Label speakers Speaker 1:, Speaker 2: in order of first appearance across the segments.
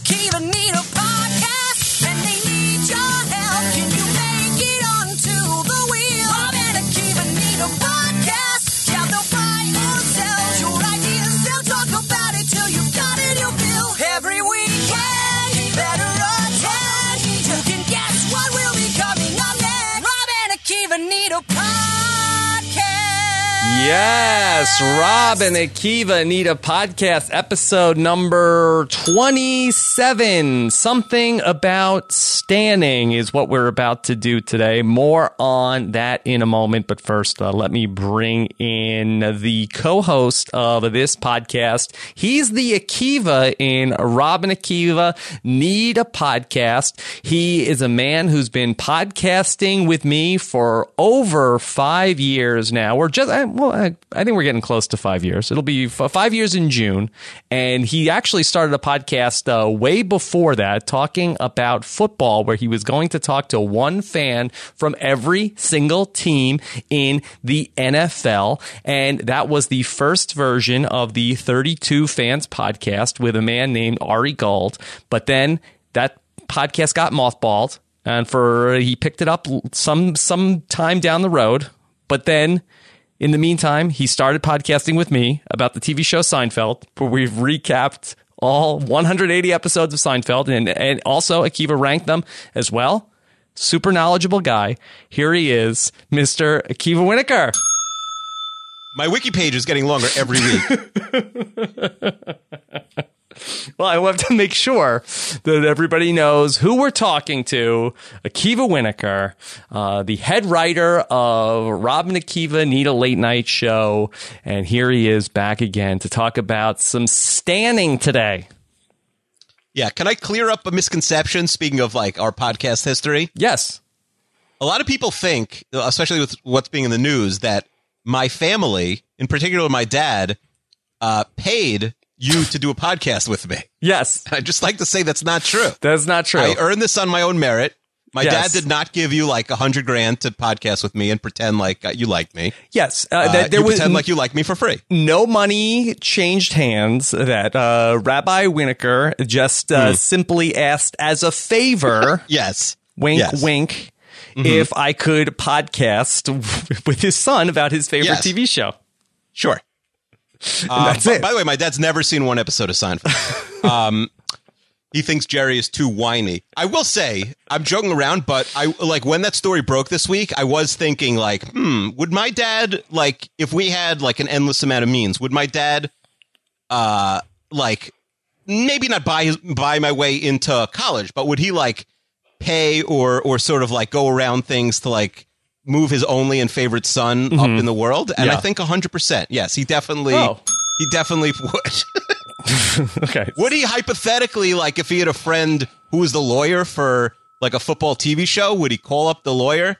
Speaker 1: Akiva need a podcast, and they need your help. Can you make it onto the wheel? Rob and Akiva need a podcast. Yeah, they'll buy or sell your ideas. They'll talk about it till you've got it, you'll feel every weekend. Better attend. You can guess what will be coming up next. Rob and Akiva need a podcast.
Speaker 2: Yes, Rob and Akiva need a podcast, episode number 27. Something about standing is what we're about to do today. More on that in a moment. But first, let me bring in the co-host of this podcast. He's the Akiva in Rob and Akiva Need a Podcast. He is a man who's been podcasting with me for over 5 years now. I think we're getting close to 5 years. It'll be 5 years in June. And he actually started a podcast way before that, talking about football, where he was going to talk to one fan from every single team in the NFL. And that was the first version of the 32 Fans podcast with a man named Ari Gold. But then that podcast got mothballed, and he picked it up some time down the road. But then, in the meantime, he started podcasting with me about the TV show Seinfeld, where we've recapped all 180 episodes of Seinfeld, and also Akiva ranked them as well. Super knowledgeable guy. Here he is, Mr. Akiva Winokur.
Speaker 3: My wiki page is getting longer every week.
Speaker 2: Well, I have to make sure that everybody knows who we're talking to. Akiva Winokur, the head writer of Rob and Akiva Need a Late Night Show. And here he is back again to talk about some standing today.
Speaker 3: Yeah, can I clear up a misconception, speaking of like our podcast history?
Speaker 2: Yes.
Speaker 3: A lot of people think, especially with what's being in the news, that my family, in particular my dad, paid you to do a podcast with me.
Speaker 2: Yes.
Speaker 3: I'd just like to say that's not true.
Speaker 2: That's not true.
Speaker 3: I earned this on my own merit. My
Speaker 2: Yes.
Speaker 3: dad did not give you like $100,000 to podcast with me and pretend like you liked me.
Speaker 2: Yes.
Speaker 3: There was pretend like you like me for free.
Speaker 2: No money changed hands. That Rabbi Winokur just simply asked as a favor.
Speaker 3: Yes.
Speaker 2: Wink,
Speaker 3: Yes.
Speaker 2: wink. If I could podcast with his son about his favorite
Speaker 3: Yes.
Speaker 2: TV show.
Speaker 3: Sure.
Speaker 2: That's it.
Speaker 3: By the way, my dad's never seen one episode of Seinfeld. He thinks Jerry is too whiny. I will say, I'm joking around, but I like when that story broke this week, I was thinking like, would my dad, like, if we had like an endless amount of means, would my dad, like, maybe not buy my way into college, but would he like pay or sort of like go around things to like move his only and favorite son up in the world? And I think 100%. Yes, he definitely would.
Speaker 2: Okay.
Speaker 3: Would he hypothetically, like if he had a friend who was the lawyer for like a football TV show, would he call up the lawyer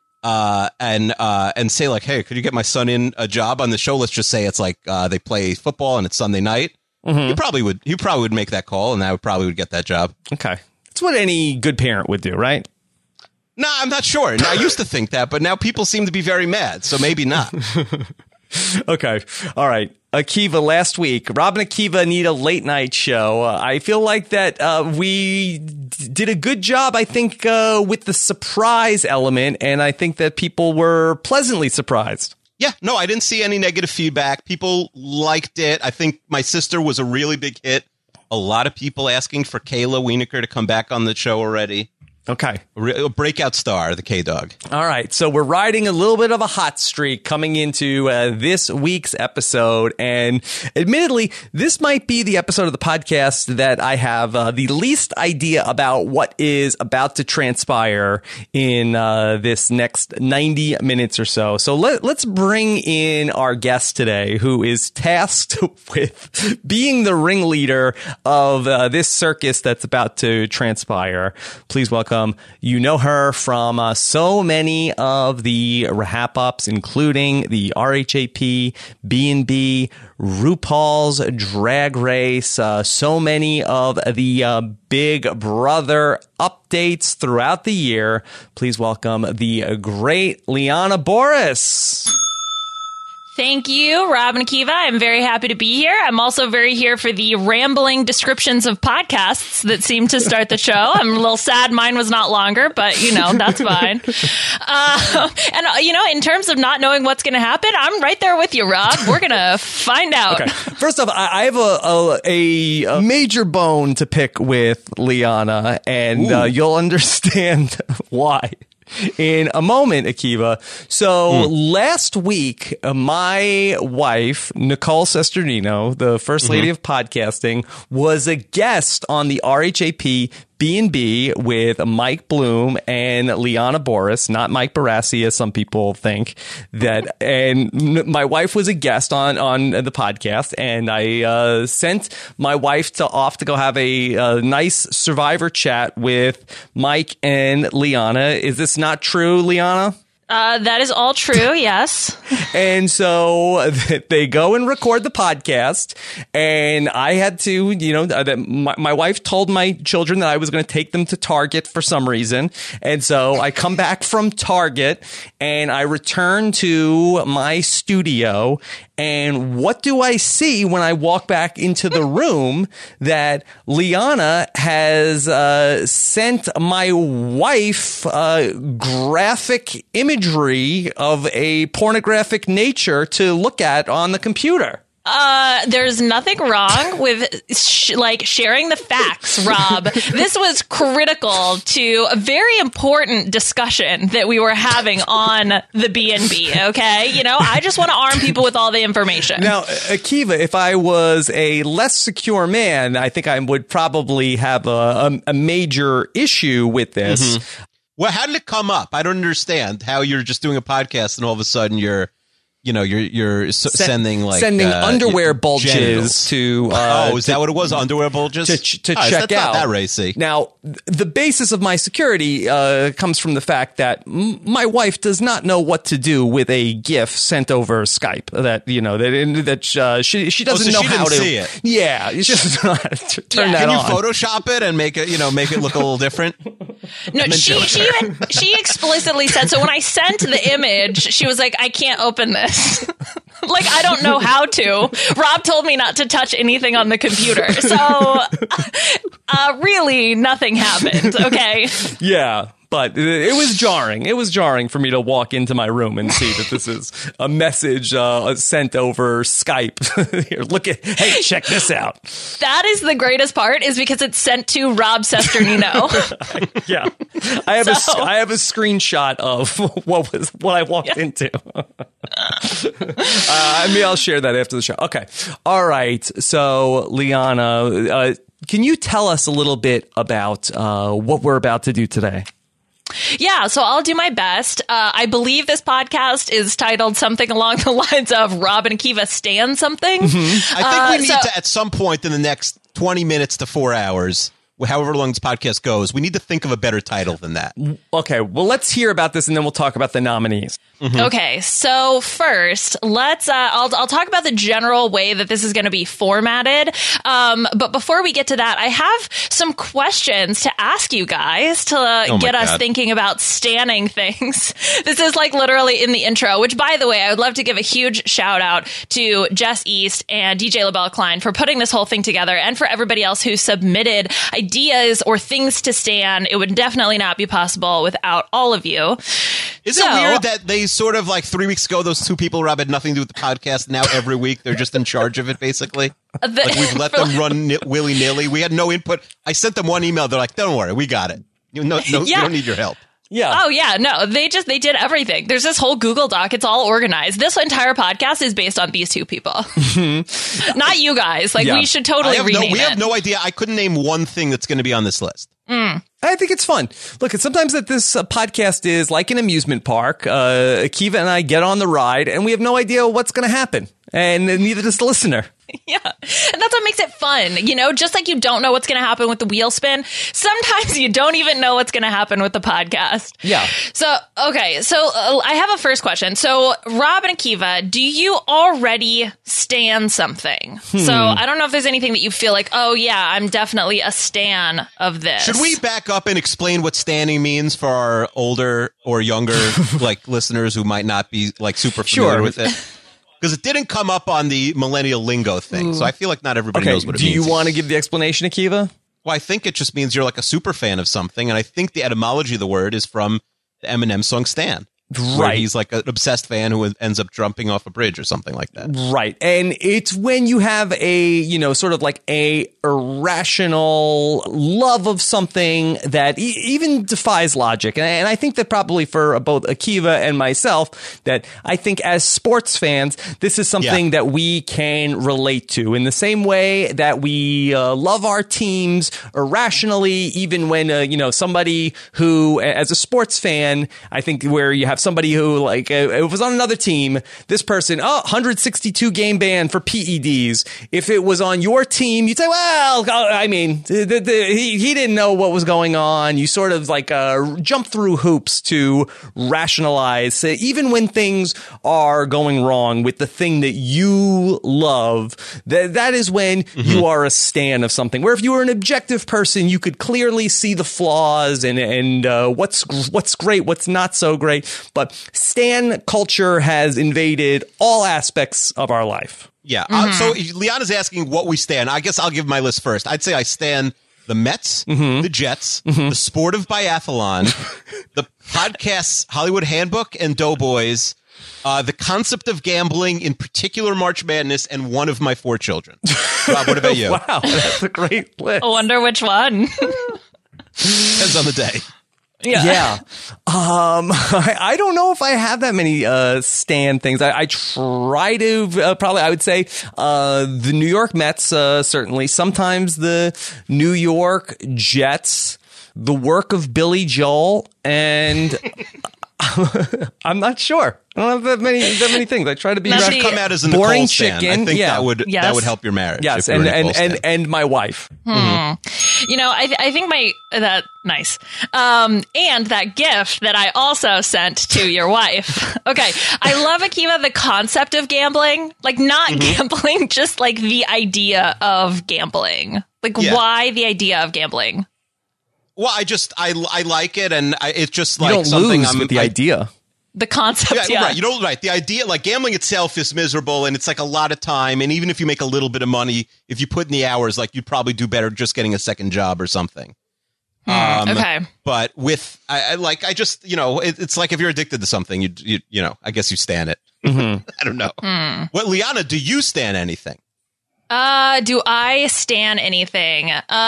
Speaker 3: and say like, hey, could you get my son in a job on the show? Let's just say it's like they play football and it's Sunday night. He probably would make that call, and I would get that job.
Speaker 2: Okay. That's what any good parent would do, right?
Speaker 3: No, I'm not sure. I used to think that, but now people seem to be very mad, so maybe not.
Speaker 2: Okay. All right. Akiva, last week, Rob and Akiva Need a Late Night Show. I feel like that we did a good job, I think, with the surprise element, and I think that people were pleasantly surprised.
Speaker 3: Yeah, no, I didn't see any negative feedback. People liked it. I think my sister was a really big hit. A lot of people asking for Kayla Winokur to come back on the show already.
Speaker 2: Okay.
Speaker 3: A breakout star, the K-Dog.
Speaker 2: All right. So we're riding a little bit of a hot streak coming into this week's episode. And admittedly, this might be the episode of the podcast that I have the least idea about what is about to transpire in this next 90 minutes or so. So let's bring in our guest today, who is tasked with being the ringleader of this circus that's about to transpire. Please welcome. You know her from so many of the wrap-ups, including the RHAP, B&B, RuPaul's Drag Race, so many of the Big Brother updates throughout the year. Please welcome the great Liana Boris.
Speaker 4: Thank you, Rob and Akiva. I'm very happy to be here. I'm also very here for the rambling descriptions of podcasts that seem to start the show. I'm a little sad mine was not longer, but, that's fine. In terms of not knowing what's going to happen, I'm right there with you, Rob. We're going to find out.
Speaker 2: Okay. First off, I have a major bone to pick with Liana, and you'll understand why in a moment, Akiva. So last week, my wife, Nicole Sesternino, the first lady of podcasting, was a guest on the RHAP B&B with Mike Bloom and Liana Boris, not Mike Barassi, as some people think. And my wife was a guest on the podcast, and I sent my wife off to go have a nice Survivor chat with Mike and Liana. Is this not true, Liana?
Speaker 4: That is all true, yes.
Speaker 2: And so they go and record the podcast, and I had to, my wife told my children that I was going to take them to Target for some reason. And so I come back from Target, and I return to my studio, and what do I see when I walk back into the room? That Liana has sent my wife graphic imagery of a pornographic nature to look at on the computer.
Speaker 4: There's nothing wrong with sharing the facts, Rob. This was critical to a very important discussion that we were having on the B&B. Okay, I just want to arm people with all the information.
Speaker 2: Now, Akiva, if I was a less secure man, I think I would probably have a major issue with this.
Speaker 3: Mm-hmm. Well, how did it come up? I don't understand how you're just doing a podcast and all of a sudden you're sending
Speaker 2: underwear bulges
Speaker 3: genitals.
Speaker 2: to.
Speaker 3: Is that what it was? Underwear bulges
Speaker 2: to check out.
Speaker 3: That's not that racy.
Speaker 2: Now, the basis of my security comes from the fact that my wife does not know what to do with a GIF sent over Skype. She doesn't know how to
Speaker 3: see it.
Speaker 2: Yeah, she doesn't know how to turn that
Speaker 3: Can you
Speaker 2: on.
Speaker 3: Photoshop it and make it look a little different?
Speaker 4: No, she explicitly said, so when I sent the image, she was like, I can't open this. I don't know how to. Rob told me not to touch anything on the computer. So, really, nothing happened, okay?
Speaker 2: Yeah. But it was jarring. It was jarring for me to walk into my room and see that this is a message sent over Skype. Here, hey, check this out.
Speaker 4: That is the greatest part, is because it's sent to Rob Sesternino.
Speaker 2: Yeah, I have a screenshot of what I walked into. I'll share that after the show. Okay, all right. So, Liana, can you tell us a little bit about what we're about to do today?
Speaker 4: Yeah, so I'll do my best. I believe this podcast is titled something along the lines of Rob and Akiva Stan something.
Speaker 3: Mm-hmm. I think we need to, at some point in the next 20 minutes to 4 hours, however long this podcast goes, we need to think of a better title than that.
Speaker 2: Okay, well, let's hear about this, and then we'll talk about the nominees.
Speaker 4: Mm-hmm. Okay, so first, let's. I'll talk about the general way that this is going to be formatted. But before we get to that, I have some questions to ask you guys to get us thinking about standing things. This is literally in the intro. Which, by the way, I would love to give a huge shout out to Jess East and DJ LaBelle Klein for putting this whole thing together, and for everybody else who submitted ideas or things to stan. It would definitely not be possible without all of you.
Speaker 3: Is it weird that they sort of 3 weeks ago, those two people, Rob, had nothing to do with the podcast. Now every week they're just in charge of it, basically. We've let them run willy-nilly. We had no input. I sent them one email. They're like, don't worry, we got it. We don't need your help.
Speaker 2: Yeah.
Speaker 4: Oh, yeah. No, they did everything. There's this whole Google Doc. It's all organized. This entire podcast is based on these two people. Not you guys. We should totally rename it.
Speaker 3: We have no idea. I couldn't name one thing that's going to be on this list.
Speaker 2: I think it's fun. Look, sometimes that this podcast is like an amusement park. Akiva and I get on the ride, and we have no idea what's going to happen. And neither does the listener.
Speaker 4: Yeah. And that's what makes it fun. Just like you don't know what's going to happen with the wheel spin, sometimes you don't even know what's going to happen with the podcast.
Speaker 2: Yeah.
Speaker 4: So, okay. So I have a first question. So, Rob and Akiva, do you already stan something? So I don't know if there's anything that you feel like, oh, yeah, I'm definitely a stan of this.
Speaker 3: Should we back up and explain what standing means for our older or younger listeners who might not be super familiar with it? because it didn't come up on the millennial lingo thing. So I feel like not everybody knows what it
Speaker 2: do
Speaker 3: means.
Speaker 2: you want to give the explanation, Akiva?
Speaker 3: Well, I think it just means you're like a super fan of something, and I think the etymology of the word is from the Eminem song Stan. Where
Speaker 2: Right.
Speaker 3: he's like an obsessed fan who ends up jumping off a bridge or something like that.
Speaker 2: Right. And it's when you have a, sort of like a irrational love of something that even defies logic. And I think that probably for both Akiva and myself, that I think as sports fans, this is something that we can relate to in the same way that we love our teams irrationally, even when, somebody who, as a sports fan, I think where you have somebody who like it was on another team, this person 162 game ban for PEDs. If it was on your team, you'd say, well, I mean, he didn't know what was going on. You sort of like jump through hoops to rationalize, even when things are going wrong with the thing that you love. That is when you are a stan of something, where if you were an objective person, you could clearly see the flaws and what's great, what's not so great. But stan culture has invaded all aspects of our life.
Speaker 3: Yeah. So Liana's asking what we stan. I guess I'll give my list first. I'd say I stan the Mets, the Jets, the sport of biathlon, the podcasts Hollywood Handbook and Doughboys, the concept of gambling, in particular March Madness, and one of my 4 children. Rob, what about you?
Speaker 2: Wow, that's a great list.
Speaker 4: I wonder which one.
Speaker 3: Depends on the day.
Speaker 2: Yeah. I don't know if I have that many stan things. I try to probably, I would say the New York Mets, certainly. Sometimes the New York Jets, the work of Billy Joel, and I'm not sure. I don't have that many things. I try to be
Speaker 4: Now,
Speaker 3: You should come out as a
Speaker 2: boring
Speaker 3: Nicole stan.
Speaker 2: chicken.
Speaker 3: I think
Speaker 2: Yeah.
Speaker 3: that would help your marriage.
Speaker 2: Yes,
Speaker 3: if you're a Nicole stan.
Speaker 2: and my wife.
Speaker 4: I think that nice. And that gift that I also sent to your wife. Okay. I love, Akiva, the concept of gambling, like not gambling, just like the idea of gambling. Like why the idea of gambling?
Speaker 3: Well, I like it, and it's just like
Speaker 2: You don't
Speaker 3: something
Speaker 2: lose with the idea.
Speaker 4: The concept, yeah.
Speaker 3: Right. You know, right. The idea, like gambling itself is miserable, and it's like a lot of time. And even if you make a little bit of money, if you put in the hours, like you'd probably do better just getting a second job or something.
Speaker 4: Okay.
Speaker 3: But with, it's like if you're addicted to something, I guess you stan it. I don't know. What, Liana, do you stan anything?
Speaker 4: Do I stan anything?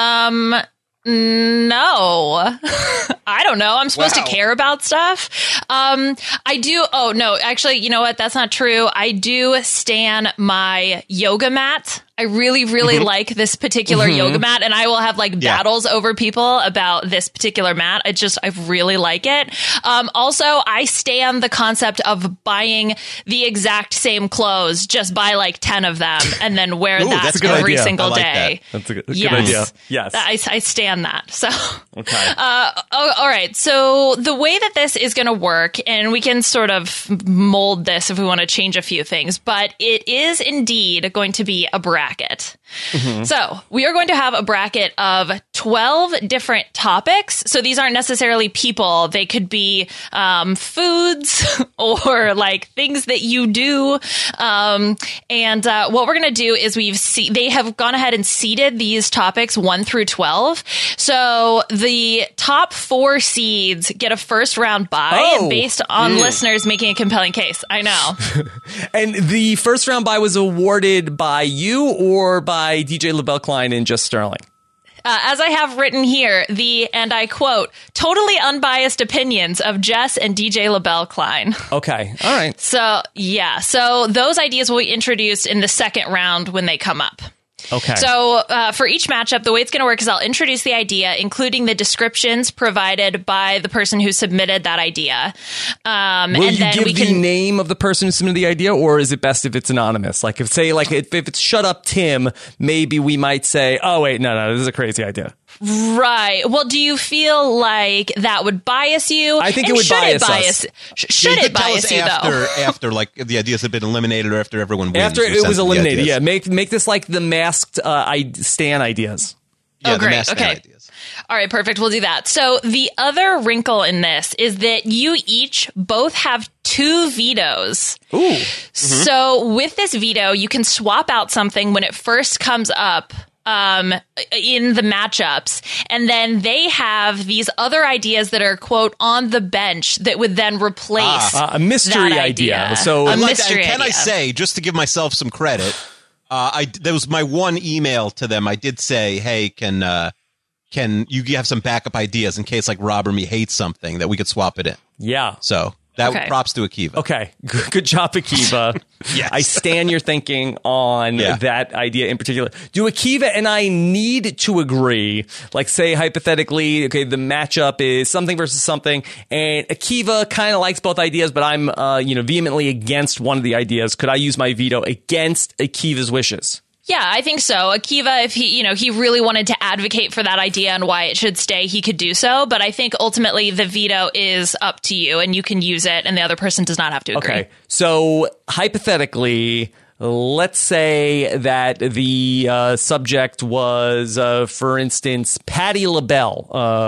Speaker 4: No, I don't know. I'm supposed to care about stuff. I do. Oh no, actually, you know what? That's not true. I do stan my yoga mat. I really, really like this particular yoga mat, and I will have like battles over people about this particular mat. I really like it. Also, I stan the concept of buying the exact same clothes, just buy like 10 of them and then wear that every single day.
Speaker 2: That's a good idea. Yes.
Speaker 4: I stand that. So,
Speaker 2: Okay.
Speaker 4: all right. So the way that this is going to work, and we can sort of mold this if we want to change a few things, but it is indeed going to be a bracket. So we are going to have a bracket of 12 different topics. So these aren't necessarily people. They could be foods or like things that you do. And what we're going to do is they have gone ahead and seeded these topics 1 through 12. So the top 4 seeds get a first round bye based on listeners making a compelling case. I know.
Speaker 2: And the first round bye was awarded by you or by DJ LaBelle Klein and Just Sterling?
Speaker 4: As I have written here, and I quote, totally unbiased opinions of Jess and DJ LaBelle Klein.
Speaker 2: Okay. All right.
Speaker 4: So, yeah. So those ideas will be introduced in the second round when they come up.
Speaker 2: Okay.
Speaker 4: So for each matchup, the way it's going to work is I'll introduce the idea, including the descriptions provided by the person who submitted that idea.
Speaker 2: Will you give the name of the person who submitted the idea, or is it best if it's anonymous? Like if it's Shut Up Tim, maybe we might say, oh wait, no, this is a crazy idea.
Speaker 4: Right. Well, do you feel like that would bias you?
Speaker 2: I think it would bias us.
Speaker 4: Should it bias you, though?
Speaker 3: After like the ideas have been eliminated or after everyone wins.
Speaker 2: After it was eliminated, yeah. Make this like the masked stan ideas.
Speaker 3: Yeah,
Speaker 4: oh, great. Okay.
Speaker 3: Ideas.
Speaker 4: All right, perfect. We'll do that. So the other wrinkle in this is that you each both have 2 vetoes.
Speaker 2: Ooh.
Speaker 4: So with this veto, you can swap out something when it first comes up in the matchups, and then they have these other ideas that are, quote, on the bench that would then replace
Speaker 2: a mystery
Speaker 4: that
Speaker 2: idea. So
Speaker 4: a
Speaker 3: I like that.
Speaker 4: mystery
Speaker 3: And can I
Speaker 4: idea.
Speaker 3: say, just to give myself some credit, there was my one email to them. I did say, hey, can you have some backup ideas in case like Rob or me hates something that we could swap it in?
Speaker 2: yeah.
Speaker 3: So that
Speaker 4: Okay.
Speaker 3: props to Akiva.
Speaker 2: Okay, good job, Akiva.
Speaker 3: Yes.
Speaker 2: I stand your thinking on
Speaker 3: Yeah.
Speaker 2: that idea in particular. Do Akiva and I need to agree? Like, say, hypothetically, okay, the matchup is something versus something, and Akiva kind of likes both ideas, but I'm, vehemently against one of the ideas. Could I use my veto against Akiva's wishes?
Speaker 4: Yeah, I think so. Akiva, if he really wanted to advocate for that idea and why it should stay, he could do so. But I think ultimately the veto is up to you, and you can use it, and the other person does not have to agree.
Speaker 2: Okay, so hypothetically, let's say that the subject was, for instance, Patti LaBelle,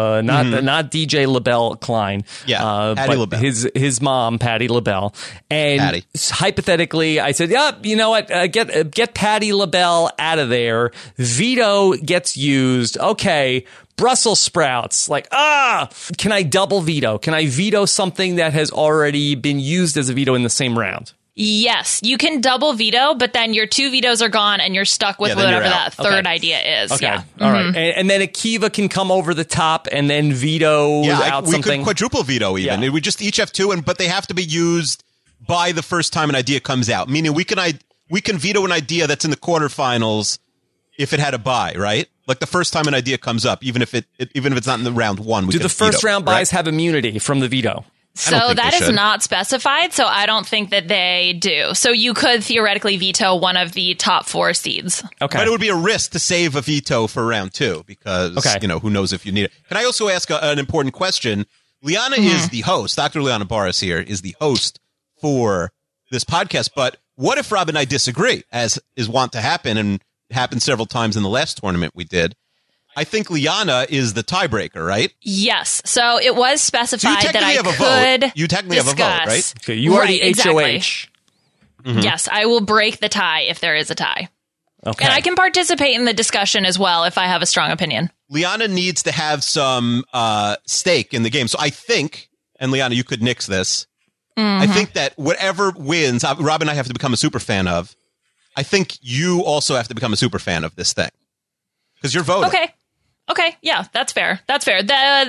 Speaker 2: not DJ LaBelle Klein.
Speaker 3: Yeah, Patti
Speaker 2: but
Speaker 3: LaBelle.
Speaker 2: his mom, Patti LaBelle. And
Speaker 3: Patti.
Speaker 2: hypothetically, I said, "Yep, you know what? Get Patti LaBelle out of there." Veto gets used. Okay. Brussels sprouts, can I double veto? Can I veto something that has already been used as a veto in the same round?
Speaker 4: Yes, you can double veto, but then your 2 vetoes are gone, and you're stuck with
Speaker 3: Yeah, then you're
Speaker 4: whatever
Speaker 3: out.
Speaker 4: that third
Speaker 2: Okay.
Speaker 4: idea is.
Speaker 2: Okay.
Speaker 4: Yeah.
Speaker 2: All right. And then Akiva can come over the top and then veto out
Speaker 3: we
Speaker 2: something.
Speaker 3: could quadruple veto even.
Speaker 2: Yeah.
Speaker 3: We just each have 2, but they have to be used by the first time an idea comes out. Meaning we can veto an idea that's in the quarterfinals if it had a bye, right? Like the first time an idea comes up, even if it's not in the round 1.
Speaker 2: Do the first round buys have immunity from the veto?
Speaker 3: I don't
Speaker 4: So
Speaker 3: think
Speaker 4: that
Speaker 3: they
Speaker 4: is
Speaker 3: should.
Speaker 4: not specified, so I don't think that they do. So you could theoretically veto one of the top 4 seeds.
Speaker 2: Okay.
Speaker 3: But it would be a risk to save a veto for round 2 because,
Speaker 2: Okay.
Speaker 3: who knows if you need it. Can I also ask an important question? Liana is the host. Dr. Liana Barras here is the host for this podcast. But what if Rob and I disagree, as is wont to happen and happened several times in the last tournament we did? I think Liana is the tiebreaker, right?
Speaker 4: Yes. So it was
Speaker 3: So you
Speaker 4: specified that
Speaker 3: technically
Speaker 4: I
Speaker 3: have a
Speaker 4: could
Speaker 3: vote. You technically have a vote,
Speaker 4: discuss.
Speaker 3: right?
Speaker 2: Okay, you are the
Speaker 4: Right, exactly.
Speaker 2: HOH.
Speaker 4: Yes, I will break the tie if there is a tie.
Speaker 2: Okay.
Speaker 4: And I can participate in the discussion as well if I have a strong opinion.
Speaker 3: Liana needs to have some stake in the game. So I think, and Liana, you could nix this. I think that whatever wins, Rob and I have to become a super fan of. I think you also have to become a super fan of this thing because you're voting.
Speaker 4: Okay, yeah, that's fair. That's fair.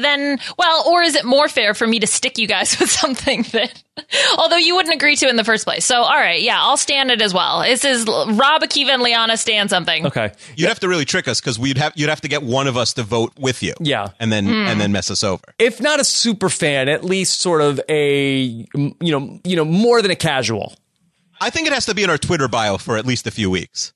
Speaker 4: Or is it more fair for me to stick you guys with something that, although you wouldn't agree to in the first place? So, all right, yeah, I'll stand it as well. This is Rob, Akiva, and Liana stand something.
Speaker 2: Okay.
Speaker 3: You'd have to really trick us because you'd have to get one of us to vote with you.
Speaker 2: Yeah.
Speaker 3: and then mess us over.
Speaker 2: If not a super fan, at least sort of a, more than a casual.
Speaker 3: I think it has to be in our Twitter bio for at least a few weeks.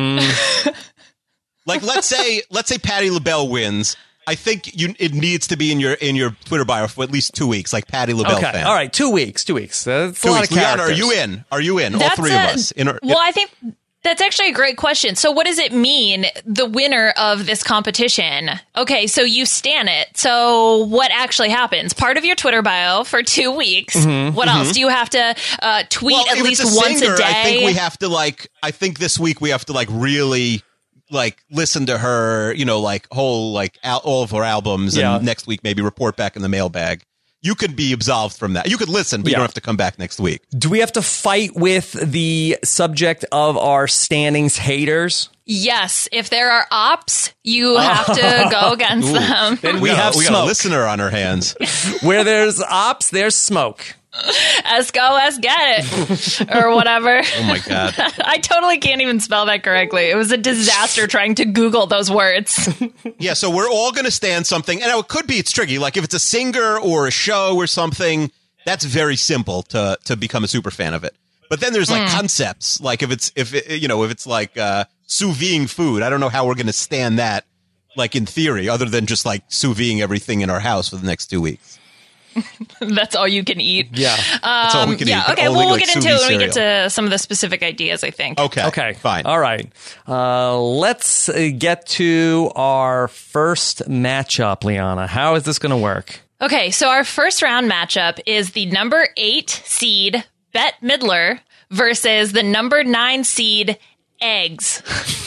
Speaker 3: Like let's say Patti LaBelle wins. I think it needs to be in your Twitter bio for at least 2 weeks, like Patti LaBelle
Speaker 2: Okay.
Speaker 3: fan.
Speaker 2: All right. 2 weeks. 2 weeks. That's a
Speaker 3: 2
Speaker 2: lot
Speaker 3: weeks.
Speaker 2: of
Speaker 3: Liana,
Speaker 2: characters.
Speaker 3: are you in? All 3 of us.
Speaker 4: Well, I think that's actually a great question. So what does it mean, the winner of this competition? Okay, so you stan it. So what actually happens? Part of your Twitter bio for 2 weeks. What else? Do you have to tweet
Speaker 3: Well,
Speaker 4: at
Speaker 3: if
Speaker 4: least
Speaker 3: it's a
Speaker 4: once
Speaker 3: singer,
Speaker 4: a day?
Speaker 3: I think we have to I think this week we have to really listen to her, whole all of her albums,
Speaker 2: Yeah.
Speaker 3: and next week maybe report back in the mailbag. You could be absolved from that. You could listen, but you
Speaker 2: Yeah.
Speaker 3: don't have to come back next week.
Speaker 2: Do we have to fight with the subject of our standings haters?
Speaker 4: Yes, if there are ops, you have to go against them.
Speaker 2: Then
Speaker 3: We got a
Speaker 2: smoke.
Speaker 3: listener on our hands.
Speaker 2: Where there's ops, there's smoke.
Speaker 4: Esco, get it. Or whatever.
Speaker 3: Oh my God.
Speaker 4: I totally can't even spell that correctly. It was a disaster trying to Google those words.
Speaker 3: Yeah, so we're all going to stand something. And it could be, it's tricky. Like if it's a singer or a show or something, that's very simple to become a super fan of it. But then there's concepts, like if it's like sous videing food. I don't know how we're going to stand that, like in theory, other than just like sous videing everything in our house for the next 2 weeks.
Speaker 4: That's all you can eat.
Speaker 2: Yeah.
Speaker 3: That's all we can eat.
Speaker 4: Yeah,
Speaker 3: But
Speaker 4: okay,
Speaker 3: only,
Speaker 4: well, we'll
Speaker 3: like,
Speaker 4: get into
Speaker 3: sous
Speaker 4: it when we
Speaker 3: vide
Speaker 4: get
Speaker 3: cereal.
Speaker 4: to some of the specific ideas, I think.
Speaker 3: Okay. Fine.
Speaker 2: All right. Let's get to our first matchup, Liana. How is this going to work?
Speaker 4: Okay, so our first round matchup is the number 8 seed Bette Midler versus the number 9 seed Eggs.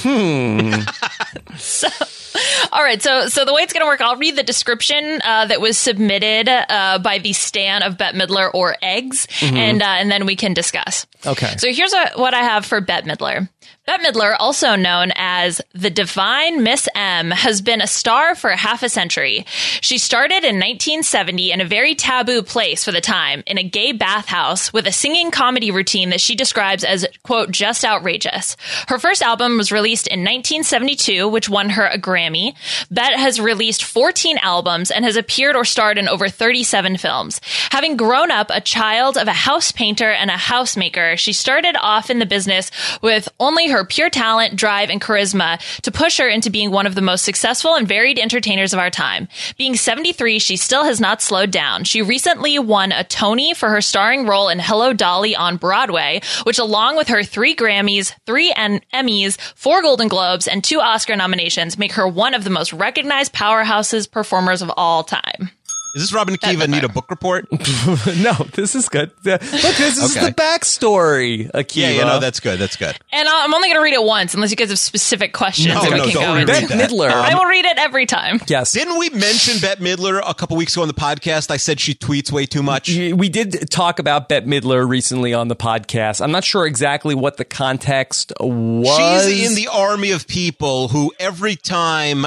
Speaker 4: All right, so the way it's going to work, I'll read the description that was submitted by the stan of Bette Midler or Eggs, and then we can discuss.
Speaker 2: Okay.
Speaker 4: So here's what I have for Bette Midler. Bette Midler, also known as the Divine Miss M, has been a star for half a century. She started in 1970 in a very taboo place for the time, in a gay bathhouse, with a singing comedy routine that she describes as, quote, just outrageous. Her first album was released in 1972, which won her a Grammy. Bette has released 14 albums and has appeared or starred in over 37 films. Having grown up a child of a house painter and a housemaker, she started off in the business with only her pure talent, drive, and charisma to push her into being one of the most successful and varied entertainers of our time. Being 73, she still has not slowed down. She recently won a Tony for her starring role in Hello, Dolly on Broadway, which along with her 3 Grammys, 3 Emmys, 4 Golden Globes, and 2 Oscar nominations make her one of the most recognized powerhouses performers of all time.
Speaker 3: Is this Robin Akiva need a book report?
Speaker 2: No, this is good. Look, this is the backstory, Akiva.
Speaker 3: Yeah, no, that's good. That's good.
Speaker 4: And I'm only going to read it once, unless you guys have specific questions.
Speaker 3: No,
Speaker 4: that we can
Speaker 3: don't
Speaker 4: go
Speaker 3: read
Speaker 4: into.
Speaker 3: that.
Speaker 2: Bette Midler.
Speaker 4: I will read it every time.
Speaker 2: Yes.
Speaker 3: Didn't we mention Bette Midler a couple weeks ago on the podcast? I said she tweets way too much.
Speaker 2: We did talk about Bette Midler recently on the podcast. I'm not sure exactly what the context was.
Speaker 3: She's in the army of people who every time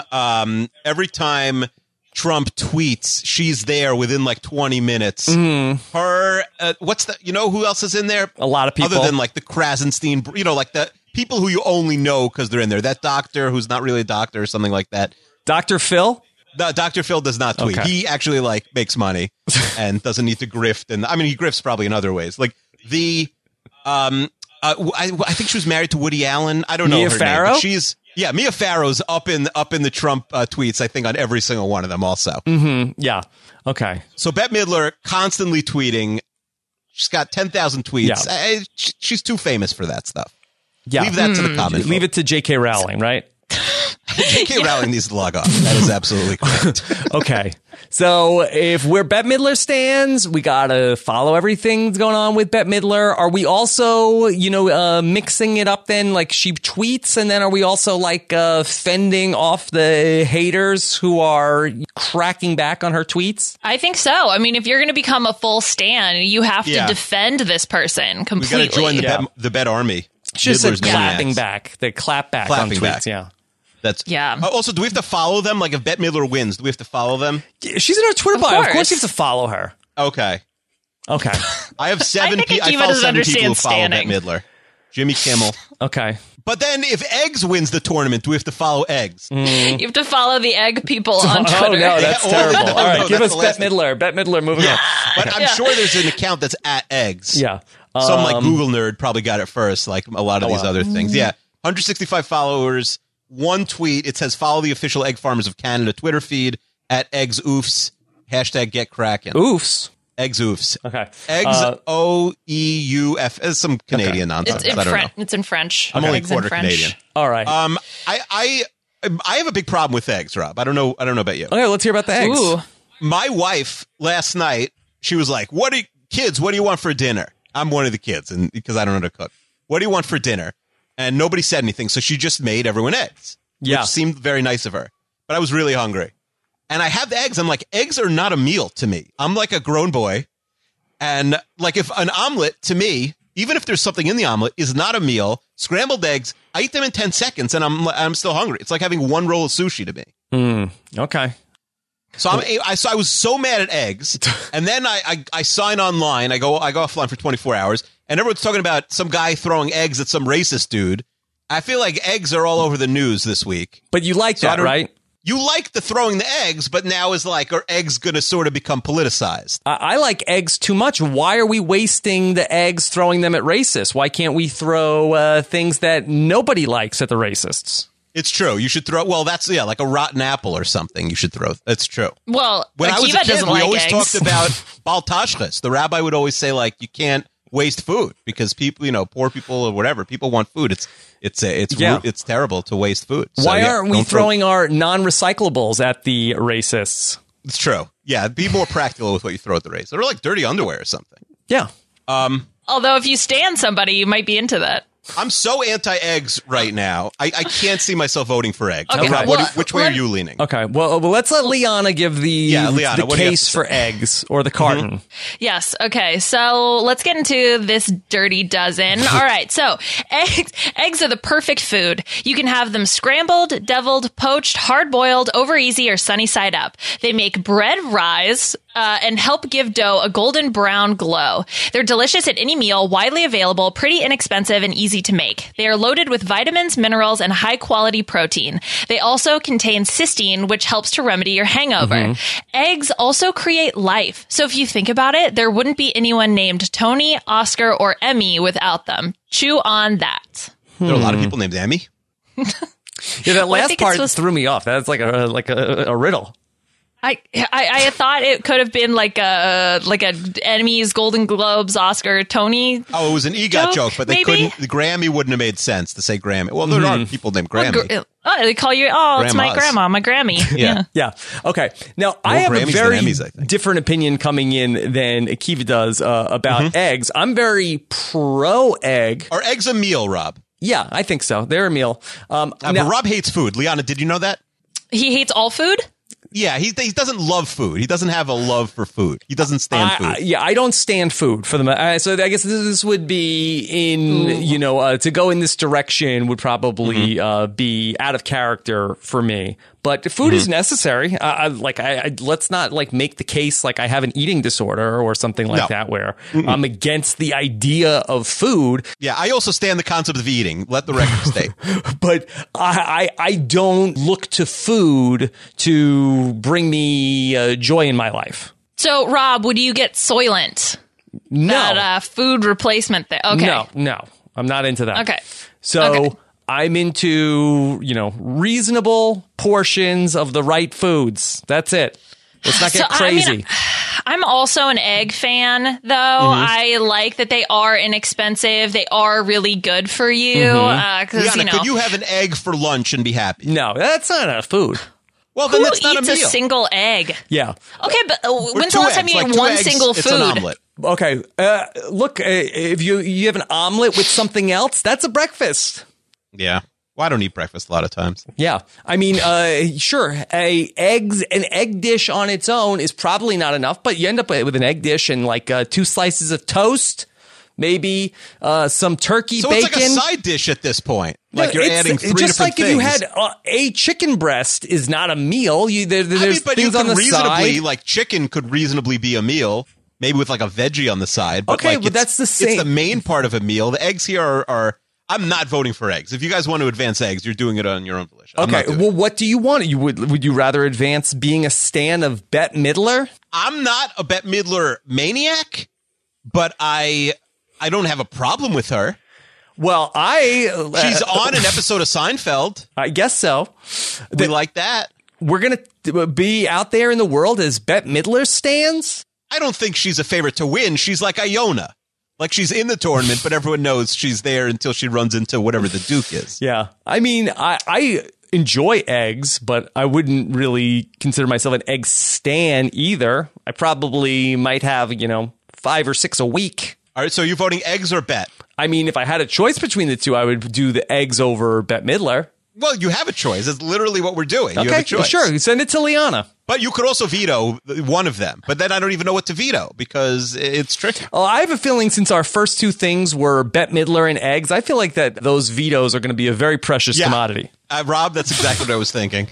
Speaker 3: Trump tweets, she's there within like 20 minutes. Her, you know who else is in there?
Speaker 2: A lot of people.
Speaker 3: Other than like the Krasenstein, like the people who you only know because they're in there. That doctor who's not really a doctor or something like that.
Speaker 2: Dr. Phil?
Speaker 3: Dr. Phil does not tweet.
Speaker 2: Okay.
Speaker 3: He actually makes money and doesn't need to grift. And I mean, he grifts probably in other ways. Like I think she was married to Woody Allen. I don't know
Speaker 2: Mia
Speaker 3: her
Speaker 2: Farrow?
Speaker 3: name, but Mia Farrow's up in the Trump tweets, I think, on every single one of them also.
Speaker 2: Yeah. Okay.
Speaker 3: So Bette Midler constantly tweeting. She's got 10,000 tweets.
Speaker 2: Yeah.
Speaker 3: She's too famous for that stuff.
Speaker 2: Yeah.
Speaker 3: Leave that to the comment.
Speaker 2: Leave it to J.K. Rowling, right?
Speaker 3: J.K. Rowling needs to log off. That is absolutely correct.
Speaker 2: Okay. So if we're Bette Midler stans, we got to follow everything that's going on with Bette Midler. Are we also, mixing it up then? Like she tweets and then are we also fending off the haters who are cracking back on her tweets?
Speaker 4: I think so. I mean, if you're going to become a full stan, you have to
Speaker 3: Yeah.
Speaker 4: defend this person
Speaker 3: We
Speaker 4: completely.
Speaker 3: got to join
Speaker 2: Yeah.
Speaker 3: the Bette army.
Speaker 2: She just said
Speaker 3: Midler's
Speaker 2: clapping
Speaker 3: maniacs.
Speaker 2: back. They clap back
Speaker 3: Clapping
Speaker 2: on tweets.
Speaker 3: back.
Speaker 2: Yeah.
Speaker 3: That's
Speaker 4: Yeah.
Speaker 3: Also, do we have to follow them? Like if Bette Midler wins, do we have to follow them?
Speaker 2: She's in her Twitter
Speaker 4: Of
Speaker 2: bio. Of
Speaker 4: course.
Speaker 2: course you have to follow her.
Speaker 3: Okay.
Speaker 2: Okay.
Speaker 3: I have 7
Speaker 4: think
Speaker 3: people. I
Speaker 4: Akiva
Speaker 3: follow
Speaker 4: doesn't
Speaker 3: 7 people who
Speaker 4: understand
Speaker 3: follow Bette
Speaker 4: standing.
Speaker 3: Midler. Jimmy Kimmel.
Speaker 2: Okay.
Speaker 3: But then if Eggs wins the tournament, do we have to follow Eggs?
Speaker 4: You have to follow the egg people on Twitter.
Speaker 2: Oh, no, that's
Speaker 3: Yeah,
Speaker 2: terrible.
Speaker 3: no,
Speaker 2: All right,
Speaker 3: no,
Speaker 2: give
Speaker 3: that's
Speaker 2: us
Speaker 3: the last
Speaker 2: Bette Midler. Bette Midler, moving on.
Speaker 3: But I'm sure there's an account that's at Eggs.
Speaker 2: Yeah.
Speaker 3: Some Google nerd probably got it first, like a lot of these other things. Yeah. 165 followers, 1 tweet. It says follow the official Egg Farmers of Canada Twitter feed at Eggs Oofs. Hashtag get cracking.
Speaker 2: Oofs.
Speaker 3: Eggs Oofs.
Speaker 2: Okay.
Speaker 3: Eggs OEUF. It's some Canadian nonsense.
Speaker 4: It's in
Speaker 3: I don't know.
Speaker 4: It's in French.
Speaker 3: I'm only
Speaker 4: Eggs in
Speaker 3: quarter
Speaker 4: French.
Speaker 3: Canadian.
Speaker 2: All right.
Speaker 3: I have a big problem with eggs, Rob. I don't know about you.
Speaker 2: Okay, let's hear about the eggs.
Speaker 4: Ooh.
Speaker 3: My wife last night, she was like, what do you want for dinner? I'm one of the kids, and because I don't know how to cook. What do you want for dinner? And nobody said anything, so she just made everyone eggs.
Speaker 2: Yeah.
Speaker 3: Which seemed very nice of her. But I was really hungry. And I have the eggs. I'm like, eggs are not a meal to me. I'm like a grown boy. And like if an omelet to me, even if there's something in the omelet, is not a meal, scrambled eggs, I eat them in 10 seconds and I'm still hungry. It's like having 1 roll of sushi to me.
Speaker 2: Okay.
Speaker 3: So I was so mad at eggs, and then I sign online. I go offline for 24 hours, and everyone's talking about some guy throwing eggs at some racist dude. I feel like eggs are all over the news this week.
Speaker 2: But you like that, right?
Speaker 3: You like the throwing the eggs, but now is like, are eggs going to sort of become politicized?
Speaker 2: I like eggs too much. Why are we wasting the eggs throwing them at racists? Why can't we throw things that nobody likes at the racists?
Speaker 3: It's true. You should throw. Well, that's like a rotten apple or something. You should throw. That's true.
Speaker 4: Well,
Speaker 3: When I was a
Speaker 4: Akiva
Speaker 3: kid,
Speaker 4: doesn't
Speaker 3: we
Speaker 4: like
Speaker 3: always
Speaker 4: eggs.
Speaker 3: talked about baltashchas. The rabbi would always say like, you can't waste food because people, poor people or whatever, people want food. It's terrible to waste food. So,
Speaker 2: Why aren't we
Speaker 3: don't throw-
Speaker 2: throwing our non-recyclables at the racists?
Speaker 3: It's true. Yeah, be more practical with what you throw at the race. They're like dirty underwear or something.
Speaker 2: Yeah.
Speaker 4: Although if you stand somebody, you might be into that.
Speaker 3: I'm so anti-eggs right now. I can't see myself voting for eggs.
Speaker 4: Okay,
Speaker 3: Rob,
Speaker 4: well,
Speaker 3: which way are you leaning?
Speaker 2: Okay. Well, let's let Liana give the
Speaker 3: Liana, what do you have
Speaker 2: case
Speaker 3: to
Speaker 2: for eggs or the carton.
Speaker 4: Yes. Okay. So let's get into this dirty dozen. All right. So eggs are the perfect food. You can have them scrambled, deviled, poached, hard boiled, over easy, or sunny side up. They make bread rise and help give dough a golden brown glow. They're delicious at any meal, widely available, pretty inexpensive, and easy to make. They are loaded with vitamins, minerals, and high quality protein. They also contain cysteine, which helps to remedy your hangover. Eggs also create life. So if you think about it, there wouldn't be anyone named Tony, Oscar, or Emmy without them. Chew on that.
Speaker 3: There are a lot of people named Emmy.
Speaker 2: Yeah, that
Speaker 4: Well, I
Speaker 2: last
Speaker 4: think
Speaker 2: part
Speaker 4: it's
Speaker 2: threw me off. That's like a riddle.
Speaker 4: I thought it could have been like a Emmys, Golden Globes, Oscar, Tony.
Speaker 3: Oh, it was an EGOT joke, but they
Speaker 4: maybe?
Speaker 3: couldn't. The Grammy wouldn't have made sense to say Grammy. Well, there are people named Grammy.
Speaker 4: They call you. Oh, it's my
Speaker 3: Grandmas.
Speaker 4: grandma, my Grammy.
Speaker 3: Yeah.
Speaker 2: Yeah. Okay. Now, I have a
Speaker 3: Grammys than
Speaker 2: very
Speaker 3: Emmys, I think.
Speaker 2: different opinion coming in than Akiva does about eggs. I'm very pro-egg.
Speaker 3: Are eggs a meal, Rob?
Speaker 2: Yeah, I think so. They're a meal.
Speaker 3: But
Speaker 2: Now,
Speaker 3: Rob hates food. Liana, did you know that?
Speaker 4: He hates all food.
Speaker 3: Yeah, he doesn't love food. He doesn't have a love for food. He doesn't stand food.
Speaker 2: I don't stand food for the. So I guess this would be in to go in this direction would probably be out of character for me. But food is necessary. Let's not like make the case like I have an eating disorder or something like that where I'm against the idea of food.
Speaker 3: Yeah, I also stand the concept of eating. Let the record state.
Speaker 2: But I don't look to food to bring me joy in my life.
Speaker 4: So, Rob, would you get Soylent?
Speaker 2: No.
Speaker 4: That food replacement thing. Okay.
Speaker 2: No, I'm not into that.
Speaker 4: Okay.
Speaker 2: So
Speaker 4: Okay.
Speaker 2: I'm into, reasonable portions of the right foods. That's it. Let's not get crazy.
Speaker 4: I'm also an egg fan, though. I like that they are inexpensive. They are really good for you.
Speaker 3: Liana,
Speaker 4: Because,
Speaker 3: could you have an egg for lunch and be happy?
Speaker 2: No, that's not a food.
Speaker 3: Well, then
Speaker 4: who
Speaker 3: that's not a
Speaker 4: eats
Speaker 3: meal.
Speaker 4: a single egg?
Speaker 2: Yeah.
Speaker 4: Okay, but when's the
Speaker 3: Two
Speaker 4: last time
Speaker 3: eggs,
Speaker 4: you
Speaker 3: like
Speaker 4: ate
Speaker 3: two
Speaker 4: one
Speaker 3: eggs,
Speaker 4: single
Speaker 3: it's
Speaker 4: food?
Speaker 3: an omelet.
Speaker 2: Okay. Look, if you have an omelet with something else, that's a breakfast.
Speaker 3: Yeah. Well, I don't eat breakfast a lot of times.
Speaker 2: Yeah. I mean, sure, an egg dish on its own is probably not enough, but you end up with an egg dish and like 2 slices of toast, maybe some turkey
Speaker 3: So
Speaker 2: bacon.
Speaker 3: it's like a side dish at this point. Like you're adding 3
Speaker 2: just
Speaker 3: different
Speaker 2: like
Speaker 3: things.
Speaker 2: if you had a chicken breast is not a meal. There's
Speaker 3: but you
Speaker 2: things on
Speaker 3: can
Speaker 2: the
Speaker 3: reasonably,
Speaker 2: side.
Speaker 3: like chicken could reasonably be a meal, maybe with like a veggie on the side. But
Speaker 2: Okay,
Speaker 3: like,
Speaker 2: but that's the same.
Speaker 3: It's the main part of a meal. The eggs here are I'm not voting for eggs. If you guys want to advance eggs, you're doing it on your own volition. I'm
Speaker 2: Okay,
Speaker 3: not doing
Speaker 2: well,
Speaker 3: it.
Speaker 2: what do you want? Would you rather advance being a stan of Bette Midler?
Speaker 3: I'm not a Bette Midler maniac, but I don't have a problem with her.
Speaker 2: Well,
Speaker 3: She's on an episode of Seinfeld.
Speaker 2: I guess so.
Speaker 3: We like that.
Speaker 2: We're gonna be out there in the world as Bette Midler stans.
Speaker 3: I don't think she's a favorite to win. She's like Iona. Like she's in the tournament, but everyone knows she's there until she runs into whatever the Duke is.
Speaker 2: Yeah, I mean, I enjoy eggs, but I wouldn't really consider myself an egg stan either. I probably might have 5 or 6 a week.
Speaker 3: All right, so you're voting eggs or Bette?
Speaker 2: I mean, if I had a choice between the two, I would do the eggs over Bette Midler.
Speaker 3: Well, you have a choice. That's literally what we're doing. You have a choice.
Speaker 2: Sure, send it to Liana.
Speaker 3: But you could also veto one of them. But then I don't even know what to veto because it's tricky.
Speaker 2: Oh, I have a feeling since our first 2 things were Bette Midler and eggs, I feel like that those vetoes are going to be a very precious commodity.
Speaker 3: Rob, that's exactly what I was thinking.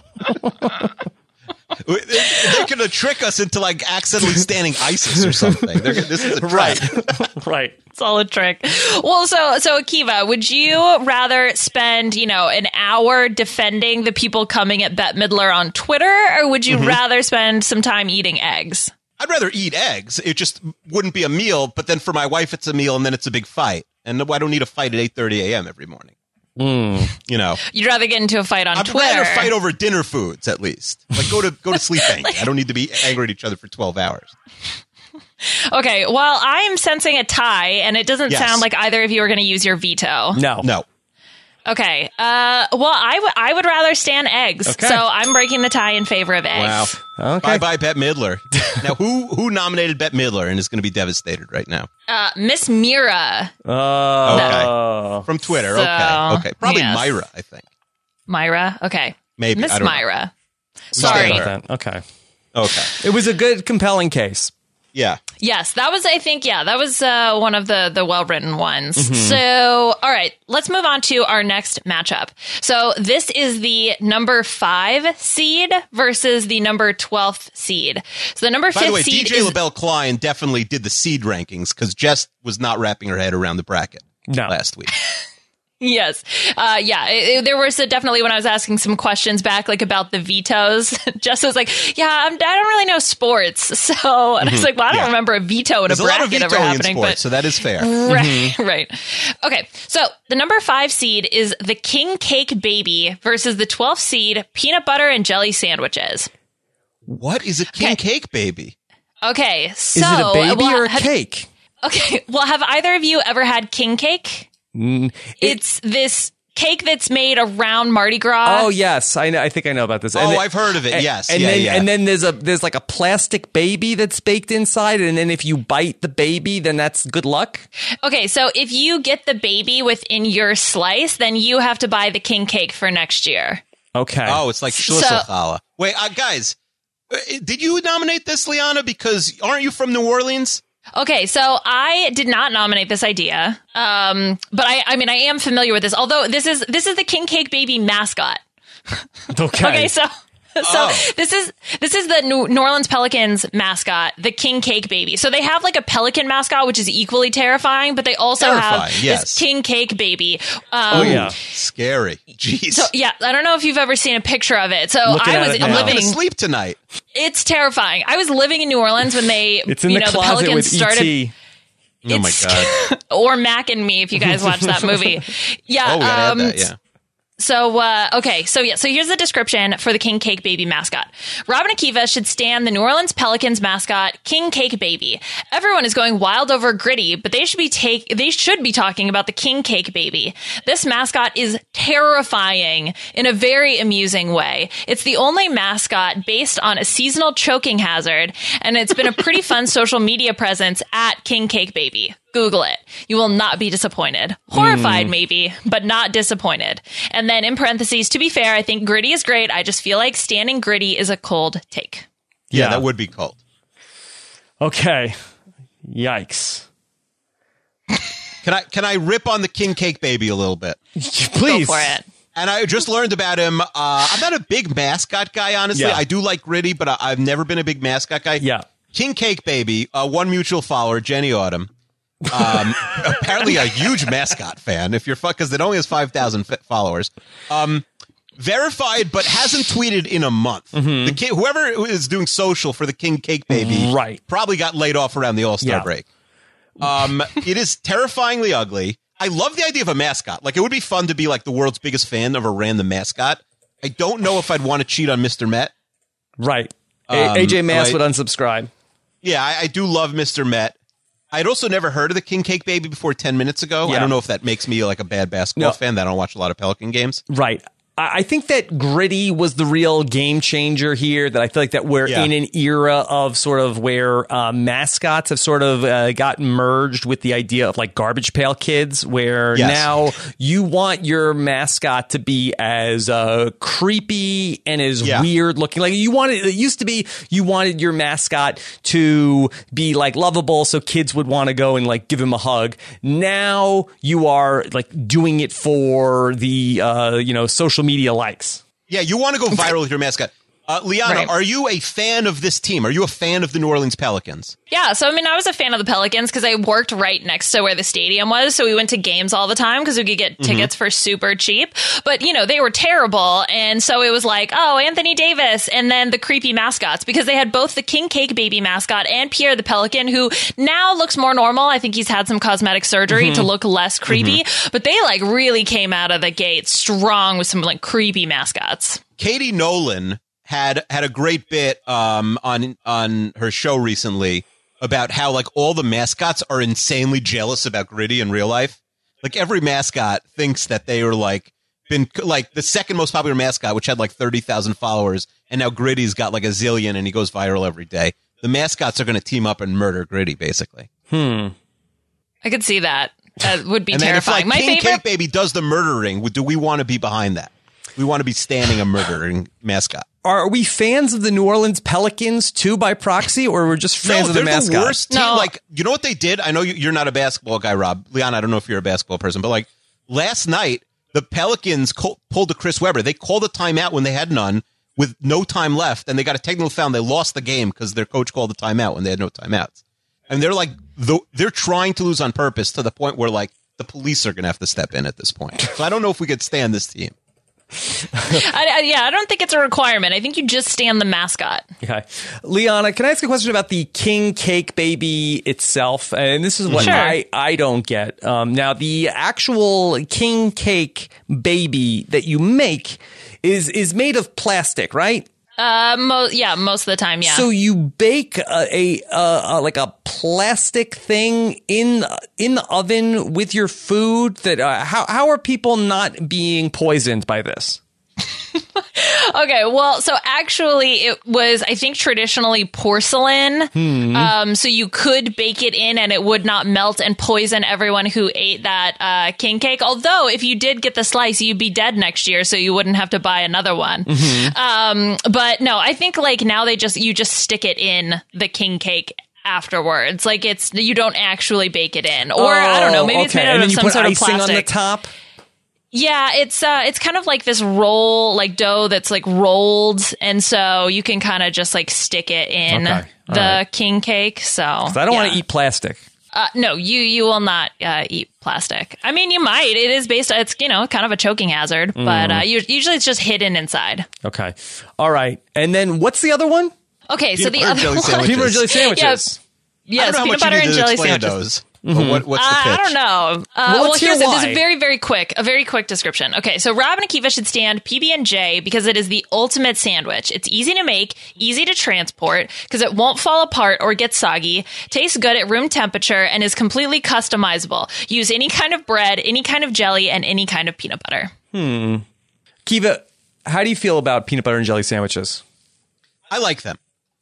Speaker 3: They're going to trick us into like accidentally standing ISIS or something. This is a trap.
Speaker 2: Right.
Speaker 4: Solid trick. Well, so Akiva, would you rather spend, an hour defending the people coming at Bette Midler on Twitter, or would you rather spend some time eating eggs?
Speaker 3: I'd rather eat eggs. It just wouldn't be a meal, but then for my wife, it's a meal, and then it's a big fight. And I don't need a fight at 8:30 a.m. every morning.
Speaker 4: You'd rather get into a fight on
Speaker 3: I'd
Speaker 4: Twitter.
Speaker 3: rather fight over dinner foods, at least. Like, go to sleep angry. I don't need to be angry at each other for 12 hours.
Speaker 4: Okay, well, I'm sensing a tie, and it doesn't
Speaker 3: Yes.
Speaker 4: sound like either of you are going to use your veto.
Speaker 2: No.
Speaker 4: Okay. Well, I would rather stand eggs.
Speaker 2: Okay.
Speaker 4: So I'm breaking the tie in favor of eggs.
Speaker 3: Wow.
Speaker 2: Okay.
Speaker 3: Bye-bye, Bette Midler. Now, who nominated Bette Midler and is going to be devastated right now?
Speaker 4: Miss Mira.
Speaker 2: Oh.
Speaker 3: From Twitter.
Speaker 4: So,
Speaker 3: Okay. Probably
Speaker 4: yes.
Speaker 3: Myra, I think.
Speaker 4: Myra. Okay.
Speaker 3: Maybe.
Speaker 4: Miss
Speaker 3: I don't know.
Speaker 4: Myra.
Speaker 2: Sorry
Speaker 4: Sorry.
Speaker 2: about that. Okay.
Speaker 3: Okay.
Speaker 2: It was a good, compelling case.
Speaker 3: Yeah.
Speaker 4: Yes, that was, I think, that was one of the well-written ones.
Speaker 3: Mm-hmm.
Speaker 4: So, all right, let's move on to our next matchup. So this is the number 5 seed versus the number 12th seed. So the number 5
Speaker 3: By the way,
Speaker 4: seed
Speaker 3: DJ
Speaker 4: is...
Speaker 3: LaBelle Klein definitely did the seed rankings because Jess was not wrapping her head around the bracket
Speaker 2: No.
Speaker 3: last week.
Speaker 4: Yes. There was definitely when I was asking some questions back, like about the vetoes, Jess was like, I don't really know sports. So, and I was like, well, I don't
Speaker 3: Yeah.
Speaker 4: remember a veto in
Speaker 3: There's
Speaker 4: a
Speaker 3: a lot of
Speaker 4: bracket ever
Speaker 3: vetoing in
Speaker 4: happening,
Speaker 3: sports,
Speaker 4: but
Speaker 3: so that is fair.
Speaker 4: right, right. Okay. So the number 5 seed is the King Cake Baby versus the 12th seed peanut butter and jelly sandwiches.
Speaker 3: What is a king cake baby?
Speaker 4: Okay. So
Speaker 2: Is it a baby
Speaker 4: well,
Speaker 2: or a cake?
Speaker 4: Okay. Well, have either of you ever had king cake? It's this cake that's made around Mardi Gras.
Speaker 2: Oh yes, I know. I think I know about this.
Speaker 3: Oh, I've heard of it. Yes.
Speaker 2: And
Speaker 3: Yeah,
Speaker 2: then
Speaker 3: yeah.
Speaker 2: and then there's like a plastic baby that's baked inside, and then if you bite the baby, then that's good luck.
Speaker 4: Okay, so if you get the baby within your slice, then you have to buy the king cake for next year.
Speaker 2: Okay.
Speaker 3: Oh, it's like Schlüsselchallah. Wait, guys, did you nominate this, Liana? Because aren't you from New Orleans?
Speaker 4: Okay, so I did not nominate this idea, but I mean I am familiar with this. Although this is the king cake baby mascot.
Speaker 2: Okay.
Speaker 4: Okay, so this is the New Orleans Pelicans mascot, the king cake baby. So they have like a pelican mascot, which is equally terrifying, but they also have
Speaker 3: Terrifying, yes.
Speaker 4: this king cake baby.
Speaker 2: Oh yeah.
Speaker 3: Scary. Jeez.
Speaker 4: So yeah, I don't know if you've ever seen a picture of it. So
Speaker 2: Looking
Speaker 4: I
Speaker 2: at
Speaker 4: was
Speaker 2: it now.
Speaker 3: I'm going
Speaker 4: living.
Speaker 3: to sleep tonight.
Speaker 4: It's terrifying. I was living in New Orleans when they,
Speaker 2: It's in the
Speaker 4: the
Speaker 2: closet
Speaker 4: Pelicans
Speaker 2: with
Speaker 4: started.
Speaker 2: ET.
Speaker 3: Oh, my God.
Speaker 4: Or Mac and Me, if you guys watch that movie. Yeah.
Speaker 3: Oh, we got to add that, yeah.
Speaker 4: So, okay. So here's the description for the King Cake Baby mascot. Robin Akiva should stand the New Orleans Pelicans mascot, King Cake Baby. Everyone is going wild over Gritty, but they should be talking about the King Cake Baby. This mascot is terrifying in a very amusing way. It's the only mascot based on a seasonal choking hazard, and it's been a pretty fun social media presence at King Cake Baby. Google it. You will not be disappointed. Horrified, maybe, but not disappointed. And then in parentheses, to be fair, I think Gritty is great. I just feel like standing Gritty is a cold take.
Speaker 3: Yeah, that would be cold.
Speaker 2: Okay. Yikes.
Speaker 3: Can I rip on the king cake baby a little bit?
Speaker 2: Please.
Speaker 4: Go for it.
Speaker 3: And I just learned about him. I'm not a big mascot guy, honestly.
Speaker 2: Yeah.
Speaker 3: I do like Gritty, but I've never been a big mascot guy.
Speaker 2: Yeah.
Speaker 3: King Cake Baby, one mutual follower, Jenny Autumn. Apparently a huge mascot fan. If you're because it only has 5,000 followers. Verified, but hasn't tweeted in a month. The kid, whoever is doing social for the King Cake Baby,
Speaker 2: Right.
Speaker 3: probably got laid off around the All-Star
Speaker 2: Yeah.
Speaker 3: break. It is terrifyingly ugly. I love the idea of a mascot. Like, it would be fun to be like the world's biggest fan of a random mascot. I don't know if I'd want to cheat on Mr. Met.
Speaker 2: Right. AJ Mass
Speaker 3: right.
Speaker 2: would unsubscribe.
Speaker 3: Yeah, I do love Mr. Met. I'd also never heard of the King Cake Baby before 10 minutes ago.
Speaker 2: Yeah.
Speaker 3: I don't know if that makes me like a bad basketball
Speaker 2: No.
Speaker 3: fan that I don't watch a lot of Pelican games.
Speaker 2: Right. I think that Gritty was the real game changer here, that I feel like that we're
Speaker 3: Yeah.
Speaker 2: in an era of sort of where mascots have sort of gotten merged with the idea of like Garbage Pail Kids, where
Speaker 3: Yes.
Speaker 2: now you want your mascot to be as creepy and as
Speaker 3: Yeah.
Speaker 2: weird looking. Like it used to be you wanted your mascot to be like lovable so kids would want to go and like give him a hug. Now you are like doing it for the social media likes.
Speaker 3: Yeah, you want to go viral with your mascot. Liana,
Speaker 4: Right.
Speaker 3: are you a fan of this team? Are you a fan of the New Orleans Pelicans?
Speaker 4: Yeah, so I mean, I was a fan of the Pelicans because I worked right next to where the stadium was, so we went to games all the time because we could get tickets for super cheap. But they were terrible, and so it was like, oh, Anthony Davis, and then the creepy mascots because they had both the King Cake Baby mascot and Pierre the Pelican, who now looks more normal. I think he's had some cosmetic surgery to look less creepy, but they like really came out of the gate strong with some like creepy mascots.
Speaker 3: Katie Nolan had a great bit on her show recently about how like all the mascots are insanely jealous about Gritty in real life. Like every mascot thinks that they are like been like the second most popular mascot, which had like 30,000 followers, and now Gritty's got like a zillion, and he goes viral every day. The mascots are going to team up and murder Gritty, basically.
Speaker 4: I could see that. That would be
Speaker 3: And then if
Speaker 4: terrifying.
Speaker 3: like
Speaker 4: My
Speaker 3: King
Speaker 4: favorite.
Speaker 3: Cake Baby does the murdering, do we want to be behind that? We want to be standing a murdering mascot.
Speaker 2: Are we fans of the New Orleans Pelicans too by proxy, or we're just fans of the
Speaker 3: they're
Speaker 2: mascot?
Speaker 3: the worst team.
Speaker 4: No.
Speaker 3: Like, you know what they did? I know you're not a basketball guy, Rob. Leon, I don't know if you're a basketball person, but like last night, the Pelicans pulled a Chris Webber. They called a timeout when they had none with no time left, and they got a technical foul. And they lost the game because their coach called a timeout when they had no timeouts. And they're like, they're trying to lose on purpose to the point where like the police are going to have to step in at this point. So I don't know if we could stand this team.
Speaker 4: I don't think it's a requirement. I think you just stand the mascot.
Speaker 2: Okay. Liana, can I ask a question about the King Cake Baby itself? And this is what
Speaker 4: Sure.
Speaker 2: I don't get. Now, the actual King Cake Baby that you make is made of plastic, right?
Speaker 4: Most of the time, yeah.
Speaker 2: So you bake a plastic thing in the oven with your food. That how are people not being poisoned by this?
Speaker 4: Okay, well, so actually it was, I think, traditionally porcelain. So you could bake it in and it would not melt and poison everyone who ate that king cake. Although if you did get the slice, you'd be dead next year, so you wouldn't have to buy another one. But no, I think like now you just stick it in the king cake afterwards. Like you don't actually bake it in. Or I don't know, maybe it's made out
Speaker 2: and
Speaker 4: of
Speaker 2: then you
Speaker 4: some
Speaker 2: put
Speaker 4: sort of
Speaker 2: icing
Speaker 4: plastic.
Speaker 2: on the top.
Speaker 4: Yeah, it's kind of like this roll, like dough that's like rolled, and so you can kind of just like stick it in
Speaker 2: Okay. All
Speaker 4: the
Speaker 2: right.
Speaker 4: king cake. So
Speaker 2: I don't want to eat plastic.
Speaker 4: No, you will not eat plastic. I mean, you might. It is based. It's kind of a choking hazard, but usually it's just hidden inside.
Speaker 2: Okay. All right. And then what's the other one?
Speaker 4: Okay, so the
Speaker 3: Peanut
Speaker 4: other
Speaker 3: butter
Speaker 4: one,
Speaker 3: jelly sandwiches.
Speaker 2: Peanut butter jelly sandwiches.
Speaker 4: yes,
Speaker 3: I don't know
Speaker 4: peanut
Speaker 3: how much
Speaker 4: butter
Speaker 3: you
Speaker 4: and
Speaker 3: need to
Speaker 4: jelly
Speaker 3: explain
Speaker 4: sandwiches.
Speaker 3: those. What's the pitch?
Speaker 4: I don't know.
Speaker 2: let's hear
Speaker 4: here's
Speaker 2: why.
Speaker 4: It's a very quick description. Okay, so Rob and Akiva should stand PB&J because it is the ultimate sandwich. It's easy to make, easy to transport because it won't fall apart or get soggy, tastes good at room temperature, and is completely customizable. Use any kind of bread, any kind of jelly, and any kind of peanut butter.
Speaker 2: Kiva, how do you feel about peanut butter and jelly sandwiches?
Speaker 3: I like them.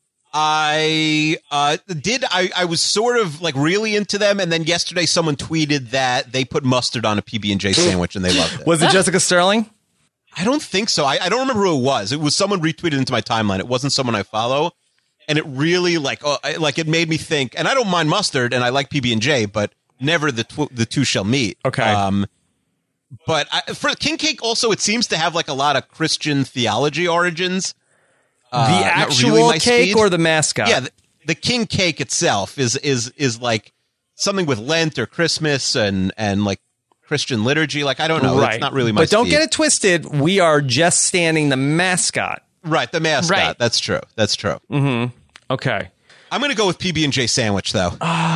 Speaker 3: I was sort of like really into them, and then yesterday someone tweeted that they put mustard on a PB&J sandwich and they loved it.
Speaker 2: Was it Jessica Sterling?
Speaker 3: I don't think so. I don't remember who it was. It was someone retweeted into my timeline. It wasn't someone I follow, and it really it made me think. And I don't mind mustard, and I like PB&J, but never the two shall meet.
Speaker 2: Okay.
Speaker 3: But for King Cake, also it seems to have like a lot of Christian theology origins.
Speaker 2: The
Speaker 3: not
Speaker 2: actual
Speaker 3: really my
Speaker 2: cake
Speaker 3: speed.
Speaker 2: or the mascot?
Speaker 3: Yeah, the King Cake itself is like something with Lent or Christmas and like Christian liturgy. Like, I don't know.
Speaker 2: Right.
Speaker 3: It's not really my
Speaker 2: But don't
Speaker 3: speed.
Speaker 2: get it twisted. We are just standing the mascot.
Speaker 3: Right, the mascot.
Speaker 4: Right.
Speaker 3: That's true.
Speaker 2: Okay.
Speaker 3: I'm going to go with PB&J sandwich, though.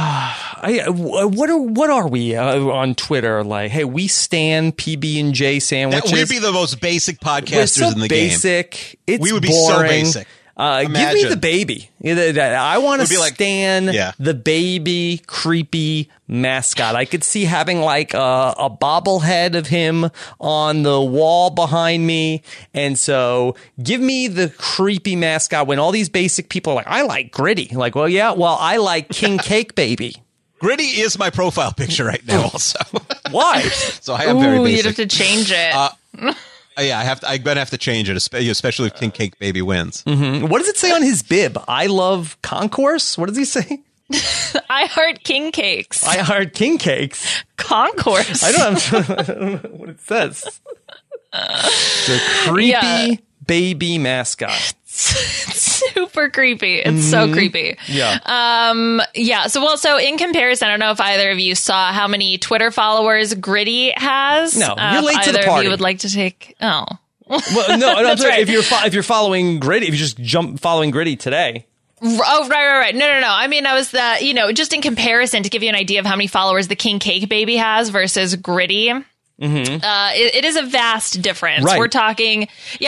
Speaker 2: What are we on Twitter? Like, hey, we stand PB&J sandwiches.
Speaker 3: We'd be the most basic
Speaker 2: We're
Speaker 3: podcasters
Speaker 2: so
Speaker 3: in the game.
Speaker 2: basic. It's
Speaker 3: We would be
Speaker 2: boring.
Speaker 3: so basic.
Speaker 2: Give me
Speaker 3: Imagine.
Speaker 2: the baby. I want to
Speaker 3: We'd be like-
Speaker 2: stand
Speaker 3: yeah.
Speaker 2: the baby, creepy mascot. I could see having like a bobblehead of him on the wall behind me. And so give me the creepy mascot when all these basic people are like, I like Gritty. Like, well, yeah, I like King Cake Baby.
Speaker 3: Gritty is my profile picture right now, also.
Speaker 2: Why?
Speaker 3: So I am very
Speaker 4: Ooh,
Speaker 3: basic.
Speaker 4: you'd have to change it.
Speaker 3: Yeah, I'm going to have to change it, especially if King Cake Baby wins.
Speaker 2: What does it say on his bib? I love concourse? What does he say?
Speaker 4: I heart king cakes.
Speaker 2: I heart king cakes.
Speaker 4: Concourse.
Speaker 2: I don't know what it says. The creepy
Speaker 4: Yeah.
Speaker 2: baby mascot.
Speaker 4: Super creepy. It's so creepy.
Speaker 2: Yeah.
Speaker 4: Yeah. So in comparison, I don't know if either of you saw how many Twitter followers Gritty has.
Speaker 2: No, you're late
Speaker 4: if
Speaker 2: to the
Speaker 4: either
Speaker 2: party.
Speaker 4: of you would like to take. Oh,
Speaker 2: Well, no, I'm
Speaker 4: That's
Speaker 2: sorry.
Speaker 4: right.
Speaker 2: If you're following Gritty, if you just jump following Gritty today.
Speaker 4: oh, right. No. I mean, I was just in comparison to give you an idea of how many followers the King Cake Baby has versus Gritty. It is a vast difference.
Speaker 2: Right.
Speaker 4: We're talking,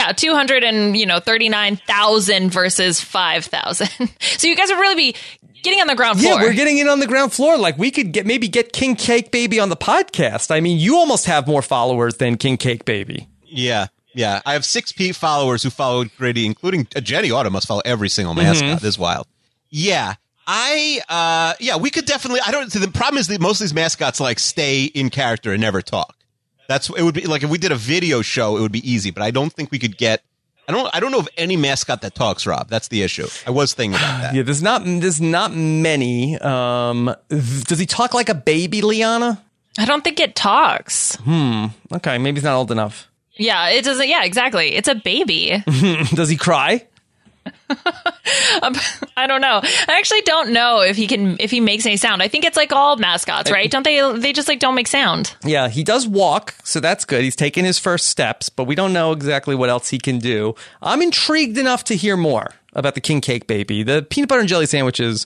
Speaker 4: 239,000 versus 5,000. So you guys would really be getting on the ground floor.
Speaker 2: Yeah, we're getting in on the ground floor. Like we could get King Cake Baby on the podcast. I mean, you almost have more followers than King Cake Baby.
Speaker 3: Yeah. I have 6 followers who followed Gritty, including Jenny Auto must follow every single mascot. This is wild. Yeah. We could definitely. The problem is that most of these mascots like stay in character and never talk. It would be like if we did a video show, it would be easy. But I don't think we could get. I don't know of any mascot that talks, Rob. That's the issue. I was thinking about that.
Speaker 2: Yeah, there's not many. Does he talk like a baby, Liana?
Speaker 4: I don't think it talks.
Speaker 2: Okay, maybe he's not old enough.
Speaker 4: Yeah, it doesn't. Yeah, exactly. It's a baby.
Speaker 2: Does he cry?
Speaker 4: I don't know. I actually don't know if he makes any sound. I think it's like all mascots, right? Don't they just like don't make sound?
Speaker 2: Yeah, he does walk, so that's good. He's taking his first steps, but we don't know exactly what else he can do. I'm intrigued enough to hear more about the king cake baby. The peanut butter and jelly sandwiches.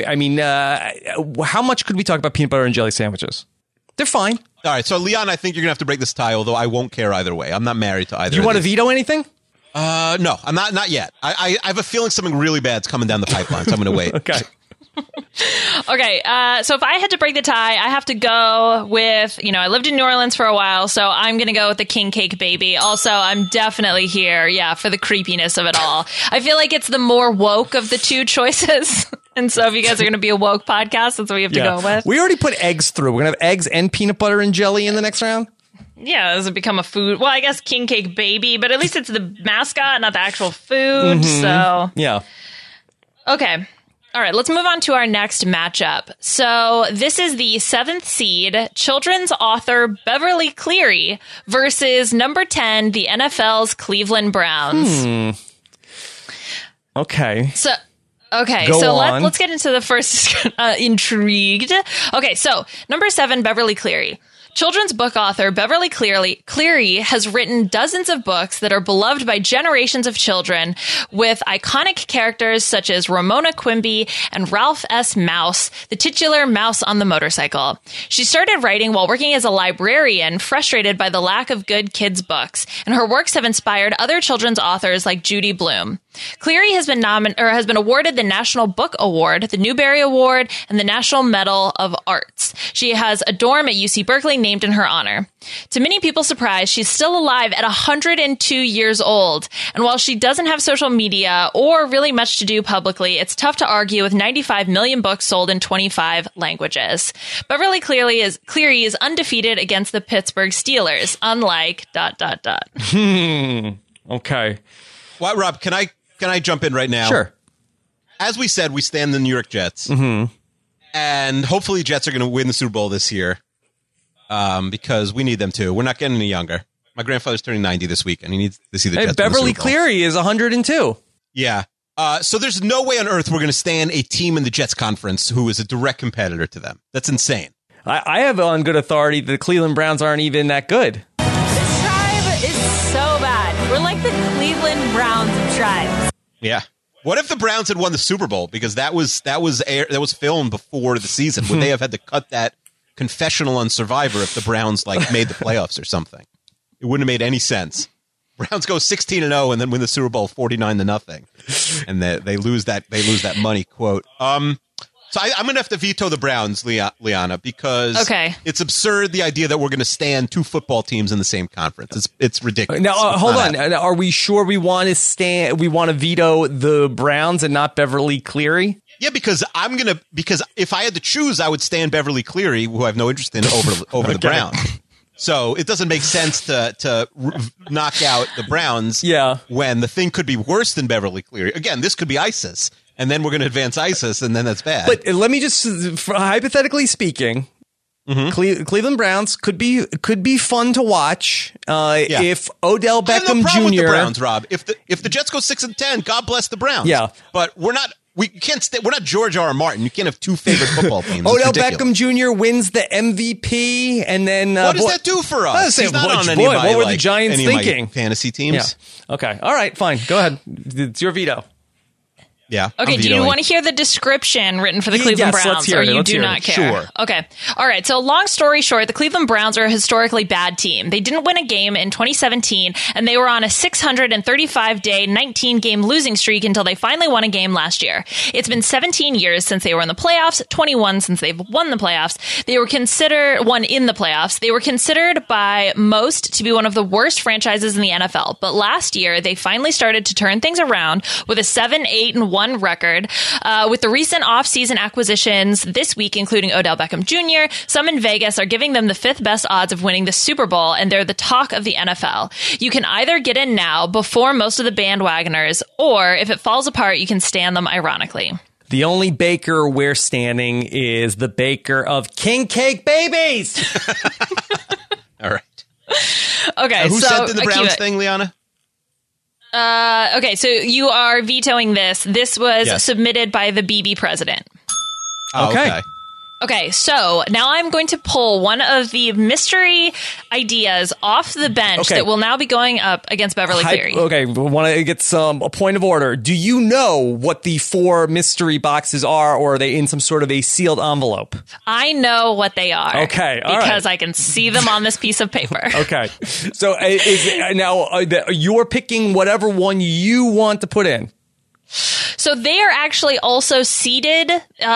Speaker 2: How much could we talk about peanut butter and jelly sandwiches? They're fine.
Speaker 3: All right, so Leon, I think you're gonna have to break this tie, although I won't care either way. I'm not married to either.
Speaker 2: Do you want to veto anything?
Speaker 3: No, I'm not yet. I have a feeling something really bad's coming down the pipeline, so I'm going to wait.
Speaker 2: Okay.
Speaker 4: Okay, so if I had to break the tie, I have to go with, I lived in New Orleans for a while, so I'm going to go with the king cake baby. Also, I'm definitely here, for the creepiness of it all. I feel like it's the more woke of the two choices. And so if you guys are going to be a woke podcast, that's what we have to go with.
Speaker 2: We already put eggs through. We're going to have eggs and peanut butter and jelly in the next round?
Speaker 4: Yeah, does it become a food? Well, I guess king cake baby, but at least it's the mascot, not the actual food. So
Speaker 2: yeah.
Speaker 4: Okay. All right, let's move on to our next matchup. So this is the 7th seed children's author Beverly Cleary versus number 10, the NFL's Cleveland Browns.
Speaker 2: Okay.
Speaker 4: So
Speaker 2: on.
Speaker 4: let's get into the first intrigued. Okay, so number 7, Beverly Cleary. Children's book author Beverly Cleary has written dozens of books that are beloved by generations of children with iconic characters such as Ramona Quimby and Ralph S. Mouse, the titular mouse on the motorcycle. She started writing while working as a librarian, frustrated by the lack of good kids' books, and her works have inspired other children's authors like Judy Blume. Cleary has been awarded the National Book Award, the Newbery Award, and the National Medal of Arts. She has a dorm at UC Berkeley named in her honor. To many people's surprise, she's still alive at 102 years old. And while she doesn't have social media or really much to do publicly, it's tough to argue with 95 million books sold in 25 languages. Beverly Cleary is undefeated against the Pittsburgh Steelers, unlike ...
Speaker 2: Okay.
Speaker 3: Well, Rob, can I jump in right now?
Speaker 2: Sure.
Speaker 3: As we said, we stand the New York Jets. And hopefully Jets are going to win the Super Bowl this year because we need them to. We're not getting any younger. My grandfather's turning 90 this week, and he needs to see the Jets.
Speaker 2: Beverly Cleary is 102.
Speaker 3: Yeah. So there's no way on earth we're going to stand a team in the Jets conference who is a direct competitor to them. That's insane.
Speaker 2: I have on good authority that the Cleveland Browns aren't even that good.
Speaker 5: This tribe is so bad. We're like the Cleveland Browns of tribes.
Speaker 3: Yeah. What if the Browns had won the Super Bowl? Because that was filmed before the season. Would they have had to cut that confessional on Survivor if the Browns made the playoffs or something? It wouldn't have made any sense. Browns go 16-0 and then win the Super Bowl 49-0, and they lose that money. Quote. So I'm going to have to veto the Browns, Liana, because it's absurd, the idea that we're going to stand two football teams in the same conference. It's ridiculous.
Speaker 2: Now, hold on. Are we sure we want to veto the Browns and not Beverly Cleary?
Speaker 3: Yeah, because if I had to choose, I would stand Beverly Cleary, who I have no interest in, over the Browns. So it doesn't make sense to knock out the Browns when the thing could be worse than Beverly Cleary. Again, this could be ISIS. And then we're going to advance ISIS, and then that's bad.
Speaker 2: But let me just, hypothetically speaking, Cleveland Browns could be fun to watch if Odell Beckham
Speaker 3: I have no problem
Speaker 2: Jr.
Speaker 3: with the Browns, Rob. If the Jets go 6-10, God bless the Browns.
Speaker 2: Yeah,
Speaker 3: but we're not George R. R. Martin. You can't have two favorite football teams.
Speaker 2: Odell Beckham Jr. wins the MVP, and then
Speaker 3: what does that do for us? He's not on any of my,
Speaker 2: what were the Giants thinking?
Speaker 3: Fantasy teams.
Speaker 2: Yeah. Okay. All right. Fine. Go ahead. It's your veto.
Speaker 3: Yeah.
Speaker 4: Okay, do you want to hear the description written for the Cleveland
Speaker 2: yes,
Speaker 4: Browns,
Speaker 2: let's hear
Speaker 4: or
Speaker 2: it.
Speaker 4: you
Speaker 2: Let's
Speaker 4: do
Speaker 2: hear
Speaker 4: not
Speaker 2: it.
Speaker 4: care?
Speaker 2: Sure.
Speaker 4: Okay. All right. So, long story short, the Cleveland Browns are a historically bad team. They didn't win a game in 2017, and they were on a 635-day, 19-game losing streak until they finally won a game last year. It's been 17 years since they were in the playoffs, 21 since they've won the playoffs. They were won in the playoffs. They were considered by most to be one of the worst franchises in the NFL. But last year, they finally started to turn things around with a 7-8-1 record. With the recent off-season acquisitions this week, including Odell Beckham Jr., some in Vegas are giving them the 5th best odds of winning the Super Bowl, and they're the talk of the NFL. You can either get in now before most of the bandwagoners, or if it falls apart, you can stand them ironically.
Speaker 2: The only baker we're standing is the baker of King Cake Babies.
Speaker 3: All right.
Speaker 4: Okay,
Speaker 3: Who
Speaker 4: so
Speaker 3: sent in the Browns
Speaker 4: Akiva,
Speaker 3: thing, Liana?
Speaker 4: Okay, so you are vetoing this. This was
Speaker 3: Yes.
Speaker 4: submitted by the BB president.
Speaker 3: Oh,
Speaker 2: Okay.
Speaker 4: Okay, so now I'm going to pull one of the mystery ideas off the bench
Speaker 2: Okay.
Speaker 4: that will now be going up against Beverly Cleary.
Speaker 2: Okay, we want to get a point of order. Do you know what the 4 mystery boxes are, or are they in some sort of a sealed envelope?
Speaker 4: I know what they are.
Speaker 2: Okay, all right.
Speaker 4: because I can see them on this piece of paper.
Speaker 2: Okay, so you're picking whatever one you want to put in.
Speaker 4: So they are actually also seeded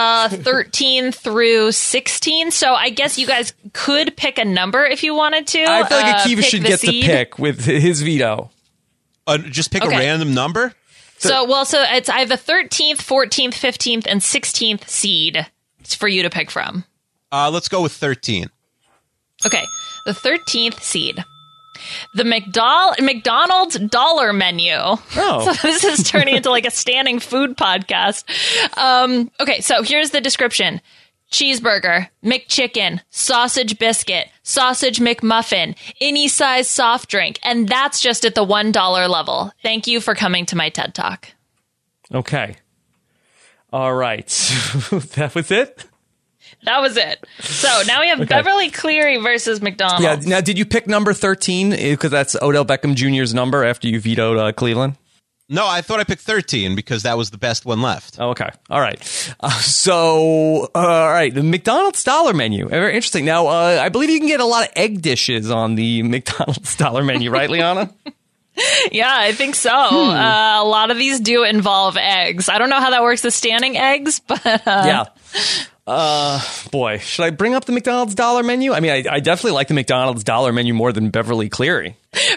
Speaker 4: 13 through 16. So I guess you guys could pick a number if you wanted to.
Speaker 2: I feel like Akiva
Speaker 4: pick
Speaker 2: should
Speaker 4: the
Speaker 2: get
Speaker 4: seed.
Speaker 2: to pick with his veto.
Speaker 3: Just pick
Speaker 4: Okay.
Speaker 3: a random number?
Speaker 4: So it's either 13th, 14th, 15th, and 16th seed for you to pick from.
Speaker 3: Let's go with 13.
Speaker 4: Okay, the 13th seed. The McDonald's dollar menu.
Speaker 2: Oh.
Speaker 4: So this is turning into like a standing food podcast. Okay, so here's the description. Cheeseburger, McChicken, sausage biscuit, sausage McMuffin, any size soft drink. And that's just at the $1 level. Thank you for coming to my TED Talk.
Speaker 2: Okay. All right. That was it?
Speaker 4: That was it. So now we have Beverly Cleary versus McDonald's.
Speaker 2: Yeah. Now, did you pick number 13? Because that's Odell Beckham Jr.'s number after you vetoed Cleveland?
Speaker 3: No, I thought I picked 13 because that was the best one left.
Speaker 2: Oh, okay. All right. All right. The McDonald's dollar menu. Very interesting. Now, I believe you can get a lot of egg dishes on the McDonald's dollar menu, right, Liana?
Speaker 4: Yeah, I think so. A lot of these do involve eggs. I don't know how that works with standing eggs, but
Speaker 2: Yeah. Boy, should I bring up the McDonald's dollar menu? I mean, I definitely like the McDonald's dollar menu more than Beverly Cleary.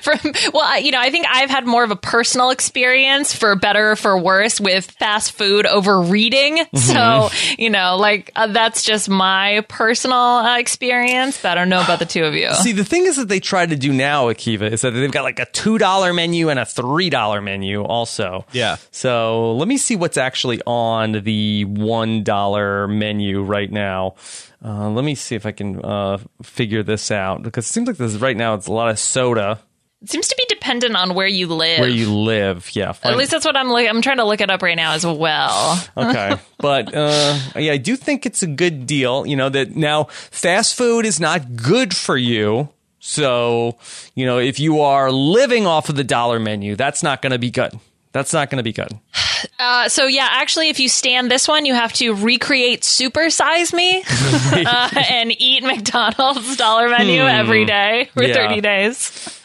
Speaker 4: I think I've had more of a personal experience, for better or for worse, with fast food over reading. So, that's just my personal experience. But I don't know about the two of you.
Speaker 2: See, the thing is that they try to do now, Akiva, is that they've got like a $2 menu and a $3 menu also.
Speaker 3: Yeah.
Speaker 2: So let me see what's actually on the $1 menu right now. Let me see if I can figure this out, because it seems like this right now it's a lot of soda.
Speaker 4: It seems to be dependent on where you live.
Speaker 2: Where you live, yeah.
Speaker 4: At least that's what I'm trying to look it up right now as well.
Speaker 2: Okay. But, yeah, I do think it's a good deal, that now fast food is not good for you. So, if you are living off of the dollar menu, that's not going to be good. That's not going to be good.
Speaker 4: Actually, if you stand this one, you have to recreate Super Size Me and eat McDonald's dollar menu every day for 30 days.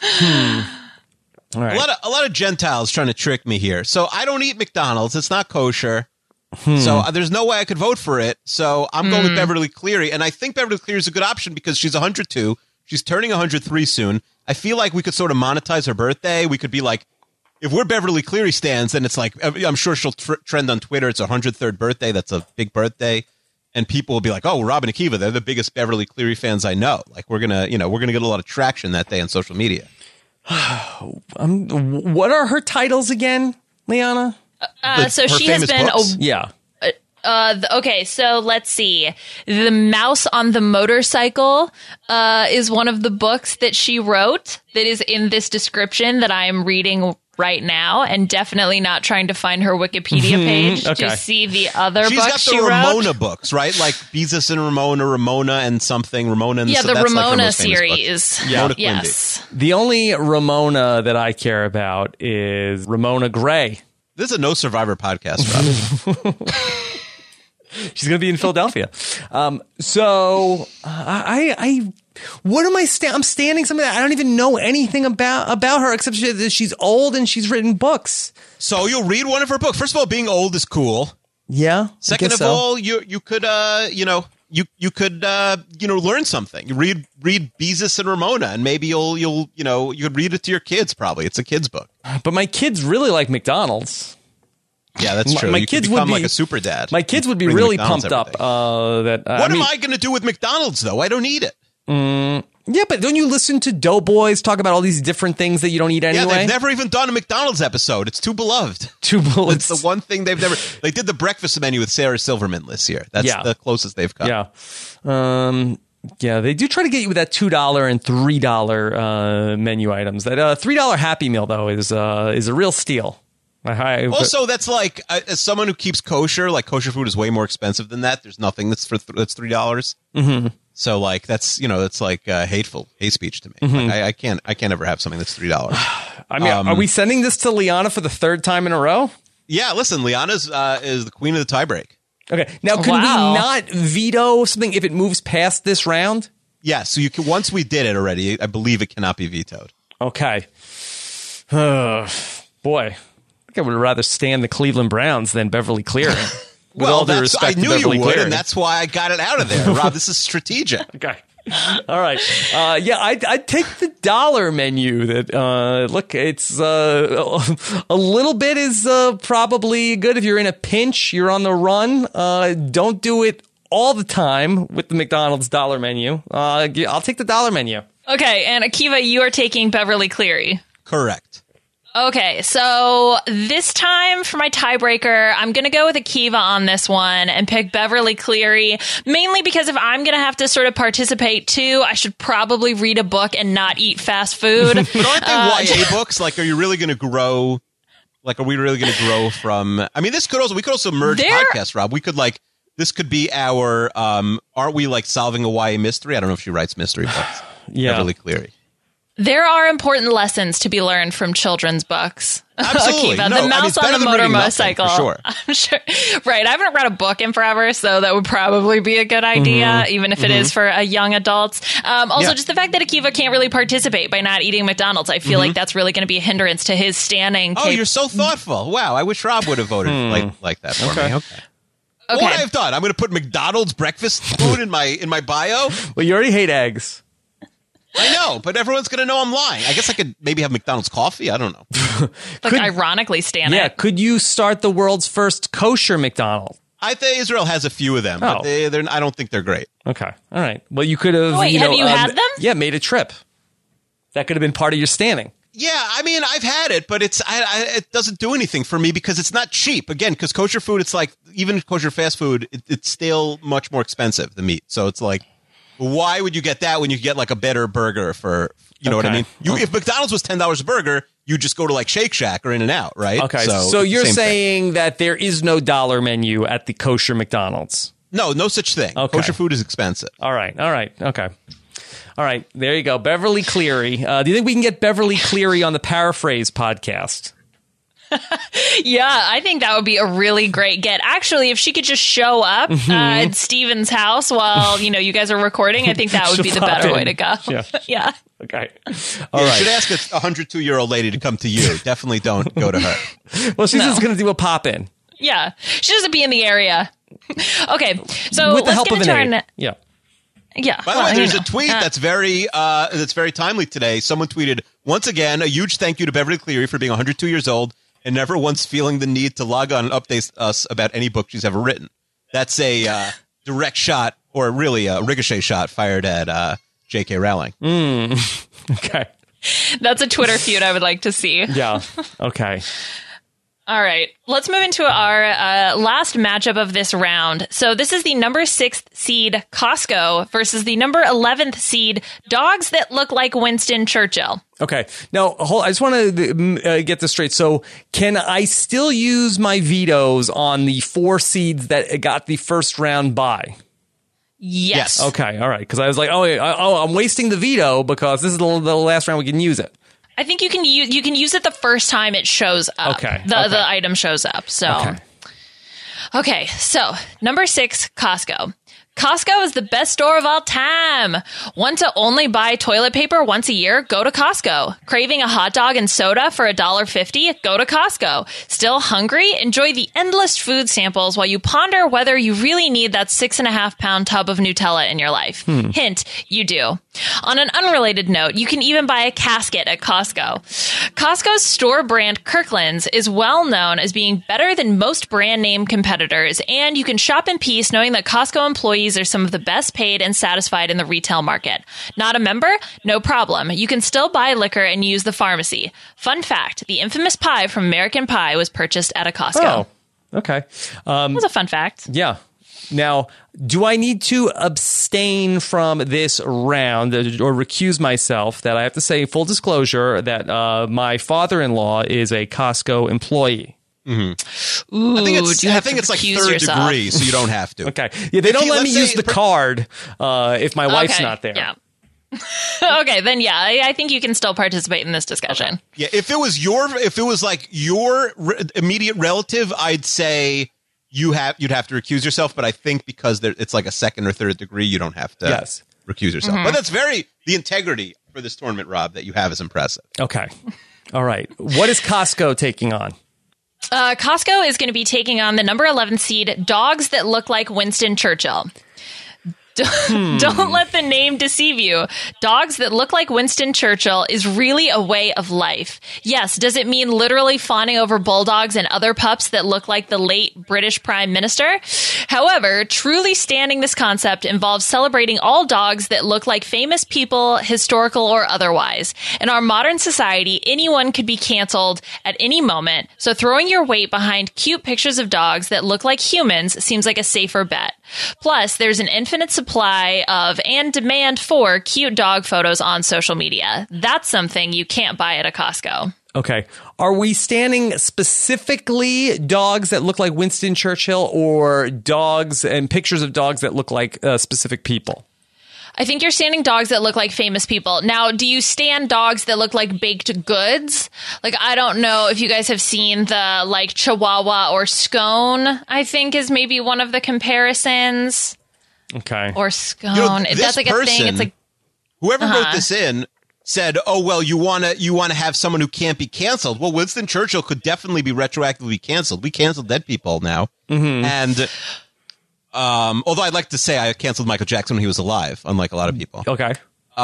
Speaker 2: All right.
Speaker 3: A lot of Gentiles trying to trick me here. So I don't eat McDonald's. It's not kosher. So there's no way I could vote for it. So I'm going with Beverly Cleary. And I think Beverly Cleary is a good option because she's 102. She's turning 103 soon. I feel like we could sort of monetize her birthday. We could be like, if we're Beverly Cleary stans, then it's like, I'm sure she'll trend on Twitter. It's her 103rd birthday. That's a big birthday. And people will be like, oh, Rob and Akiva, they're the biggest Beverly Cleary fans I know. Like, we're going to get a lot of traction that day on social media.
Speaker 2: What are her titles again, Liana?
Speaker 4: So
Speaker 3: her
Speaker 4: she has
Speaker 3: famous
Speaker 4: been
Speaker 3: books?
Speaker 2: Yeah.
Speaker 4: okay, so let's see. The Mouse on the Motorcycle is one of the books that she wrote that is in this description that I am reading right now, and definitely not trying to find her Wikipedia page to see the other
Speaker 3: She's
Speaker 4: books
Speaker 3: got
Speaker 4: she
Speaker 3: the
Speaker 4: wrote.
Speaker 3: Ramona books, right? Like Beezus and Ramona and something. Ramona and
Speaker 4: Yeah, the
Speaker 3: that's like her
Speaker 4: Ramona
Speaker 3: most famous book.
Speaker 4: series.
Speaker 3: Ramona Quimby.
Speaker 4: Yes.
Speaker 2: The only Ramona that I care about is Ramona Gray.
Speaker 3: This is a no Survivor podcast, Rob.
Speaker 2: She's going to be in Philadelphia. So I what am I I'm standing something that I don't even know anything about her except that she's old and she's written books.
Speaker 3: So you'll read one of her books. First of all, being old is cool.
Speaker 2: Yeah.
Speaker 3: Second of all, you could you could learn something. You read Beezus and Ramona, and maybe you could read it to your kids. Probably it's a kid's book.
Speaker 2: But my kids really like McDonald's.
Speaker 3: Yeah, that's true.
Speaker 2: My
Speaker 3: you
Speaker 2: kids
Speaker 3: could become
Speaker 2: would be
Speaker 3: like a super dad.
Speaker 2: My kids would be
Speaker 3: Bring
Speaker 2: really
Speaker 3: McDonald's
Speaker 2: pumped up.
Speaker 3: everything.
Speaker 2: What
Speaker 3: am I going to do with McDonald's though? I don't eat it.
Speaker 2: Yeah, but don't you listen to Doughboys talk about all these different things that you don't eat anyway?
Speaker 3: Yeah, they've never even done a McDonald's episode. It's too beloved. It's the one thing they've never. They did the breakfast menu with Sarah Silverman this year. That's the closest they've come.
Speaker 2: Yeah. Yeah, they do try to get you with that $2 and $3 menu items. That $3 Happy Meal though is a real steal.
Speaker 3: Also, that's like as someone who keeps kosher, like kosher food is way more expensive than that. There's nothing that's $3. Mm-hmm. So like that's like hate speech to me.
Speaker 2: Mm-hmm.
Speaker 3: Like, I can't ever have something that's $3.
Speaker 2: I mean, are we sending this to Liana for the third time in a row?
Speaker 3: Yeah, listen, Liana's is the queen of the tiebreak.
Speaker 2: Okay, now could we not veto something if it moves past this round?
Speaker 3: Yeah, so you can. Once we did it already, I believe it cannot be vetoed.
Speaker 2: Okay. Boy. I think I would rather stand the Cleveland Browns than Beverly Cleary. With all due respect
Speaker 3: I knew
Speaker 2: to Beverly
Speaker 3: you would,
Speaker 2: Cleary.
Speaker 3: and that's why I got it out of there. Rob, this is strategic.
Speaker 2: Okay. All right. I'd take the dollar menu. That look, it's a little bit is probably good if you're in a pinch, you're on the run. Don't do it all the time with the McDonald's dollar menu. I'll take the dollar menu.
Speaker 4: Okay, and Akiva, you are taking Beverly Cleary.
Speaker 3: Correct.
Speaker 4: Okay, so this time for my tiebreaker, I'm going to go with Akiva on this one and pick Beverly Cleary, mainly because if I'm going to have to sort of participate too, I should probably read a book and not eat fast food.
Speaker 3: But aren't they YA books? Like, are you really going to grow? Like, are we really going to grow from? I mean, we could also merge podcasts, Rob. We could this could be our, aren't we like solving a YA mystery? I don't know if she writes mystery books.
Speaker 2: Yeah.
Speaker 3: Beverly Cleary.
Speaker 4: There are important lessons to be learned from children's books.
Speaker 3: Absolutely.
Speaker 4: Akiva,
Speaker 3: No,
Speaker 4: the mouse
Speaker 3: it's
Speaker 4: on
Speaker 3: better
Speaker 4: the
Speaker 3: than
Speaker 4: motor
Speaker 3: reading nothing,
Speaker 4: motorcycle.
Speaker 3: for sure.
Speaker 4: I'm sure. Right. I haven't read a book in forever, so that would probably be a good idea, even if it is for a young adults. Also, just the fact that Akiva can't really participate by not eating McDonald's, I feel like that's really going to be a hindrance to his standing.
Speaker 3: Oh, you're so thoughtful. Wow. I wish Rob would have voted like that for me. Okay. What would I have done? I'm going to put McDonald's breakfast food in my bio?
Speaker 2: Well, you already hate eggs.
Speaker 3: I know, but everyone's going to know I'm lying. I guess I could maybe have McDonald's coffee. I don't know.
Speaker 4: Ironically stand
Speaker 2: Yeah,
Speaker 4: it.
Speaker 2: could you start the world's first kosher McDonald's?
Speaker 3: I think Israel has a few of them, but I don't think they're great.
Speaker 2: Okay, all right. Well, you could have.
Speaker 4: Wait, have you had them?
Speaker 2: Yeah, made a trip. That could have been part of your standing.
Speaker 3: Yeah, I mean, I've had it, but it doesn't do anything for me because it's not cheap. Again, because kosher food, it's like even kosher fast food, it's still much more expensive, the meat. So it's like, why would you get that when you get like a better burger for, you know what I mean? If McDonald's was $10 a burger, you just go to like Shake Shack or In-N-Out, right?
Speaker 2: Okay, so you're saying that there is no dollar menu at the kosher McDonald's?
Speaker 3: No such thing.
Speaker 2: Okay.
Speaker 3: Kosher food is expensive.
Speaker 2: All right, okay. All right, there you go. Beverly Cleary. Do you think we can get Beverly Cleary on the Paraphrase podcast?
Speaker 4: Yeah, I think that would be a really great get. Actually, if she could just show up at Steven's house while, you guys are recording, I think that would be the better way to go. Yeah.
Speaker 2: Okay.
Speaker 3: You should ask a 102-year-old lady to come to you. Definitely don't go to her.
Speaker 2: Well, she's just going to do a pop-in.
Speaker 4: Yeah. She doesn't be in the area. Okay. So
Speaker 2: with the
Speaker 4: let's
Speaker 2: help
Speaker 4: get
Speaker 2: of
Speaker 4: into
Speaker 2: an
Speaker 4: our
Speaker 2: aide. Yeah.
Speaker 4: Yeah.
Speaker 3: By the way, there's a tweet that's very timely today. Someone tweeted, once again, a huge thank you to Beverly Cleary for being 102 years old and never once feeling the need to log on and update us about any book she's ever written. That's a direct shot, or really a ricochet shot fired at J.K. Rowling.
Speaker 2: Okay.
Speaker 4: That's a Twitter feud I would like to see.
Speaker 2: Yeah. Okay.
Speaker 4: All right, let's move into our last matchup of this round. So this is the number 6th seed Costco versus the number 11th seed Dogs That Look Like Winston Churchill.
Speaker 2: Okay. Now, I just want to get this straight. So can I still use my vetoes on the 4 seeds that got the first round bye?
Speaker 4: Yes.
Speaker 2: Okay. All right. Because I was like, I'm wasting the veto because this is the last round we can use it.
Speaker 4: I think you can use it the first time it shows up.
Speaker 2: Okay.
Speaker 4: The item shows up. So okay, so number 6, Costco. Costco is the best store of all time. Want to only buy toilet paper once a year? Go to Costco. Craving a hot dog and soda for $1.50? Go to Costco. Still hungry? Enjoy the endless food samples while you ponder whether you really need that 6.5-pound tub of Nutella in your life. Hint, you do. On an unrelated note, you can even buy a casket at Costco. Costco's store brand Kirkland's is well known as being better than most brand name competitors, and you can shop in peace knowing that Costco employees are some of the best paid and satisfied in the retail market. Not a member? No problem. You can still buy liquor and use the pharmacy. Fun fact, the infamous pie from American Pie was purchased at a Costco.
Speaker 2: Oh, okay.
Speaker 4: That was a fun fact.
Speaker 2: Yeah. Now, do I need to abstain from this round or recuse myself? That I have to say, full disclosure, that my father-in-law is a Costco employee.
Speaker 4: Ooh,
Speaker 3: I think it's like third degree, so you don't have to.
Speaker 2: Okay. Yeah, they don't let me use the card if my wife's not there.
Speaker 4: Yeah. Okay, then yeah, I think you can still participate in this discussion.
Speaker 3: Yeah, if it was like your immediate relative, I'd say you'd have to recuse yourself. But I think because it's like a second or third degree, you don't have to recuse yourself. But that's the integrity for this tournament, Rob, that you have is impressive.
Speaker 2: Okay. All right. What is Costco taking on?
Speaker 4: Costco is going to be taking on the number 11 seed, Dogs That Look Like Winston Churchill. Don't let the name deceive you. Dogs That Look Like Winston Churchill is really a way of life. Yes, does it mean literally fawning over bulldogs and other pups that look like the late British Prime Minister? However, truly standing this concept involves celebrating all dogs that look like famous people, historical or otherwise. In our modern society, anyone could be canceled at any moment, so throwing your weight behind cute pictures of dogs that look like humans seems like a safer bet. Plus, there's an infinite supply of and demand for cute dog photos on social media. That's something you can't buy at a Costco.
Speaker 2: Okay. Are we standing specifically dogs that look like Winston Churchill or dogs and pictures of dogs that look like specific people?
Speaker 4: I think you're standing dogs that look like famous people. Now, do you stand dogs that look like baked goods? Like, I don't know if you guys have seen the, like, Chihuahua or Scone, I think is maybe one of the comparisons.
Speaker 2: Okay.
Speaker 4: Or Scone. That's like a thing. It's like
Speaker 3: whoever wrote this in said, "Oh, well, you want to have someone who can't be canceled." Well, Winston Churchill could definitely be retroactively canceled. We canceled dead people now. And although I'd like to say I canceled Michael Jackson when he was alive, unlike a lot of people.
Speaker 2: Okay.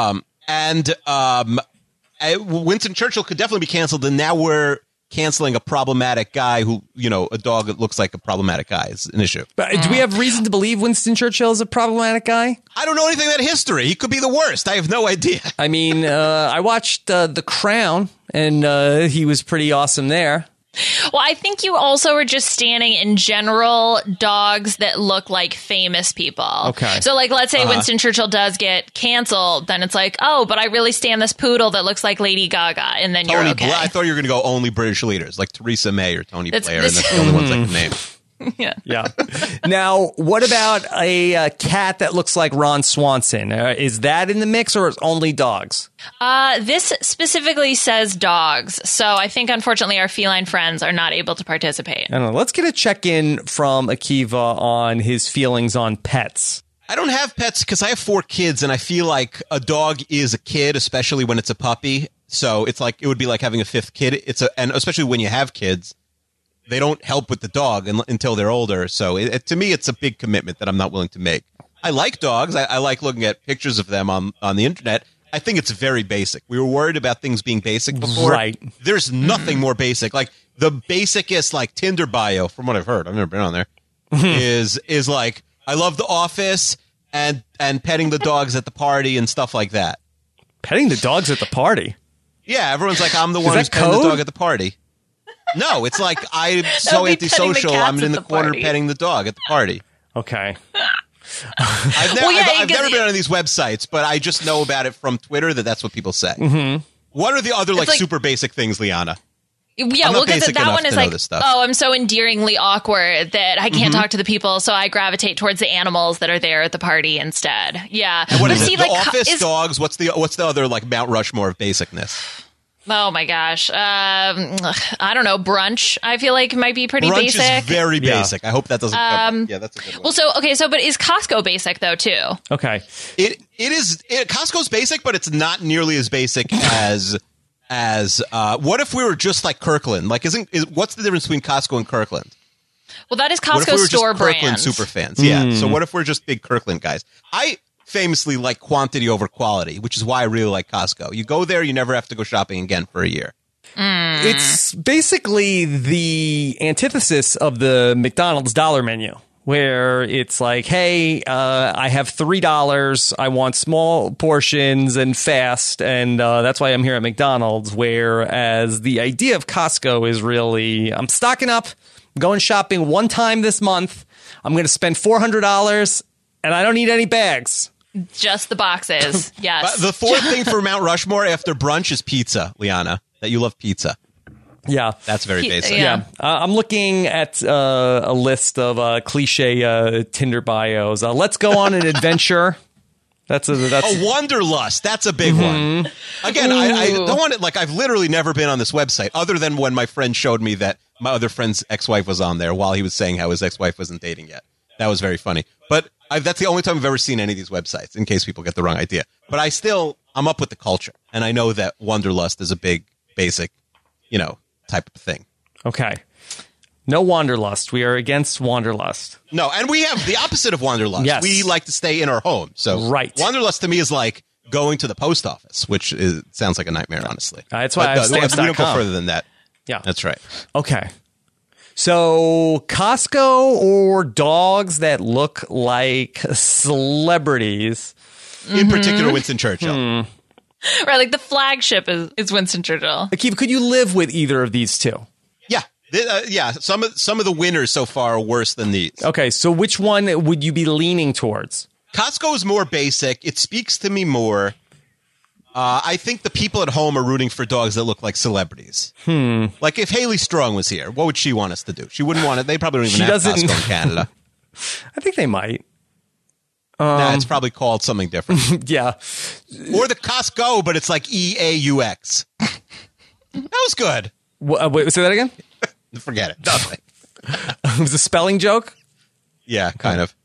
Speaker 3: Winston Churchill could definitely be canceled, and now we're canceling a problematic guy who, a dog that looks like a problematic guy is an issue.
Speaker 2: But do we have reason to believe Winston Churchill is a problematic guy?
Speaker 3: I don't know anything about history. He could be the worst. I have no idea.
Speaker 2: I mean, I watched The Crown, and he was pretty awesome there.
Speaker 4: Well, I think you also are just standing in general dogs that look like famous people.
Speaker 2: Okay.
Speaker 4: So, like, let's say Winston Churchill does get canceled, then it's like, oh, but I really stand this poodle that looks like Lady Gaga, and then you're okay.
Speaker 3: I thought you were going to go only British leaders, like Theresa May or Tony Blair, and that's the only ones I can name.
Speaker 4: Yeah.
Speaker 2: Now, what about a cat that looks like Ron Swanson? Is that in the mix, or is only dogs?
Speaker 4: This specifically says dogs, so I think unfortunately our feline friends are not able to participate.
Speaker 2: I don't know. Let's get a check-in from Akiva on his feelings on pets.
Speaker 3: I don't have pets because I have 4 kids, and I feel like a dog is a kid, especially when it's a puppy. So it's like it would be like having a 5th kid. And especially when you have kids. They don't help with the dog until they're older. So to me, it's a big commitment that I'm not willing to make. I like dogs. I like looking at pictures of them on the internet. I think it's very basic. We were worried about things being basic before.
Speaker 2: Right.
Speaker 3: There's nothing more basic. Like the basicest like Tinder bio, from what I've heard, I've never been on there, is like, I love The Office and petting the dogs at the party and stuff like that.
Speaker 2: Petting the dogs at the party?
Speaker 3: Yeah, everyone's like, I'm the one who's petting the dog at the party. No, it's like I'm so antisocial. I'm in the corner petting the dog at the party.
Speaker 2: Okay.
Speaker 3: I've never been on these websites, but I just know about it from Twitter that's what people say. Mm-hmm. What are the other like super basic things, Liana?
Speaker 4: Yeah, well, because that one is like, oh, I'm so endearingly awkward that I can't talk to the people, so I gravitate towards the animals that are there at the party instead. Yeah.
Speaker 3: And what is it? The Office, dogs. What's the other like Mount Rushmore of basicness?
Speaker 4: Oh my gosh. I don't know. Brunch, I feel like might be pretty
Speaker 3: Brunch
Speaker 4: basic.
Speaker 3: is very
Speaker 2: Yeah.
Speaker 3: basic. I hope that doesn't come up. Yeah, that's a good one.
Speaker 4: Well, but is Costco basic though too?
Speaker 2: Okay.
Speaker 3: It is Costco's basic, but it's not nearly as basic as what if we were just like Kirkland? Like, what's the difference between Costco and Kirkland?
Speaker 4: Well, that is
Speaker 3: What if we
Speaker 4: Costco's
Speaker 3: were
Speaker 4: store
Speaker 3: just Kirkland
Speaker 4: brand.
Speaker 3: super fans? Yeah. So what if we're just big Kirkland guys? I famously like quantity over quality, which is why I really like Costco. You go there, you never have to go shopping again for a year.
Speaker 2: It's basically the antithesis of the McDonald's dollar menu, where it's like, hey, I have $3. I want small portions and fast, and that's why I'm here at McDonald's. Whereas the idea of Costco is really, I'm stocking up, I'm going shopping one time this month. I'm going to spend $400, and I don't need any bags.
Speaker 4: Just the boxes. Yes.
Speaker 3: The fourth thing for Mount Rushmore after brunch is pizza, Liana. That you love pizza.
Speaker 2: Yeah.
Speaker 3: That's very basic.
Speaker 4: Yeah.
Speaker 2: I'm looking at a list of cliche Tinder bios. Let's go on an adventure. That's
Speaker 3: Wanderlust. That's a big one. Again, I don't want it. Like, I've literally never been on this website other than when my friend showed me that my other friend's ex-wife was on there while he was saying how his ex-wife wasn't dating yet. That was very funny. But that's the only time I've ever seen any of these websites, in case people get the wrong idea. But I'm up with the culture. And I know that Wanderlust is a big, basic, type of thing.
Speaker 2: Okay. No Wanderlust. We are against Wanderlust.
Speaker 3: No, and we have the opposite of Wanderlust.
Speaker 2: Yes.
Speaker 3: We like to stay in our home. So
Speaker 2: Right.
Speaker 3: Wanderlust to me is like going to the post office, which sounds like a nightmare, honestly.
Speaker 2: That's why I have
Speaker 3: we don't go
Speaker 2: stamps.com.
Speaker 3: further than that.
Speaker 2: Yeah.
Speaker 3: That's right.
Speaker 2: Okay. So Costco or dogs that look like celebrities.
Speaker 3: In particular, Winston Churchill.
Speaker 4: Right, like the flagship is Winston Churchill.
Speaker 2: Akiva, could you live with either of these two?
Speaker 3: Yeah. Yeah. Some of the winners so far are worse than these.
Speaker 2: Okay, so which one would you be leaning towards?
Speaker 3: Costco is more basic. It speaks to me more. I think the people at home are rooting for dogs that look like celebrities. Like if Haley Strong was here, what would she want us to do? She wouldn't want it. They probably don't even
Speaker 2: She
Speaker 3: have
Speaker 2: doesn't-
Speaker 3: Costco in Canada.
Speaker 2: I think they might.
Speaker 3: Nah, it's probably called something different.
Speaker 2: Yeah.
Speaker 3: Or the Costco, but it's like EAUX. That was good.
Speaker 2: Wait, say that again?
Speaker 3: Forget it. Nothing.
Speaker 2: It was a spelling joke?
Speaker 3: Yeah, kind of.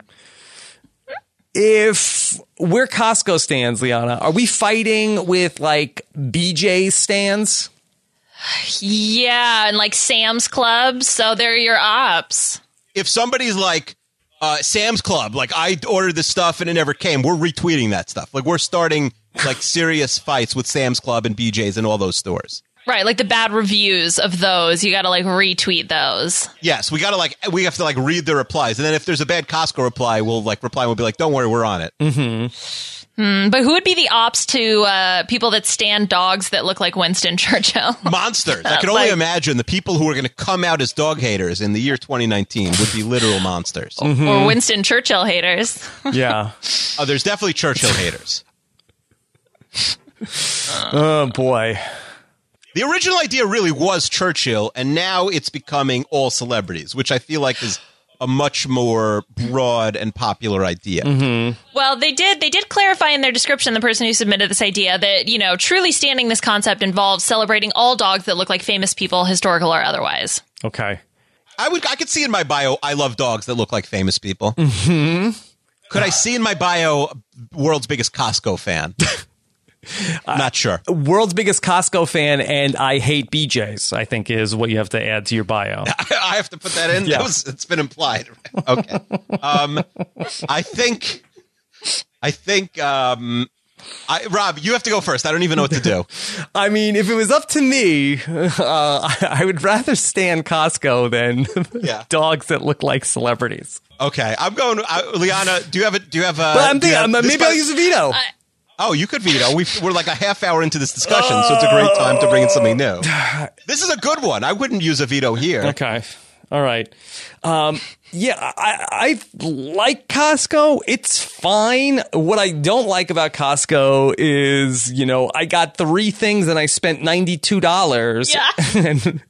Speaker 2: If we're Costco stands, Liana, are we fighting with like BJ stands?
Speaker 4: Yeah, and like Sam's Club, so they're your ops.
Speaker 3: If somebody's like Sam's Club, like I ordered this stuff and it never came, we're retweeting that stuff. Like we're starting like serious fights with Sam's Club and BJ's and all those stores.
Speaker 4: Right, like the bad reviews of those, you got to like retweet those.
Speaker 3: Yes, we have to read the replies, and then if there's a bad Costco reply, we'll reply and we'll be like, "Don't worry, we're on it."
Speaker 4: But who would be the ops to people that stand dogs that look like Winston Churchill?
Speaker 3: Monsters. I can only imagine the people who are going to come out as dog haters in the year 2019 would be literal monsters.
Speaker 4: Or Winston Churchill haters?
Speaker 2: Yeah.
Speaker 3: Oh, there's definitely Churchill haters.
Speaker 2: Oh, boy.
Speaker 3: The original idea really was Churchill, and now it's becoming all celebrities, which I feel like is a much more broad and popular idea.
Speaker 4: Well, they did clarify in their description, the person who submitted this idea, that, truly standing this concept involves celebrating all dogs that look like famous people, historical or otherwise.
Speaker 2: Okay.
Speaker 3: I could see in my bio, I love dogs that look like famous people. Could I see in my bio, world's biggest Costco fan? Not sure.
Speaker 2: World's biggest Costco fan, and I hate BJ's, I think is what you have to add to your bio.
Speaker 3: I have to put that in?
Speaker 2: Yeah.
Speaker 3: It's been implied. Okay. I think, Rob, you have to go first. I don't even know what to do.
Speaker 2: I mean, if it was up to me, I would rather stand Costco than
Speaker 3: Yeah.
Speaker 2: dogs that look like celebrities.
Speaker 3: Okay. I'm going, Liana, do you have a,
Speaker 2: But I'm thinking, maybe I'll use a veto.
Speaker 3: Oh, you could veto. We're like a half hour into this discussion, so it's a great time to bring in something new. This is a good one. I wouldn't use a veto here.
Speaker 2: Okay. All right. Yeah, I like Costco. It's fine. What I don't like about Costco is, I got 3 things and I spent $92.
Speaker 4: Yeah.
Speaker 2: And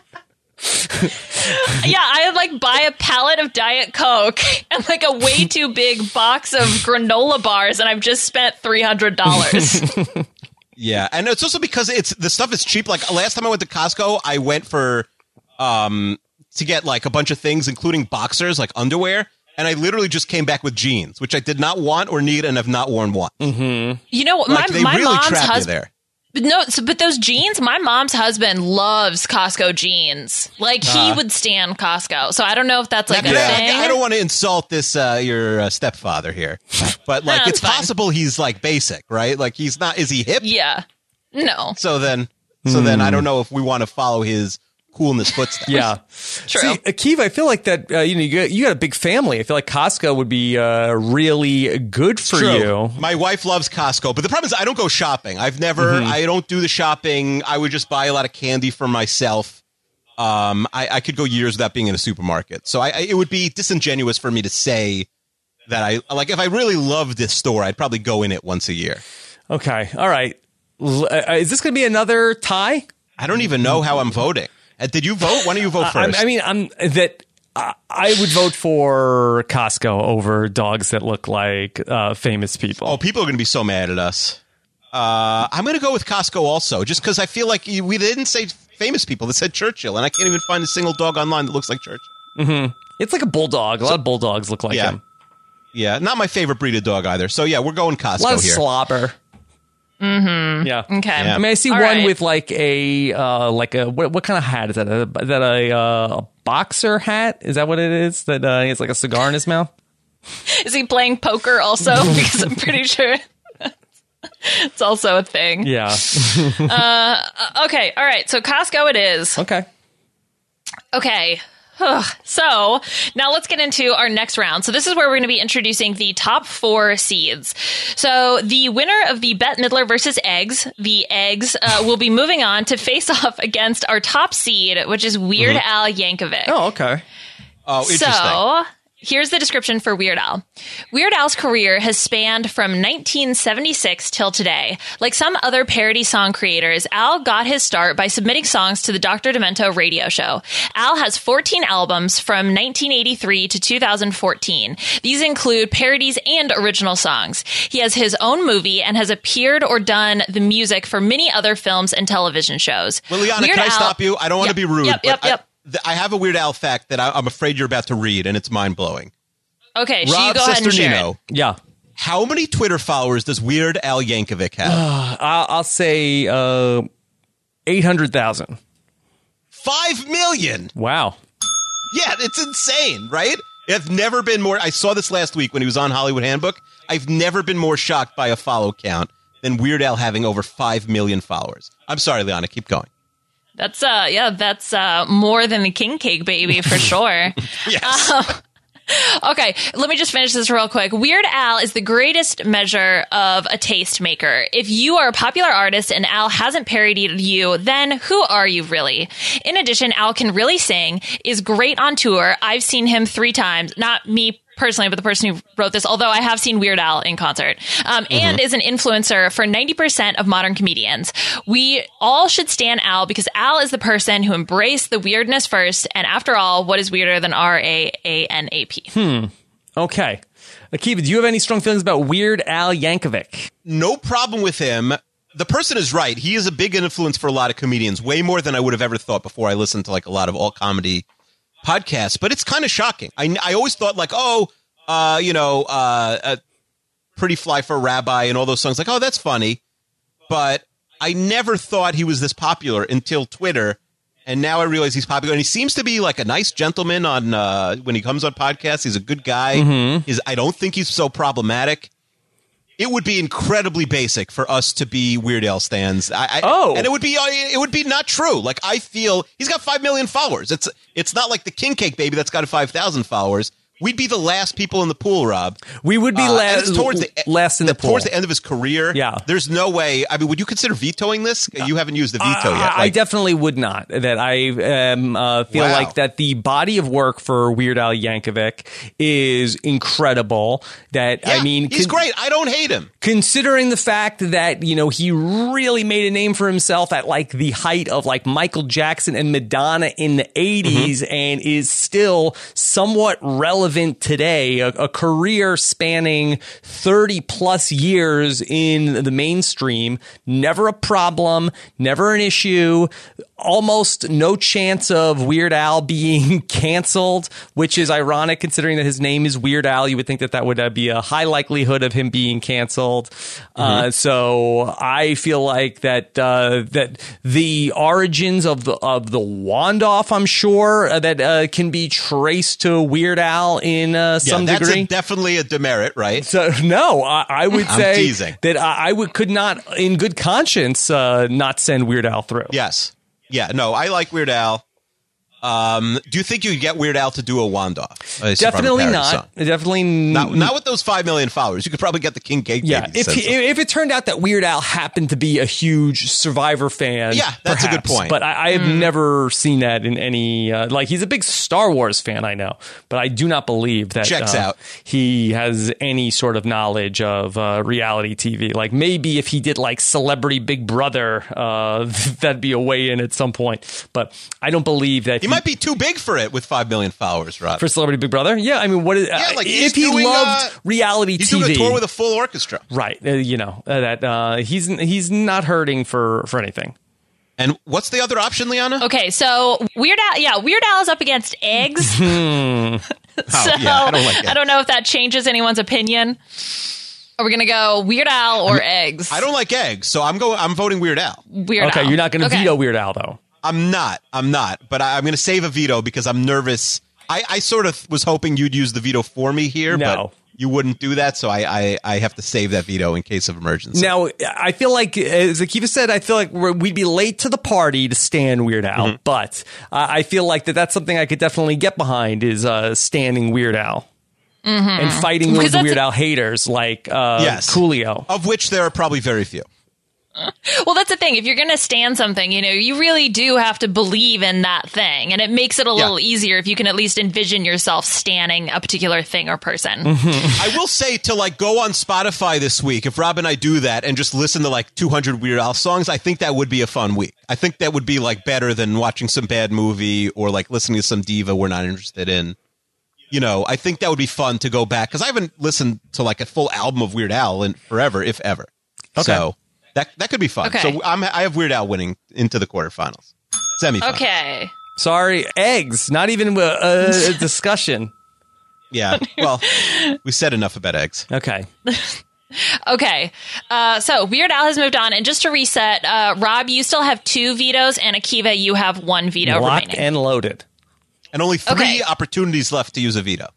Speaker 4: Yeah, I buy a pallet of Diet Coke and a way too big box of granola bars, and I've just spent $300.
Speaker 3: Yeah, and it's also because the stuff is cheap. Like last time I went to Costco, I went for to get like a bunch of things, including boxers, like underwear, and I literally just came back with jeans, which I did not want or need and have not worn once.
Speaker 4: You know,
Speaker 3: Like, they
Speaker 4: my
Speaker 3: really
Speaker 4: mom's
Speaker 3: trap you
Speaker 4: husband.
Speaker 3: there.
Speaker 4: But those jeans, my mom's husband loves Costco jeans. Like he would stand Costco. So I don't know if that's like a thing.
Speaker 3: I don't want to insult this your stepfather here, but like
Speaker 4: No,
Speaker 3: it's
Speaker 4: it's fine.
Speaker 3: possible he's like basic, right? Like he's not. Is he hip?
Speaker 4: Yeah. No.
Speaker 3: So then I don't know if we want to follow his coolness footsteps.
Speaker 2: Yeah.
Speaker 4: True.
Speaker 2: See, Akiva, I feel like that, you got a big family. I feel like Costco would be really good for
Speaker 3: True.
Speaker 2: you.
Speaker 3: My wife loves Costco, but the problem is I don't go shopping. I don't do the shopping. I would just buy a lot of candy for myself. I could go years without being in a supermarket. So it would be disingenuous for me to say that if I really loved this store, I'd probably go in it once a year.
Speaker 2: Okay. All right. Is this going to be another tie?
Speaker 3: I don't even know how I'm voting. Did you vote? Why don't you vote first?
Speaker 2: I would vote for Costco over dogs that look like famous people.
Speaker 3: Oh, people are going to be so mad at us. I'm going to go with Costco also, just because I feel like we didn't say famous people. They said Churchill, and I can't even find a single dog online that looks like Churchill.
Speaker 2: It's like a bulldog. A lot of bulldogs look like him.
Speaker 3: Yeah, not my favorite breed of dog either. So yeah, we're going Costco
Speaker 2: A lot of
Speaker 3: here.
Speaker 2: slobber. Mm-hmm. Yeah.
Speaker 4: Okay.
Speaker 3: Yeah.
Speaker 2: I mean, I see
Speaker 4: All
Speaker 2: one
Speaker 4: right.
Speaker 2: with like a what kind of hat is that? Is that a boxer hat? Is that what it is? That he has like a cigar in his mouth?
Speaker 4: Is he playing poker also? Because I'm pretty sure it's also a thing.
Speaker 2: Yeah.
Speaker 4: Okay. All right. So Costco it is.
Speaker 2: Okay.
Speaker 4: Okay. So now let's get into our next round. So this is where we're going to be introducing the top 4 seeds. So the winner of the Bette Midler versus Eggs, the Eggs, will be moving on to face off against our top seed, which is Weird Al Yankovic.
Speaker 2: Oh, okay.
Speaker 3: Oh, interesting.
Speaker 4: So here's the description for Weird Al. Weird Al's career has spanned from 1976 till today. Like some other parody song creators, Al got his start by submitting songs to the Dr. Demento radio show. Al has 14 albums from 1983 to 2014. These include parodies and original songs. He has his own movie and has appeared or done the music for many other films and television shows.
Speaker 3: Well, Liana, can I stop you? I don't want to be rude.
Speaker 4: Yep.
Speaker 3: I have a Weird Al fact that I'm afraid you're about to read, and it's mind-blowing.
Speaker 4: Okay, so you
Speaker 3: Rob
Speaker 4: go ahead and share it.
Speaker 3: Cesternino,
Speaker 2: Yeah.
Speaker 3: how many Twitter followers does Weird Al Yankovic have?
Speaker 2: I'll say 800,000.
Speaker 3: 5 million!
Speaker 2: Wow.
Speaker 3: Yeah, it's insane, right? I've never been more... I saw this last week when he was on Hollywood Handbook. I've never been more shocked by a follow count than Weird Al having over 5 million followers. I'm sorry, Liana, keep going.
Speaker 4: That's that's more than the king cake baby for sure.
Speaker 3: Yes.
Speaker 4: Okay, let me just finish this real quick. Weird Al is the greatest measure of a tastemaker. If you are a popular artist and Al hasn't parodied you, then who are you really? In addition, Al can really sing, is great on tour. I've seen him 3 times. Not me personally, but the person who wrote this, although I have seen Weird Al in concert, and is an influencer for 90% of modern comedians. We all should stan Al because Al is the person who embraced the weirdness first, and after all, what is weirder than RAANAP?
Speaker 2: Okay. Akiva, do you have any strong feelings about Weird Al Yankovic?
Speaker 3: No problem with him. The person is right. He is a big influence for a lot of comedians, way more than I would have ever thought before I listened to like a lot of alt comedy podcasts. But it's kind of shocking. I always thought like, Pretty Fly for a Rabbi and all those songs. Like, oh, that's funny. But I never thought he was this popular until Twitter. And now I realize he's popular. And he seems to be like a nice gentleman on when he comes on podcasts. He's a good guy. I don't think he's so problematic. It would be incredibly basic for us to be Weird Al stans. And it would be not true. Like I feel he's got 5 million followers. It's not like the King Cake Baby that's got 5,000 followers. We'd be the last people in the pool, Rob.
Speaker 2: We would be last in the pool.
Speaker 3: Towards the end of his career.
Speaker 2: Yeah.
Speaker 3: There's no way. I mean, would you consider vetoing this? You haven't used the veto yet.
Speaker 2: I definitely would not. That I feel
Speaker 3: Wow.
Speaker 2: like that the body of work for Weird Al Yankovic is incredible. That
Speaker 3: Yeah,
Speaker 2: I mean,
Speaker 3: he's great. I don't hate him.
Speaker 2: Considering the fact that, he really made a name for himself at like the height of like Michael Jackson and Madonna in the 80s and is still somewhat relevant relevant today, a career spanning 30 plus years in the mainstream, never a problem, never an issue, almost no chance of Weird Al being canceled, which is ironic considering that his name is Weird Al. You would think that would be a high likelihood of him being canceled. So I feel like that the origins of the Wandoff, I'm sure that can be traced to Weird Al in some degree.
Speaker 3: That's definitely a demerit, right?
Speaker 2: So no, I would say
Speaker 3: teasing.
Speaker 2: that I could not, in good conscience, not send Weird Al through.
Speaker 3: Yes. Yeah, no, I like Weird Al. Do you think you could get Weird Al to do a Wandoff?
Speaker 2: Definitely not. Definitely
Speaker 3: not with those 5 million followers. You could probably get the King Cake
Speaker 2: Yeah,
Speaker 3: Baby.
Speaker 2: if it turned out that Weird Al happened to be a huge Survivor fan,
Speaker 3: yeah, that's
Speaker 2: perhaps,
Speaker 3: a good point.
Speaker 2: But I have never seen that in any like he's a big Star Wars fan, I know, but I do not believe that
Speaker 3: checks out.
Speaker 2: He has any sort of knowledge of reality TV. Like maybe if he did like Celebrity Big Brother, that'd be a way in at some point. But I don't believe that
Speaker 3: he might be too big for it with 5 million followers, Rob.
Speaker 2: For Celebrity Big Brother? Yeah, I mean, what is
Speaker 3: like
Speaker 2: if he loved reality
Speaker 3: he's
Speaker 2: TV?
Speaker 3: He's doing a tour with a full orchestra,
Speaker 2: right? He's not hurting for anything.
Speaker 3: And what's the other option, Liana?
Speaker 4: Okay, so Weird Al is up against eggs. So
Speaker 3: I don't like eggs.
Speaker 4: I don't know if that changes anyone's opinion. Are we gonna go Weird Al or eggs?
Speaker 3: I don't like eggs, so I'm voting Weird Al.
Speaker 4: Weird Al.
Speaker 2: Okay, you're not gonna veto Weird Al though.
Speaker 3: I'm not, but I'm going to save a veto because I'm nervous. I sort of was hoping you'd use the veto for me here, but you wouldn't do that, so I have to save that veto in case of emergency.
Speaker 2: Now, I feel like, as Akiva said, I feel like we'd be late to the party to stand Weird Al, but I feel like that's something I could definitely get behind is standing Weird Al. And fighting those Weird Al haters like Coolio.
Speaker 3: Of which there are probably very few.
Speaker 4: Well, that's the thing. If you're going to stand something, you really do have to believe in that thing. And it makes it a little easier if you can at least envision yourself standing a particular thing or person.
Speaker 3: I will say to go on Spotify this week, if Rob and I do that and just listen to 200 Weird Al songs, I think that would be a fun week. I think that would be better than watching some bad movie or listening to some diva we're not interested in. I think that would be fun to go back because I haven't listened to a full album of Weird Al in forever, if ever. Okay. So that could be fun.
Speaker 4: Okay.
Speaker 3: So I have Weird Al winning into the quarterfinals, semifinals.
Speaker 4: Okay.
Speaker 2: Sorry, eggs. Not even a discussion.
Speaker 3: Yeah. Well, we said enough about eggs.
Speaker 2: Okay.
Speaker 4: Okay. So Weird Al has moved on, and just to reset, Rob, you still have 2 vetoes, and Akiva, you have 1 veto
Speaker 2: Locked
Speaker 4: remaining.
Speaker 2: and loaded.
Speaker 3: And only 3 opportunities left to use a veto.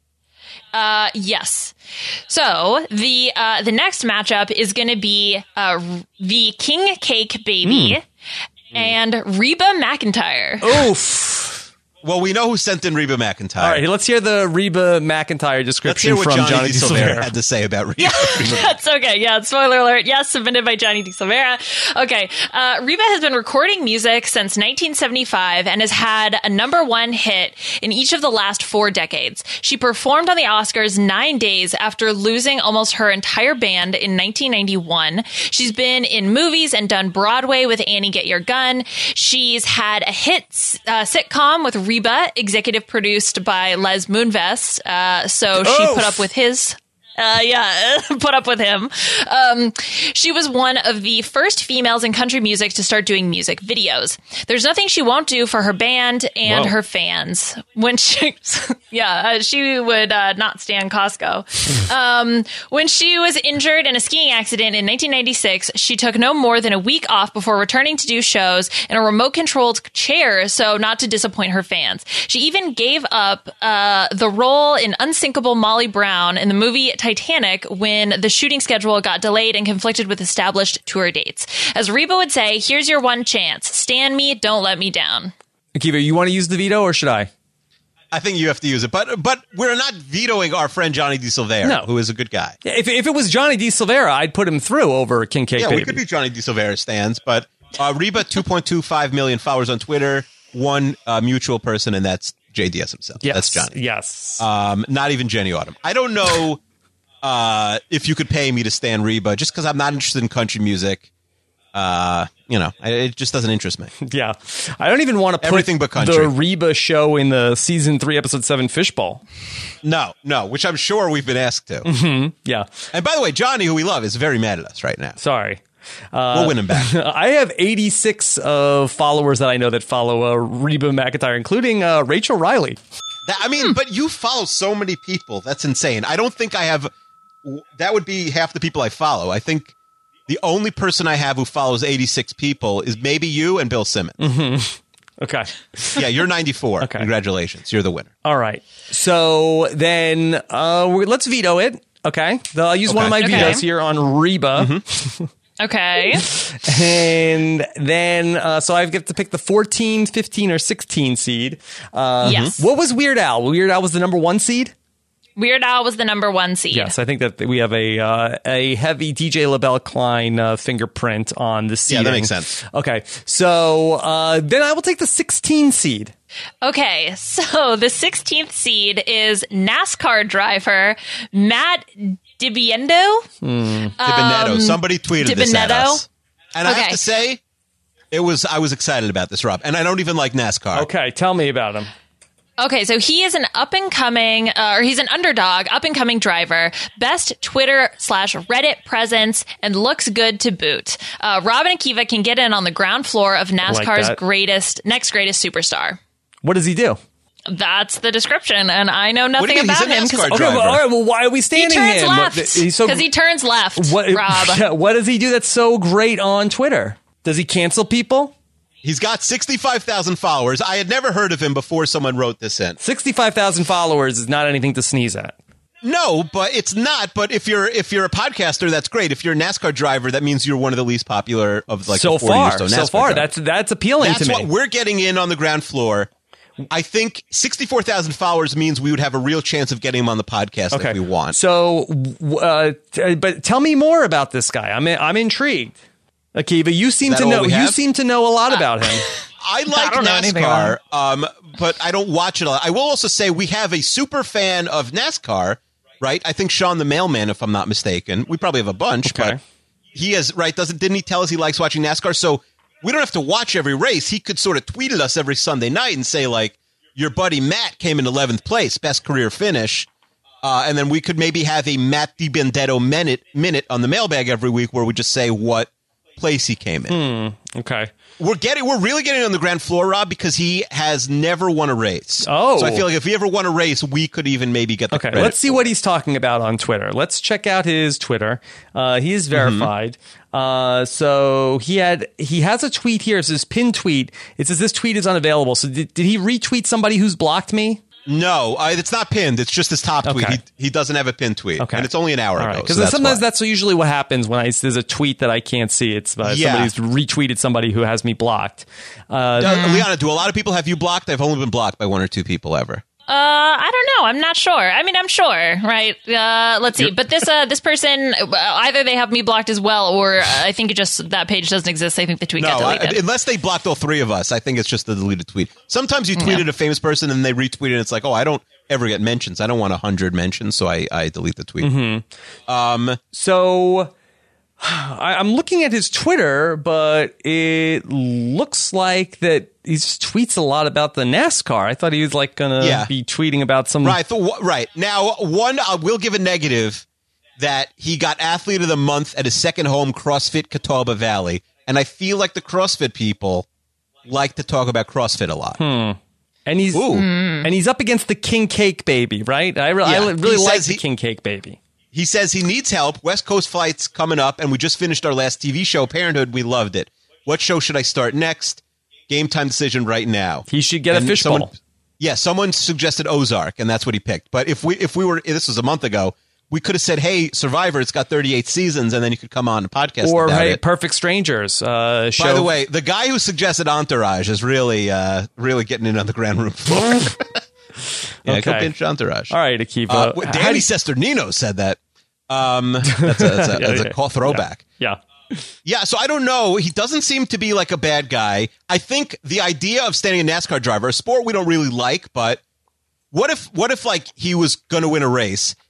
Speaker 4: Yes. So the next matchup is going to be the King Cake Baby and Reba McEntire.
Speaker 2: Oof.
Speaker 3: Well, we know who sent in Reba McEntire.
Speaker 2: All right, let's hear the Reba McEntire description
Speaker 3: Let's hear what
Speaker 2: from Johnny D. Silvera
Speaker 3: had to say about Reba.
Speaker 4: That's okay. Yeah, spoiler alert. Yes, submitted by Johnny D. Silvera. Okay. Reba has been recording music since 1975 and has had a #1 hit in each of the last 4 decades. She performed on the Oscars 9 days after losing almost her entire band in 1991. She's been in movies and done Broadway with Annie Get Your Gun. She's had a hit sitcom with Reba, executive produced by Les Moonves. So she put up with his... put up with him. She was one of the first females in country music to start doing music videos. There's nothing she won't do for her band and her fans. When she, she would not stand Costco. When she was injured in a skiing accident in 1996, she took no more than a week off before returning to do shows in a remote-controlled chair, so not to disappoint her fans. She even gave up the role in Unsinkable Molly Brown in the movie Titanic when the shooting schedule got delayed and conflicted with established tour dates. As Reba would say, here's your one chance. Stand me, don't let me down.
Speaker 2: Akiva, you want to use the veto or should I?
Speaker 3: I think you have to use it, but we're not vetoing our friend Johnny D. Silvera, who is a good guy.
Speaker 2: Yeah, if it was Johnny D. Silvera, I'd put him through over King Cake Baby.
Speaker 3: Yeah, we could be Johnny D. Silvera stands, but Reba, 2.25 million followers on Twitter, 1 mutual person, and that's JDS himself.
Speaker 2: Yes,
Speaker 3: that's Johnny.
Speaker 2: Yes.
Speaker 3: Not even Jenny Autumn. I don't know if you could pay me to stand Reba, just because I'm not interested in country music. It just doesn't interest me.
Speaker 2: Yeah. I don't even want to put
Speaker 3: Everything but country.
Speaker 2: the Reba show in the season 3, episode 7 fishbowl.
Speaker 3: No, which I'm sure we've been asked to.
Speaker 2: Yeah.
Speaker 3: And by the way, Johnny, who we love, is very mad at us right now.
Speaker 2: Sorry.
Speaker 3: We'll win him back.
Speaker 2: I have 86 followers that I know that follow Reba McEntire, including Rachel Riley.
Speaker 3: But you follow so many people. That's insane. I don't think I have. That would be half the people I follow. I think the only person I have who follows 86 people is maybe you and Bill Simmons.
Speaker 2: Mm-hmm. Okay.
Speaker 3: Yeah, you're 94.
Speaker 2: Okay.
Speaker 3: Congratulations. You're the winner.
Speaker 2: All right. So then let's veto it. Okay. I'll use one of my vetoes here on Reba.
Speaker 3: Mm-hmm.
Speaker 4: Okay.
Speaker 2: And then, so I get to pick the 14, 15, or 16 seed.
Speaker 4: Yes.
Speaker 2: What was Weird Al? Weird Al was the number 1 seed?
Speaker 4: Weird Al was the number 1 seed.
Speaker 2: Yes, I think that we have a heavy DJ LaBelle Klein fingerprint on the seed.
Speaker 3: Yeah, that makes sense.
Speaker 2: Okay, so then I will take the 16 seed.
Speaker 4: Okay, so the 16th seed is NASCAR driver Matt DiBenedetto.
Speaker 3: DiBenedetto. Somebody tweeted this at us. And I
Speaker 4: Okay.
Speaker 3: have to say, I was excited about this, Rob. And I don't even like NASCAR.
Speaker 2: Okay, tell me about him.
Speaker 4: Okay, so he is an up-and-coming, or he's an underdog, up-and-coming driver, best Twitter/Reddit presence, and looks good to boot. Rob and Akiva can get in on the ground floor of NASCAR's
Speaker 2: that.
Speaker 4: next greatest superstar.
Speaker 2: What does he do?
Speaker 4: That's the description, and I know
Speaker 3: What do
Speaker 4: nothing
Speaker 3: you mean? He's
Speaker 4: about
Speaker 3: a
Speaker 4: him.
Speaker 3: NASCAR
Speaker 2: Okay,
Speaker 3: driver.
Speaker 2: well, all right, well, why are we
Speaker 4: He
Speaker 2: standing
Speaker 4: turns
Speaker 2: him?
Speaker 4: left,
Speaker 2: Because
Speaker 4: because he turns left, Rob.
Speaker 2: What does he do that's so great on Twitter? Does he cancel people?
Speaker 3: He's got 65,000 followers. I had never heard of him before someone wrote this in.
Speaker 2: 65,000 followers is not anything to sneeze at.
Speaker 3: No, but it's not. But if you're a podcaster, that's great. If you're a NASCAR driver, that means you're one of the least popular of like
Speaker 2: So
Speaker 3: the 40
Speaker 2: far,
Speaker 3: or so NASCAR drivers.
Speaker 2: that's appealing
Speaker 3: That's
Speaker 2: to me.
Speaker 3: what we're getting in on the ground floor. I think 64,000 followers means we would have a real chance of getting him on the podcast if we want.
Speaker 2: So, but tell me more about this guy. I'm intrigued. Akiva, you seem
Speaker 3: Is that
Speaker 2: to
Speaker 3: all
Speaker 2: know.
Speaker 3: we
Speaker 2: You
Speaker 3: have?
Speaker 2: seem to know a lot about him.
Speaker 3: I like
Speaker 4: don't know anything
Speaker 3: NASCAR, but I don't watch it a lot. I will also say we have a super fan of NASCAR, right? I think Sean the Mailman, if I'm not mistaken. We probably have a bunch,
Speaker 2: Okay.
Speaker 3: but he is, right? Didn't he tell us he likes watching NASCAR? So we don't have to watch every race. He could sort of tweet at us every Sunday night and say, like, your buddy Matt came in 11th place, best career finish. And then we could maybe have a Matt DiBenedetto minute on the mailbag every week where we just say what place he came in.
Speaker 2: Okay.
Speaker 3: We're really getting on the ground floor, Rob, because he has never won a race.
Speaker 2: Oh.
Speaker 3: So I feel like if he ever won a race, we could even maybe get the
Speaker 2: Okay,
Speaker 3: credit.
Speaker 2: let's see what he's talking about on Twitter. Let's check out his Twitter. He is verified. So he has a tweet here. It's his pinned tweet. It says this tweet is unavailable. So did he retweet somebody who's blocked me?
Speaker 3: No, it's not pinned. It's just his top tweet.
Speaker 2: Okay.
Speaker 3: He doesn't have a pinned tweet.
Speaker 2: Okay.
Speaker 3: And it's only an hour ago.
Speaker 2: Because
Speaker 3: so that's
Speaker 2: sometimes
Speaker 3: why.
Speaker 2: that's usually what happens when there's a tweet that I can't see. It's somebody's retweeted somebody who has me blocked.
Speaker 3: Liana, do a lot of people have you blocked? I've only been blocked by 1 or 2 people ever.
Speaker 4: I don't know. I'm not sure. I mean, I'm sure, right? Let's see. But this person, either they have me blocked as well, or I think that page doesn't exist. I think the tweet got deleted.
Speaker 3: Unless they blocked all 3 of us, I think it's just the deleted tweet. Sometimes you tweeted a famous person and they retweet it and it's like, oh, I don't ever get mentions. I don't want 100 mentions, so I delete the tweet.
Speaker 2: So I'm looking at his Twitter, but it looks like that he just tweets a lot about the NASCAR. I thought he was like going to be tweeting about some...
Speaker 3: Right. Right. Now, one, I will give a negative that he got Athlete of the Month at his second home, CrossFit Catawba Valley. And I feel like the CrossFit people like to talk about CrossFit a lot.
Speaker 2: And he's up against the King Cake Baby, right? I really like the King Cake Baby.
Speaker 3: He says he needs help. West Coast flights coming up, and we just finished our last TV show, Parenthood. We loved it. What show should I start next? Game time decision right now.
Speaker 2: He should get a fishbowl.
Speaker 3: Someone suggested Ozark, and that's what he picked. But if we were, this was a month ago, we could have said, "Hey, Survivor, it's got 38 seasons," and then you could come on a podcast.
Speaker 2: Or
Speaker 3: about
Speaker 2: hey,
Speaker 3: it.
Speaker 2: Perfect Strangers.
Speaker 3: By the way, the guy who suggested Entourage is really getting in on the ground room floor. Go pinch Entourage.
Speaker 2: All right, Akiva.
Speaker 3: Danny Sesternino said that. That's a call throwback.
Speaker 2: Yeah.
Speaker 3: Yeah, so I don't know. He doesn't seem to be like a bad guy. I think the idea of standing a NASCAR driver, a sport we don't really like, but what if like he was going to win a race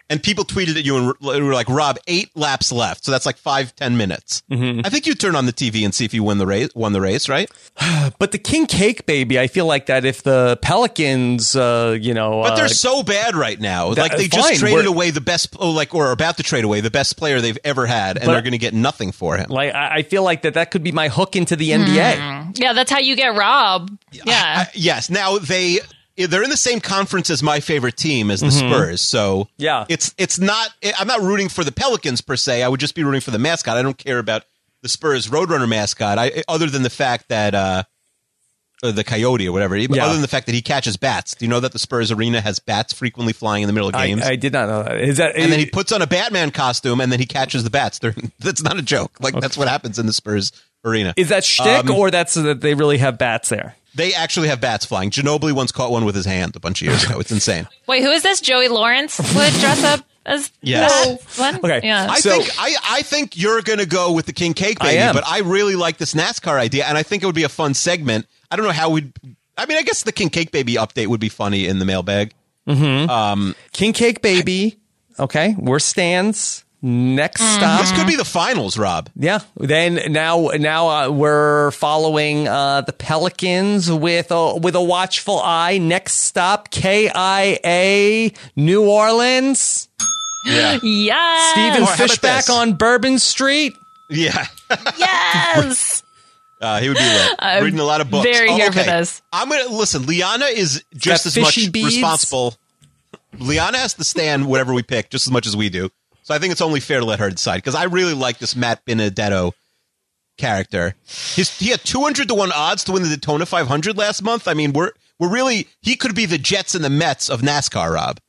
Speaker 3: and people tweeted at you and were like, Rob, 8 laps left. So that's like 5-10 minutes. I think you turn on the TV and see if you won the race, right?
Speaker 2: But the King Cake Baby, I feel like that if the Pelicans,
Speaker 3: But they're so bad right now. Like they just traded away the best, or are about to trade away the best player they've ever had, and they're going to get nothing for him.
Speaker 2: Like I feel like that could be my hook into the NBA.
Speaker 4: Yeah, that's how you get Rob. Yeah.
Speaker 3: Yes. Now they're in the same conference as my favorite team, as the Spurs. So
Speaker 2: yeah,
Speaker 3: it's not. I'm not rooting for the Pelicans per se. I would just be rooting for the mascot. I don't care about the Spurs Roadrunner mascot. Other than the fact that the Coyote or whatever. Other than the fact that he catches bats. Do you know that the Spurs arena has bats frequently flying in the middle of games?
Speaker 2: I did not know that.
Speaker 3: And then he puts on a Batman costume and then he catches the bats. That's not a joke. Like that's what happens in the Spurs arena.
Speaker 2: Is that shtick or that's that they really have bats there?
Speaker 3: They actually have bats flying. Ginobili once caught one with his hand a bunch of years ago. It's insane.
Speaker 4: Wait, who is this? Joey Lawrence would dress up as that one?
Speaker 2: Okay.
Speaker 4: Yeah.
Speaker 3: I think you're going to go with the King Cake Baby, but I really like this NASCAR idea, and I think it would be a fun segment. I don't know how we'd... I mean, I guess the King Cake Baby update would be funny in the mailbag.
Speaker 2: King Cake Baby. Okay, we're stands. Next stop.
Speaker 3: This could be the finals, Rob.
Speaker 2: Yeah. Then now we're following the Pelicans with a watchful eye. Next stop, KIA, New Orleans.
Speaker 3: Yeah.
Speaker 4: Yes.
Speaker 2: Steven
Speaker 3: how about
Speaker 2: Fishback
Speaker 3: this?
Speaker 2: on Bourbon Street.
Speaker 3: Yeah.
Speaker 4: Yes.
Speaker 3: He would be lit. Reading a lot of books.
Speaker 4: Very here for this.
Speaker 3: I'm going to listen. Liana is just as much responsible. Liana has to stand whatever we pick just as much as we do. So I think it's only fair to let her decide, because I really like this Matt Benedetto character. He had 200-1 odds to win the Daytona 500 last month. I mean, we're really, he could be the Jets and the Mets of NASCAR, Rob.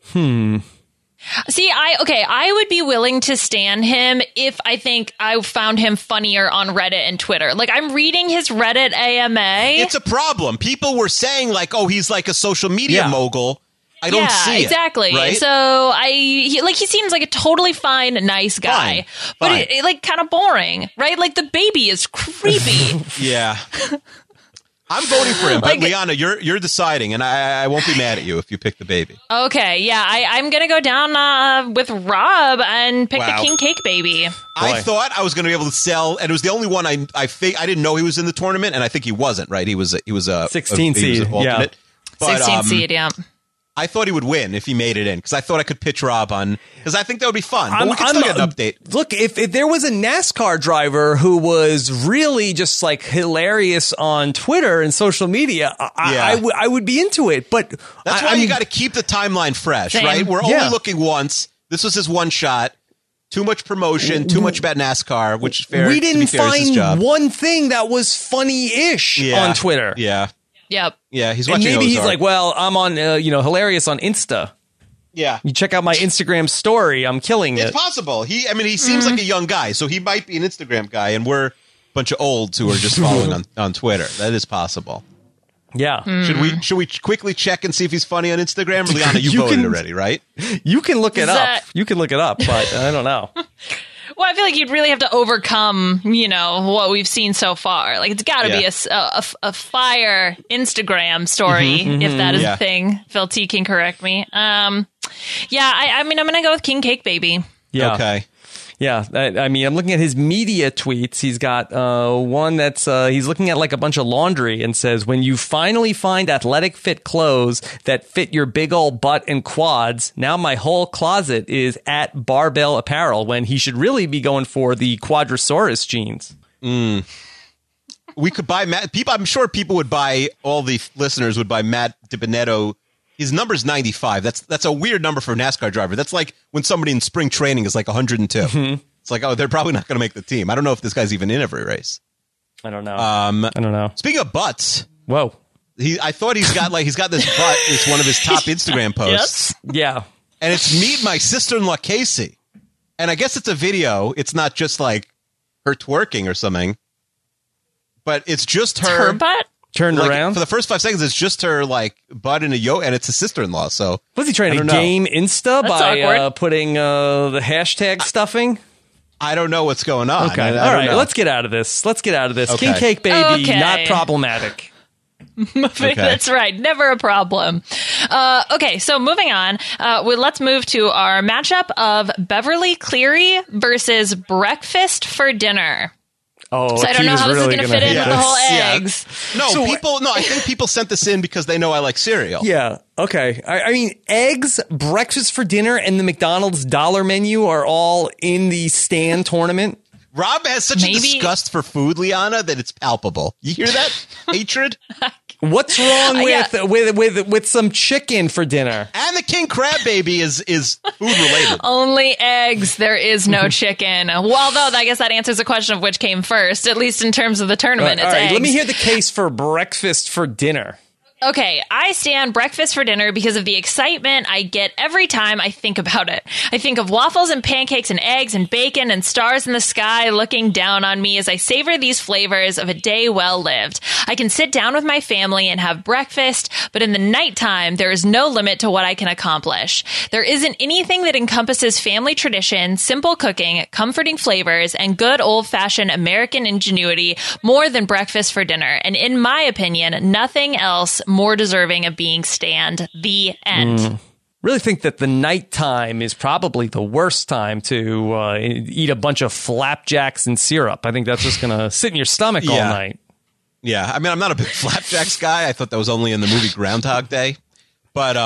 Speaker 4: See, I would be willing to stand him if I think I found him funnier on Reddit and Twitter. Like, I'm reading his Reddit AMA.
Speaker 3: It's a problem. People were saying, like, oh, he's like a social media mogul. I don't see it.
Speaker 4: Exactly.
Speaker 3: Right?
Speaker 4: So he seems like a totally fine, nice guy, but it like kind of boring, right? Like the baby is creepy.
Speaker 3: Yeah. I'm voting for him, but Liana, you're deciding, and I won't be mad at you if you pick the baby.
Speaker 4: Okay, yeah, I'm gonna go down with Rob and pick the King Cake Baby.
Speaker 3: I thought I was going to be able to sell, and it was the only one I didn't know he was in the tournament, and I think he wasn't. Right? He was a
Speaker 2: 16 seed,
Speaker 3: yeah, but,
Speaker 4: 16 seed, yeah.
Speaker 3: I thought he would win if he made it in, because I thought I could pitch Rob on, because I think that would be fun. But we can still get an update.
Speaker 2: Look, if there was a NASCAR driver who was really just like hilarious on Twitter and social media, I would be into it. But
Speaker 3: that's why you got to keep the timeline fresh, right? We're only looking once. This was his one shot. Too much promotion, too much about NASCAR, which is fair.
Speaker 2: We didn't
Speaker 3: find
Speaker 2: one thing that was funny-ish on Twitter.
Speaker 3: Yeah.
Speaker 4: Yep.
Speaker 3: Yeah, he's
Speaker 2: and
Speaker 3: watching
Speaker 2: maybe
Speaker 3: Ozark.
Speaker 2: he's like, well, I'm on, hilarious on Insta.
Speaker 3: Yeah.
Speaker 2: You check out my Instagram story. I'm killing it.
Speaker 3: It's possible. He seems like a young guy, so he might be an Instagram guy, and we're a bunch of olds who are just following on Twitter. That is possible.
Speaker 2: Yeah.
Speaker 3: Should we quickly check and see if he's funny on Instagram? Liana, you voted already, right?
Speaker 2: You can look it up. You can look it up, but I don't know.
Speaker 4: Well, I feel like you'd really have to overcome, what we've seen so far. Like, it's got to be a fire Instagram story, if that is a thing. Phil T can correct me. I'm going to go with King Cake Baby.
Speaker 2: Yeah.
Speaker 3: Okay.
Speaker 2: Yeah, I'm looking at his media tweets. He's got one that's he's looking at like a bunch of laundry and says, when you finally find athletic fit clothes that fit your big old butt and quads, now my whole closet is at Barbell Apparel, when he should really be going for the Quadrosaurus jeans.
Speaker 3: We could buy Matt. I'm sure people would buy, all the listeners would buy Matt DiBenedetto. His number's 95. That's a weird number for a NASCAR driver. That's like when somebody in spring training is like 102. It's like, oh, they're probably not going to make the team. I don't know if this guy's even in every race.
Speaker 2: I don't know. I don't know.
Speaker 3: Speaking of butts,
Speaker 2: whoa.
Speaker 3: I thought he's got this butt. It's one of his top Instagram posts.
Speaker 2: Yes. Yeah.
Speaker 3: And it's meet my sister-in-law Casey. And I guess it's a video. It's not just like her twerking or something. But it's just
Speaker 4: her butt?
Speaker 2: Turned around
Speaker 3: for the first 5 seconds. It's just her like butt in a yoke, and it's his sister-in-law. So
Speaker 2: was he trying to game Insta by putting the hashtag stuffing?
Speaker 3: I don't know what's going on.
Speaker 2: Okay, all right. Let's get out of this.
Speaker 3: Okay.
Speaker 2: King Cake Baby, not problematic.
Speaker 4: That's right. Never a problem. Okay, so moving on. Let's move to our matchup of Beverly Cleary versus breakfast for dinner.
Speaker 2: Oh,
Speaker 4: So I don't know
Speaker 2: Akiva's
Speaker 4: how this
Speaker 2: really
Speaker 4: is going to
Speaker 2: gonna
Speaker 4: fit in
Speaker 2: hate
Speaker 4: with the
Speaker 2: this.
Speaker 4: whole
Speaker 3: Yeah.
Speaker 4: eggs.
Speaker 3: No, I think people sent this in because they know I like cereal.
Speaker 2: Yeah. Okay. I mean, eggs, breakfast for dinner, and the McDonald's dollar menu are all in the Stan tournament.
Speaker 3: Rob has such a
Speaker 4: Maybe-
Speaker 3: disgust for food, Liana, that it's palpable. You hear that? Hatred?
Speaker 2: What's wrong
Speaker 4: Yeah.
Speaker 2: with some chicken for dinner?
Speaker 3: And the king crab baby is food related.
Speaker 4: Only eggs. There is no chicken. Well, although I guess that answers the question of which came first, at least in terms of the tournament.
Speaker 2: All
Speaker 4: It's
Speaker 2: right,
Speaker 4: eggs.
Speaker 2: let me hear the case for breakfast for dinner.
Speaker 4: Okay, I stand breakfast for dinner because of the excitement I get every time I think about it. I think of waffles and pancakes and eggs and bacon and stars in the sky looking down on me as I savor these flavors of a day well lived. I can sit down with my family and have breakfast, but in the nighttime, there is no limit to what I can accomplish. There isn't anything that encompasses family tradition, simple cooking, comforting flavors, and good old-fashioned American ingenuity more than breakfast for dinner. And in my opinion, nothing else more deserving of being stand. The end.
Speaker 2: Really think that the nighttime is probably the worst time to eat a bunch of flapjacks and syrup. I think that's just going to sit in your stomach all
Speaker 3: Yeah.
Speaker 2: night.
Speaker 3: Yeah, I mean, I'm not a big flapjacks guy. I thought that was only in the movie Groundhog Day. But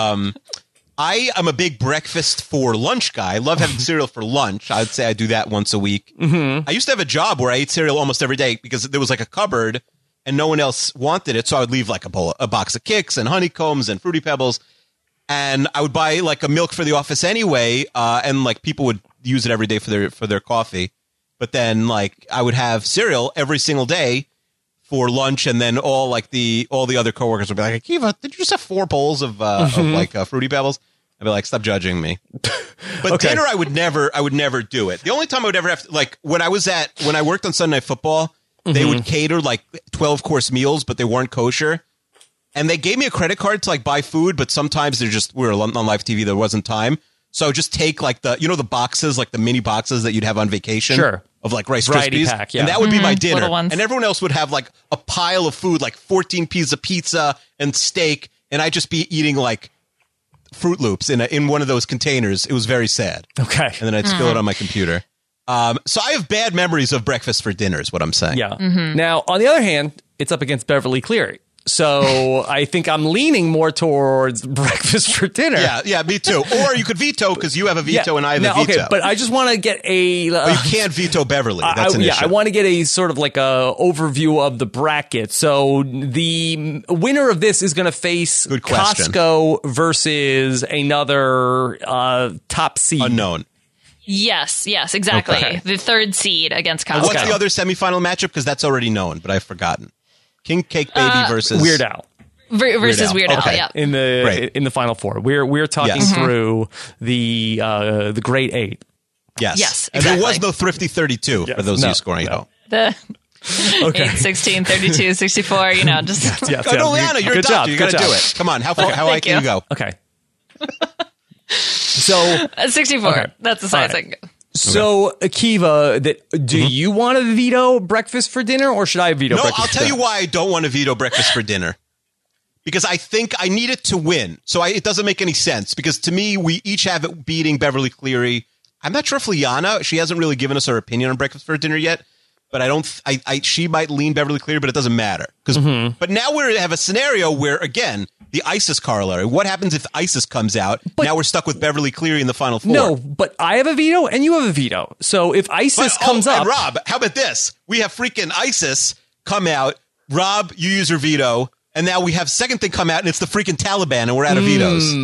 Speaker 3: I am a big breakfast for lunch guy. I love having cereal for lunch. I'd say I do that once a week. Mm-hmm. I used to have a job where I ate cereal almost every day because there was like a cupboard and no one else wanted it. So I would leave like a box of Kix and Honeycombs and Fruity Pebbles. And I would buy like a milk for the office anyway. And like people would use it every day for their coffee. But then like I would have cereal every single day for lunch, and then all the other coworkers would be like, Akiva, did you just have 4 bowls of Fruity Pebbles? I'd be like, stop judging me. But
Speaker 2: Okay.
Speaker 3: dinner, I would never do it. The only time I would ever have to, like when I worked on Sunday Night Football, they would cater like 12-course meals, but they weren't kosher. And they gave me a credit card to like buy food, but sometimes we were on live TV, there wasn't time. So I would just take like the boxes, like the mini boxes that you'd have on vacation.
Speaker 2: Sure.
Speaker 3: Of like Rice
Speaker 2: Variety
Speaker 3: Krispies.
Speaker 2: pack, yeah.
Speaker 3: And that would be my dinner.
Speaker 4: Little ones.
Speaker 3: And everyone else would have like a pile of food, like 14 pieces of pizza and steak. And I'd just be eating like Fruit Loops in one of those containers. It was very sad.
Speaker 2: Okay.
Speaker 3: And then I'd spill it on my computer. So I have bad memories of breakfast for dinner is what I'm saying.
Speaker 2: Yeah. Now, on the other hand, it's up against Beverly Cleary. So I think I'm leaning more towards breakfast for dinner.
Speaker 3: Yeah, me too. Or you could veto because you have a veto and I have a veto.
Speaker 2: Okay, but I just want to get a...
Speaker 3: But you can't veto Beverly. That's an issue.
Speaker 2: I want to get a sort of like a overview of the bracket. So the winner of this is going to face
Speaker 3: Good question.
Speaker 2: Costco versus another top seed.
Speaker 3: Unknown.
Speaker 4: Yes, exactly.
Speaker 2: Okay.
Speaker 4: The third seed against Costco.
Speaker 3: What's the other semifinal matchup? Because that's already known, but I've forgotten. King Cake Baby versus
Speaker 2: Weird Al.
Speaker 4: Versus Weird Al,
Speaker 3: Okay.
Speaker 4: yeah.
Speaker 2: In the
Speaker 3: Right.
Speaker 2: in the final four, we're talking
Speaker 3: Yes.
Speaker 2: through the Great Eight.
Speaker 3: Yes.
Speaker 4: Yes,
Speaker 3: And there was
Speaker 4: exactly.
Speaker 3: no Thrifty 32 for those of you scoring at home.
Speaker 4: The
Speaker 2: Okay.
Speaker 4: 8, 16, 32, 64, just...
Speaker 2: Yes,
Speaker 3: Oh, no, Liana, you're a
Speaker 2: Good
Speaker 3: doctor.
Speaker 2: job.
Speaker 3: You got to
Speaker 2: good
Speaker 3: do
Speaker 2: job.
Speaker 3: it. Come on. How high
Speaker 4: Thank
Speaker 3: can you
Speaker 4: you.
Speaker 3: go?
Speaker 2: Okay. So
Speaker 4: 64.
Speaker 2: Okay.
Speaker 4: That's the size
Speaker 2: All
Speaker 4: I
Speaker 2: right.
Speaker 4: can go.
Speaker 2: So Akiva, do you want to veto breakfast for dinner, or should I veto
Speaker 3: No,
Speaker 2: breakfast
Speaker 3: I'll
Speaker 2: for
Speaker 3: tell you
Speaker 2: dinner?
Speaker 3: why I don't want to veto breakfast for dinner. Because I think I need it to win. So it doesn't make any sense. Because to me, we each have it beating Beverly Cleary. I'm not sure if Liana, she hasn't really given us her opinion on breakfast for dinner yet. But she might lean Beverly Cleary, but it doesn't matter. But now we have a scenario where, again, the ISIS corollary. What happens if ISIS comes out? Now we're stuck with Beverly Cleary in the final four.
Speaker 2: No, but I have a veto and you have a veto. So if ISIS comes
Speaker 3: and
Speaker 2: up,
Speaker 3: Rob, how about this? We have freaking ISIS come out. Rob, you use your veto. And now we have second thing come out, and it's the freaking Taliban, and we're out of vetoes.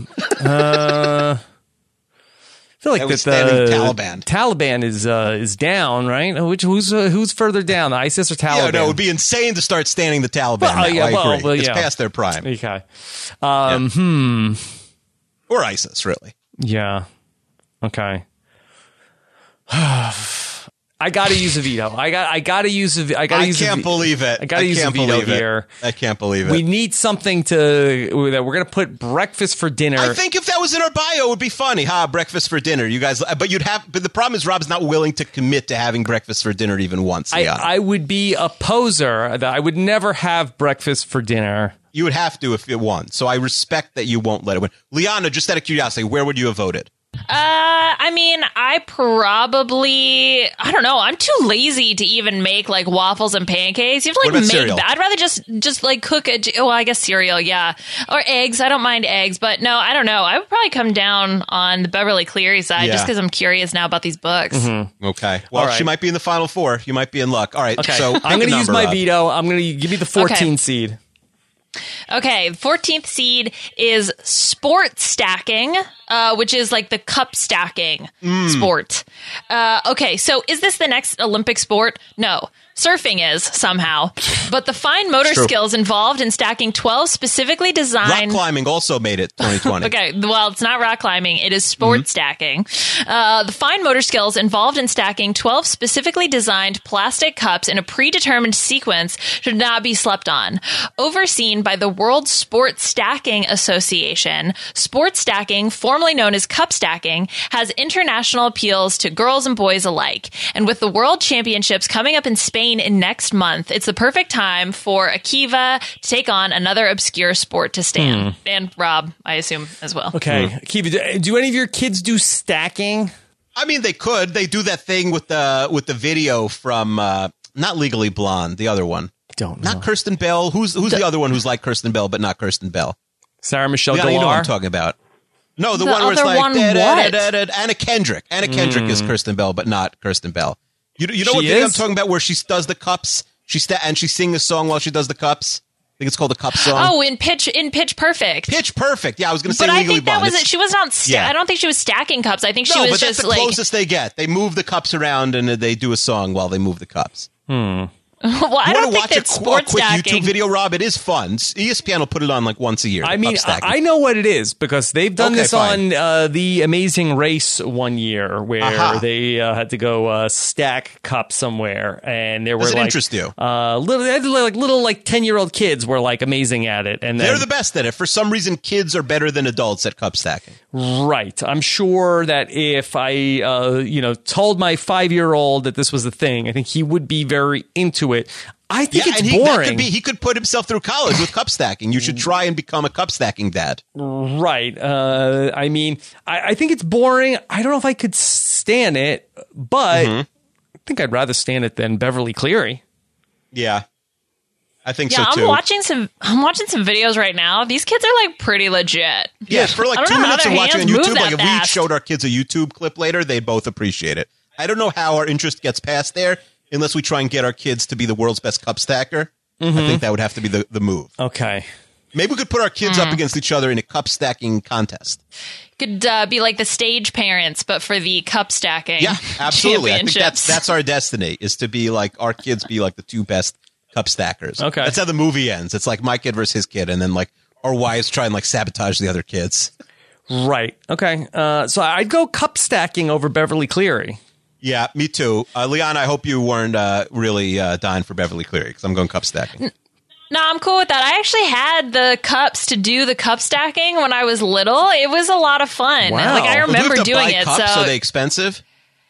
Speaker 2: I feel like
Speaker 3: That
Speaker 2: that
Speaker 3: was standing
Speaker 2: the
Speaker 3: Taliban.
Speaker 2: is down, right? Who's further down, the ISIS or Taliban?
Speaker 3: Yeah, no, it would be insane to start standing the Taliban.
Speaker 2: Well,
Speaker 3: now.
Speaker 2: yeah,
Speaker 3: I
Speaker 2: well,
Speaker 3: agree.
Speaker 2: well,
Speaker 3: It's
Speaker 2: yeah.
Speaker 3: past their prime.
Speaker 2: Okay.
Speaker 3: Or ISIS, really.
Speaker 2: Yeah. Okay. I got to use a veto. I got to use a. I
Speaker 3: can't believe it.
Speaker 2: I got to use a veto here.
Speaker 3: I can't believe it.
Speaker 2: We need something that we're going to put breakfast for dinner.
Speaker 3: I think if that was in our bio, it would be funny. breakfast for dinner. You guys, but the problem is Rob's not willing to commit to having breakfast for dinner even once.
Speaker 2: I would be a poser. That I would never have breakfast for dinner.
Speaker 3: You would have to if it won. So I respect that you won't let it win. Liana, just out of curiosity, where would you have voted?
Speaker 4: I mean, I don't know. I'm too lazy to even make like waffles and pancakes. You have to like make
Speaker 3: cereal?
Speaker 4: that. I'd rather just like cook I guess cereal, yeah. Or eggs. I don't mind eggs, but no, I don't know. I would probably come down on the Beverly Cleary side just because I'm curious now about these books.
Speaker 2: Mm-hmm.
Speaker 3: Okay. Well,
Speaker 2: right.
Speaker 3: She might be in the final four. You might be in luck. All right.
Speaker 2: Okay.
Speaker 3: So
Speaker 2: I'm going to use my veto. I'm going to give me the 14 seed.
Speaker 4: Okay, the 14th seed is sport stacking, which is like the cup stacking sport. Okay, so is this the next Olympic sport? No. Surfing is, somehow. But the fine motor skills involved in stacking 12 specifically designed...
Speaker 3: Rock climbing also made it 2020.
Speaker 4: Okay, well, it's not rock climbing. It is sport stacking. The fine motor skills involved in stacking 12 specifically designed plastic cups in a predetermined sequence should not be slept on. Overseen by the World Sport Stacking Association, sport stacking, formerly known as cup stacking, has international appeals to girls and boys alike. And with the World Championships coming up in Spain in next month, it's the perfect time for Akiva to take on another obscure sport to stand. And Rob, I assume, as well.
Speaker 2: Okay. Akiva, do any of your kids do stacking?
Speaker 3: I mean, they could. They do that thing with the video from not Legally Blonde, the other one.
Speaker 2: Don't know.
Speaker 3: Not Kirsten Bell. Who's the other one who's like Kirsten Bell but not Kirsten Bell?
Speaker 2: Sarah Michelle Gellar?
Speaker 3: You know what I'm talking about. No, the one where it's
Speaker 4: other
Speaker 3: like
Speaker 4: one what?
Speaker 3: Anna Kendrick. Anna Kendrick is Kirsten Bell but not Kirsten Bell. You know what video I'm talking about where she does the cups? And she sings a song while she does the cups. I think it's called the Cup Song.
Speaker 4: Oh, in Pitch Perfect.
Speaker 3: Pitch Perfect. Yeah, I was going to say
Speaker 4: but
Speaker 3: Legally
Speaker 4: I think that
Speaker 3: Blonde.
Speaker 4: was it. She was not. I don't think she was stacking cups. I think she was
Speaker 3: but
Speaker 4: just
Speaker 3: that's the
Speaker 4: like
Speaker 3: closest they get. They move the cups around and they do a song while they move the cups.
Speaker 4: Well, I don't think
Speaker 3: watch
Speaker 4: that's
Speaker 3: a
Speaker 4: sport
Speaker 3: quick
Speaker 4: stacking.
Speaker 3: YouTube video, Rob? It is fun. ESPN will put it on like once a year.
Speaker 2: I mean, I know what it is because they've done this on The Amazing Race one year where they had to go stack cups somewhere, and there were
Speaker 3: Does it
Speaker 2: like
Speaker 3: interest you?
Speaker 2: little 10-year-old kids were like amazing at it, and
Speaker 3: they're the best at it. For some reason, kids are better than adults at cup stacking.
Speaker 2: Right. I'm sure that if I told my 5-year-old that this was a thing, I think he would be very into it. I think it's boring.
Speaker 3: He could put himself through college with cup stacking. You should try and become a cup stacking dad.
Speaker 2: Right. I mean, I think it's boring. I don't know if I could stand it, but I think I'd rather stand it than Beverly Cleary.
Speaker 3: Yeah. I think so too.
Speaker 4: I'm watching some videos right now. These kids are like pretty legit.
Speaker 3: Yeah, for like 2 minutes of watching on YouTube, like if we showed our kids a YouTube clip later, they'd both appreciate it. I don't know how our interest gets past there unless we try and get our kids to be the world's best cup stacker. I think that would have to be the move.
Speaker 2: Okay.
Speaker 3: Maybe we could put our kids up against each other in a cup stacking contest.
Speaker 4: Could be like the stage parents, but for the cup stacking.
Speaker 3: Yeah, absolutely. I think
Speaker 4: championships.
Speaker 3: that's our destiny, is to be like our kids be like the two best cup stackers.
Speaker 2: Okay.
Speaker 3: That's how the movie ends. It's like my kid versus his kid, and then like our wives try and like sabotage the other kids.
Speaker 2: Right. Okay. So I'd go cup stacking over Beverly Cleary.
Speaker 3: Yeah, me too. Liana, I hope you weren't really dying for Beverly Cleary because I'm going cup stacking.
Speaker 4: No, I'm cool with that. I actually had the cups to do the cup stacking when I was little. It was a lot of fun.
Speaker 2: Wow.
Speaker 4: Like I remember
Speaker 3: do you have to
Speaker 4: doing
Speaker 3: buy
Speaker 4: it.
Speaker 3: cups?
Speaker 4: So
Speaker 3: Are they expensive?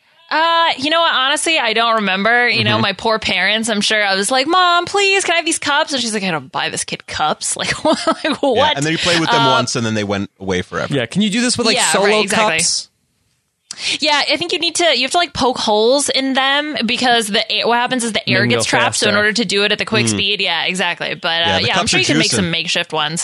Speaker 4: you know what? Honestly, I don't remember. You know, my poor parents. I'm sure I was like, "Mom, please, can I have these cups?" And she's like, "I don't buy this kid cups." Like, what?
Speaker 3: Yeah, and then you played with them once, and then they went away forever.
Speaker 2: Yeah. Can you do this with like solo
Speaker 4: right, exactly.
Speaker 2: cups?
Speaker 4: Yeah, I think you have to like poke holes in them because what happens is the air
Speaker 2: Then go
Speaker 4: gets trapped. So in
Speaker 2: faster.
Speaker 4: order to do it at the quick speed, yeah, exactly. But
Speaker 3: Yeah, the
Speaker 4: I'm
Speaker 3: cups
Speaker 4: sure
Speaker 3: are
Speaker 4: you can make
Speaker 3: juicing.
Speaker 4: some makeshift ones.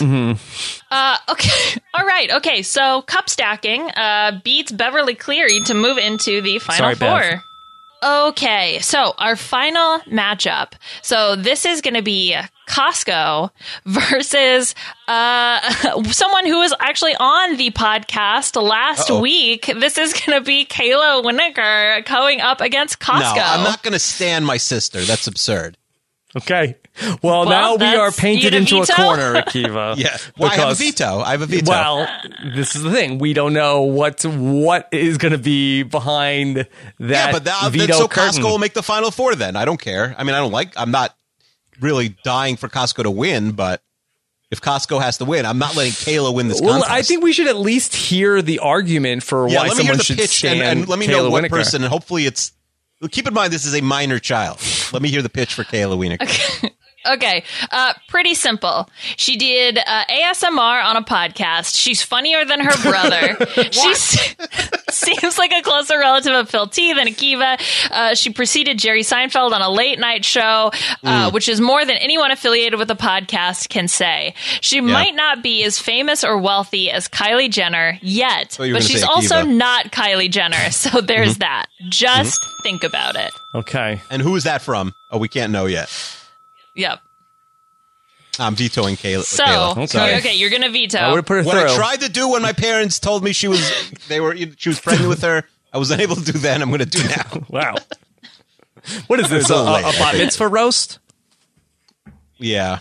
Speaker 4: Okay, all right, okay. So cup stacking beats Beverly Cleary to move into the final
Speaker 2: Sorry, Bev.
Speaker 4: four. Okay, so our final matchup. So this is going to be Costco versus someone who was actually on the podcast last week. This is going to be Kayla Winokur going up against Costco.
Speaker 3: No, I'm not going to stand my sister. That's absurd.
Speaker 2: Okay. Well, now we are
Speaker 4: that's-
Speaker 2: painted
Speaker 4: you
Speaker 2: into a
Speaker 4: veto?
Speaker 2: corner, Akiva.
Speaker 3: Yeah. Well, I have a
Speaker 2: because-
Speaker 3: veto. I have a veto.
Speaker 2: Well, this is the thing. We don't know what is going to be behind that
Speaker 3: yeah, but
Speaker 2: veto
Speaker 3: so
Speaker 2: curtain.
Speaker 3: Costco will make the Final Four then. I don't care. I mean, I'm not really dying for Costco to win, but if Costco has to win, I'm not letting Kayla win this
Speaker 2: Well,
Speaker 3: contest.
Speaker 2: I think we should at least hear the argument for
Speaker 3: yeah,
Speaker 2: why
Speaker 3: let me hear
Speaker 2: someone
Speaker 3: the
Speaker 2: should
Speaker 3: pitch
Speaker 2: stand
Speaker 3: and let me
Speaker 2: Kayla
Speaker 3: know what
Speaker 2: Winokur.
Speaker 3: person, and hopefully it's... Keep in mind, this is a minor child. Let me hear the pitch for Kayla Winokur.
Speaker 4: Okay, pretty simple. She did ASMR on a podcast. She's funnier than her brother. She seems like a closer relative of Phil T than Akiva. She preceded Jerry Seinfeld on a late night show, which is more than anyone affiliated with the podcast can say. She might not be as famous or wealthy as Kylie Jenner yet,
Speaker 3: So you were
Speaker 4: but
Speaker 3: gonna
Speaker 4: she's
Speaker 3: say
Speaker 4: also
Speaker 3: Akiva.
Speaker 4: not Kylie Jenner. So there's that. Just think about it.
Speaker 2: Okay.
Speaker 3: And who is that from? Oh, we can't know yet.
Speaker 4: Yep.
Speaker 3: I'm vetoing Kayla.
Speaker 4: So,
Speaker 3: Kayla. Sorry.
Speaker 4: okay, you're going to veto.
Speaker 2: I would put her
Speaker 3: What
Speaker 2: through.
Speaker 3: I tried to do when my parents told me she was pregnant with her, I was unable to do then. I'm going to do now.
Speaker 2: Wow. What is this?
Speaker 3: So
Speaker 2: A
Speaker 3: late, I
Speaker 2: bat
Speaker 3: think.
Speaker 2: mitzvah roast?
Speaker 3: Yeah.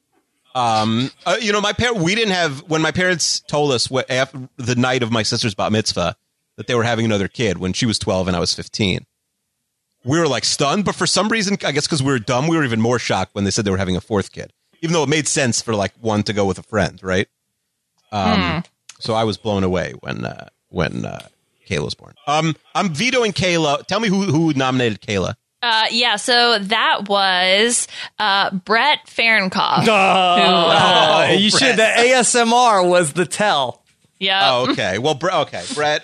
Speaker 3: We didn't have, when my parents told us after the night of my sister's bat mitzvah that they were having another kid when she was 12 and I was 15. We were like stunned, but for some reason, I guess because we were dumb, we were even more shocked when they said they were having a fourth kid, even though it made sense for like one to go with a friend, right? So I was blown away when Kayla was born. I'm vetoing Kayla. Tell me who nominated Kayla.
Speaker 4: Yeah, so that was Brett Fahrenkoff.
Speaker 2: You should. The ASMR was the tell.
Speaker 4: Yeah.
Speaker 3: Oh, okay. Well, Brett,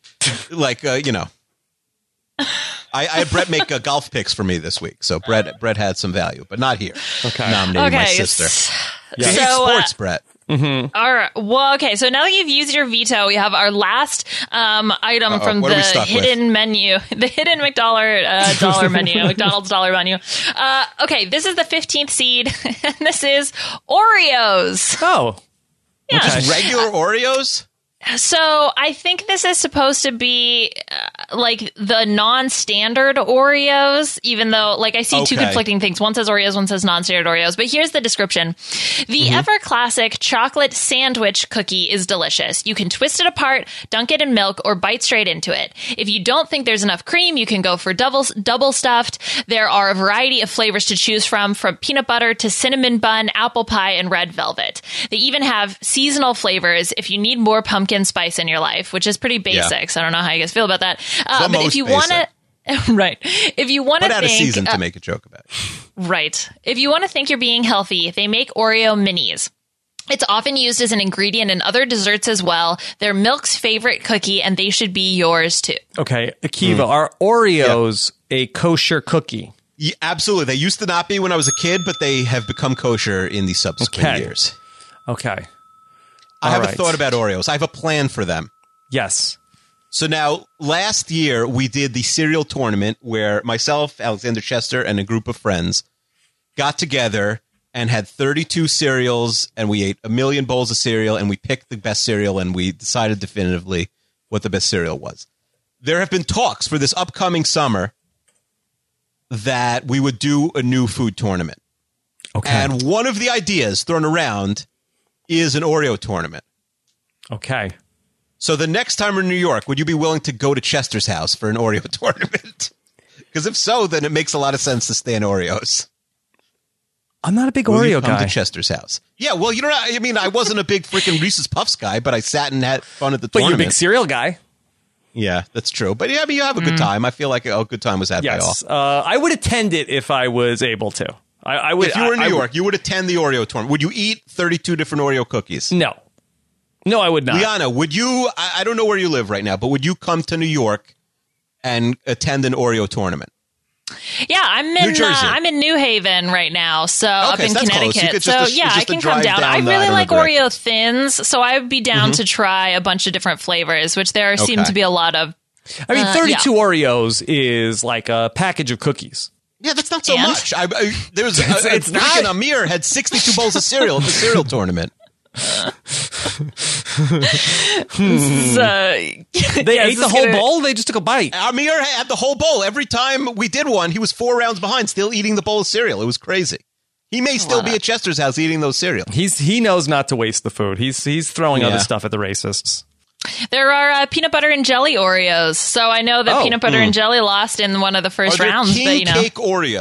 Speaker 3: I had Brett make golf picks for me this week, so Brett had some value, but not here.
Speaker 2: Okay.
Speaker 3: Nominating my
Speaker 4: Okay.
Speaker 3: sister. You
Speaker 4: So,
Speaker 3: hate sports, Brett.
Speaker 4: all right. Well, okay. So now that you've used your veto, we have our last item from
Speaker 3: What are we
Speaker 4: the
Speaker 3: stuck with?
Speaker 4: hidden menu, the hidden McDollar dollar menu, McDonald's dollar menu. Okay, this is the 15th seed, and this is Oreos.
Speaker 2: Oh.
Speaker 4: Yeah.
Speaker 3: Just regular Oreos?
Speaker 4: So I think this is supposed to be like the non-standard Oreos, even though like I see two
Speaker 3: Okay.
Speaker 4: conflicting things. One says Oreos, one says non-standard Oreos. But here's the description. The ever classic chocolate sandwich cookie is delicious. You can twist it apart, dunk it in milk, or bite straight into it. If you don't think there's enough cream, you can go for double stuffed. There are a variety of flavors to choose from peanut butter to cinnamon bun, apple pie, and red velvet. They even have seasonal flavors if you need more pumpkin spice in your life, which is pretty basic. So I don't know how you guys feel about that. But
Speaker 3: most
Speaker 4: if you want to, right. If you want
Speaker 3: But
Speaker 4: to
Speaker 3: out of
Speaker 4: think,
Speaker 3: season to make a joke about it.
Speaker 4: right. If you want to think you're being healthy, they make Oreo minis. It's often used as an ingredient in other desserts as well. They're Milk's favorite cookie, and they should be yours too.
Speaker 2: Okay. Akiva, are Oreos a kosher cookie?
Speaker 3: Yeah, absolutely. They used to not be when I was a kid, but they have become kosher in the subsequent
Speaker 2: Okay.
Speaker 3: years.
Speaker 2: Okay.
Speaker 3: I have a
Speaker 2: right.
Speaker 3: thought about Oreos. I have a plan for them.
Speaker 2: Yes.
Speaker 3: So now, last year, we did the cereal tournament where myself, Alexander Chester, and a group of friends got together and had 32 cereals, and we ate 1 million bowls of cereal, and we picked the best cereal, and we decided definitively what the best cereal was. There have been talks for this upcoming summer that we would do a new food tournament.
Speaker 2: Okay.
Speaker 3: And one of the ideas thrown around is an Oreo tournament.
Speaker 2: Okay.
Speaker 3: So the next time we're in New York, would you be willing to go to Chester's house for an Oreo tournament? Because if so, then it makes a lot of sense to stay in Oreos.
Speaker 2: I'm not a big
Speaker 3: Will you
Speaker 2: Oreo
Speaker 3: come
Speaker 2: guy.
Speaker 3: to Chester's house? Yeah, well, you know, I mean, I wasn't a big freaking Reese's Puffs guy, but I sat and had fun at the
Speaker 2: But you're a
Speaker 3: tournament.
Speaker 2: big cereal guy.
Speaker 3: Yeah, that's true. But yeah, I mean, you have a good time. I feel like a good time was had by all.
Speaker 2: Yes. I would attend it if I was able to. I would.
Speaker 3: If you were in
Speaker 2: I
Speaker 3: New
Speaker 2: would-
Speaker 3: York, you would attend the Oreo tournament. Would you eat 32 different Oreo cookies?
Speaker 2: No. No, I would not.
Speaker 3: Liana, would you, I don't know where you live right now, but would you come to New York and attend an Oreo tournament?
Speaker 4: Yeah, I'm
Speaker 3: New
Speaker 4: in
Speaker 3: Jersey.
Speaker 4: I'm in New Haven right now, so up
Speaker 3: Okay,
Speaker 4: in
Speaker 3: so that's close. You
Speaker 4: Connecticut.
Speaker 3: could
Speaker 4: So
Speaker 3: just-
Speaker 4: yeah,
Speaker 3: it's
Speaker 4: I
Speaker 3: just a
Speaker 4: can come
Speaker 3: drive
Speaker 4: down.
Speaker 3: down
Speaker 4: I
Speaker 3: the- I
Speaker 4: really
Speaker 3: don't
Speaker 4: like
Speaker 3: know
Speaker 4: Oreo thins, so I would be down to try a bunch of different flavors, which there seem
Speaker 3: Okay.
Speaker 4: to be a lot of.
Speaker 2: I mean, 32 Oreos is like a package of cookies.
Speaker 3: Yeah, that's not so
Speaker 4: And?
Speaker 3: much. There was
Speaker 2: It's not.
Speaker 3: freaking Amir had 62 bowls of cereal at the cereal tournament.
Speaker 2: They ate the whole bowl. They just took a bite.
Speaker 3: Amir had the whole bowl. Every time we did one, he was 4 rounds behind, still eating the bowl of cereal. It was crazy. He may still be at Chester's house eating those cereals.
Speaker 2: He knows not to waste the food. He's throwing other
Speaker 3: Yeah.
Speaker 2: stuff at the racists.
Speaker 4: There are peanut butter and jelly Oreos. So I know that peanut butter and jelly lost in one of the
Speaker 3: Are
Speaker 4: first
Speaker 3: there
Speaker 4: rounds.
Speaker 3: king
Speaker 4: But, you know,
Speaker 3: cake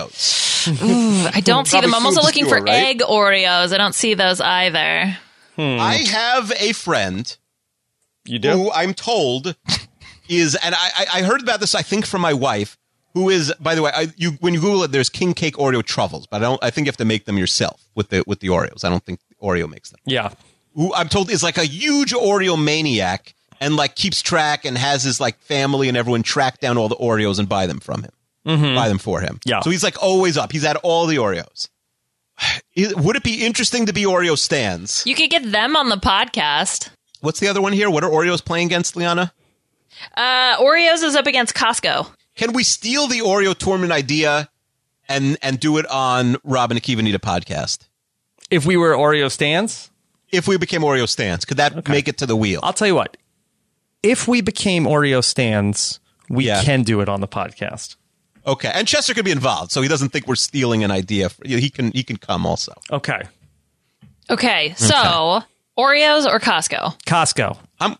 Speaker 3: Oreos?
Speaker 4: I don't see them.
Speaker 3: Probably
Speaker 4: I'm also
Speaker 3: too
Speaker 4: looking
Speaker 3: obscure,
Speaker 4: for
Speaker 3: right?
Speaker 4: egg Oreos. I don't see those either.
Speaker 3: I have a friend
Speaker 2: You do?
Speaker 3: who I'm told is, and I heard about this, I think, from my wife, who is, by the way, when you Google it, there's king cake Oreo truffles, but I think you have to make them yourself with the Oreos. I don't think Oreo makes them.
Speaker 2: Yeah.
Speaker 3: Who I'm told is like a huge Oreo maniac and like keeps track and has his like family and everyone track down all the Oreos and buy them from him, buy them for him.
Speaker 2: Yeah.
Speaker 3: So he's like always up. He's at all the Oreos. Would it be interesting to be Oreo stands?
Speaker 4: You could get them on the podcast.
Speaker 3: What's the other one here? What are Oreos playing against, Liana?
Speaker 4: Oreos is up against Costco.
Speaker 3: Can we steal the Oreo tournament idea and do it on Rob and Akiva Need a podcast?
Speaker 2: If we were Oreo stands,
Speaker 3: If we became Oreo stands, could that make it to the wheel?
Speaker 2: I'll tell you what. If we became Oreo stands, we
Speaker 3: Yeah.
Speaker 2: can do it on the podcast.
Speaker 3: Okay, and Chester could be involved, so he doesn't think we're stealing an idea. He can come also.
Speaker 2: Okay.
Speaker 4: Okay, so Oreos or Costco?
Speaker 2: Costco.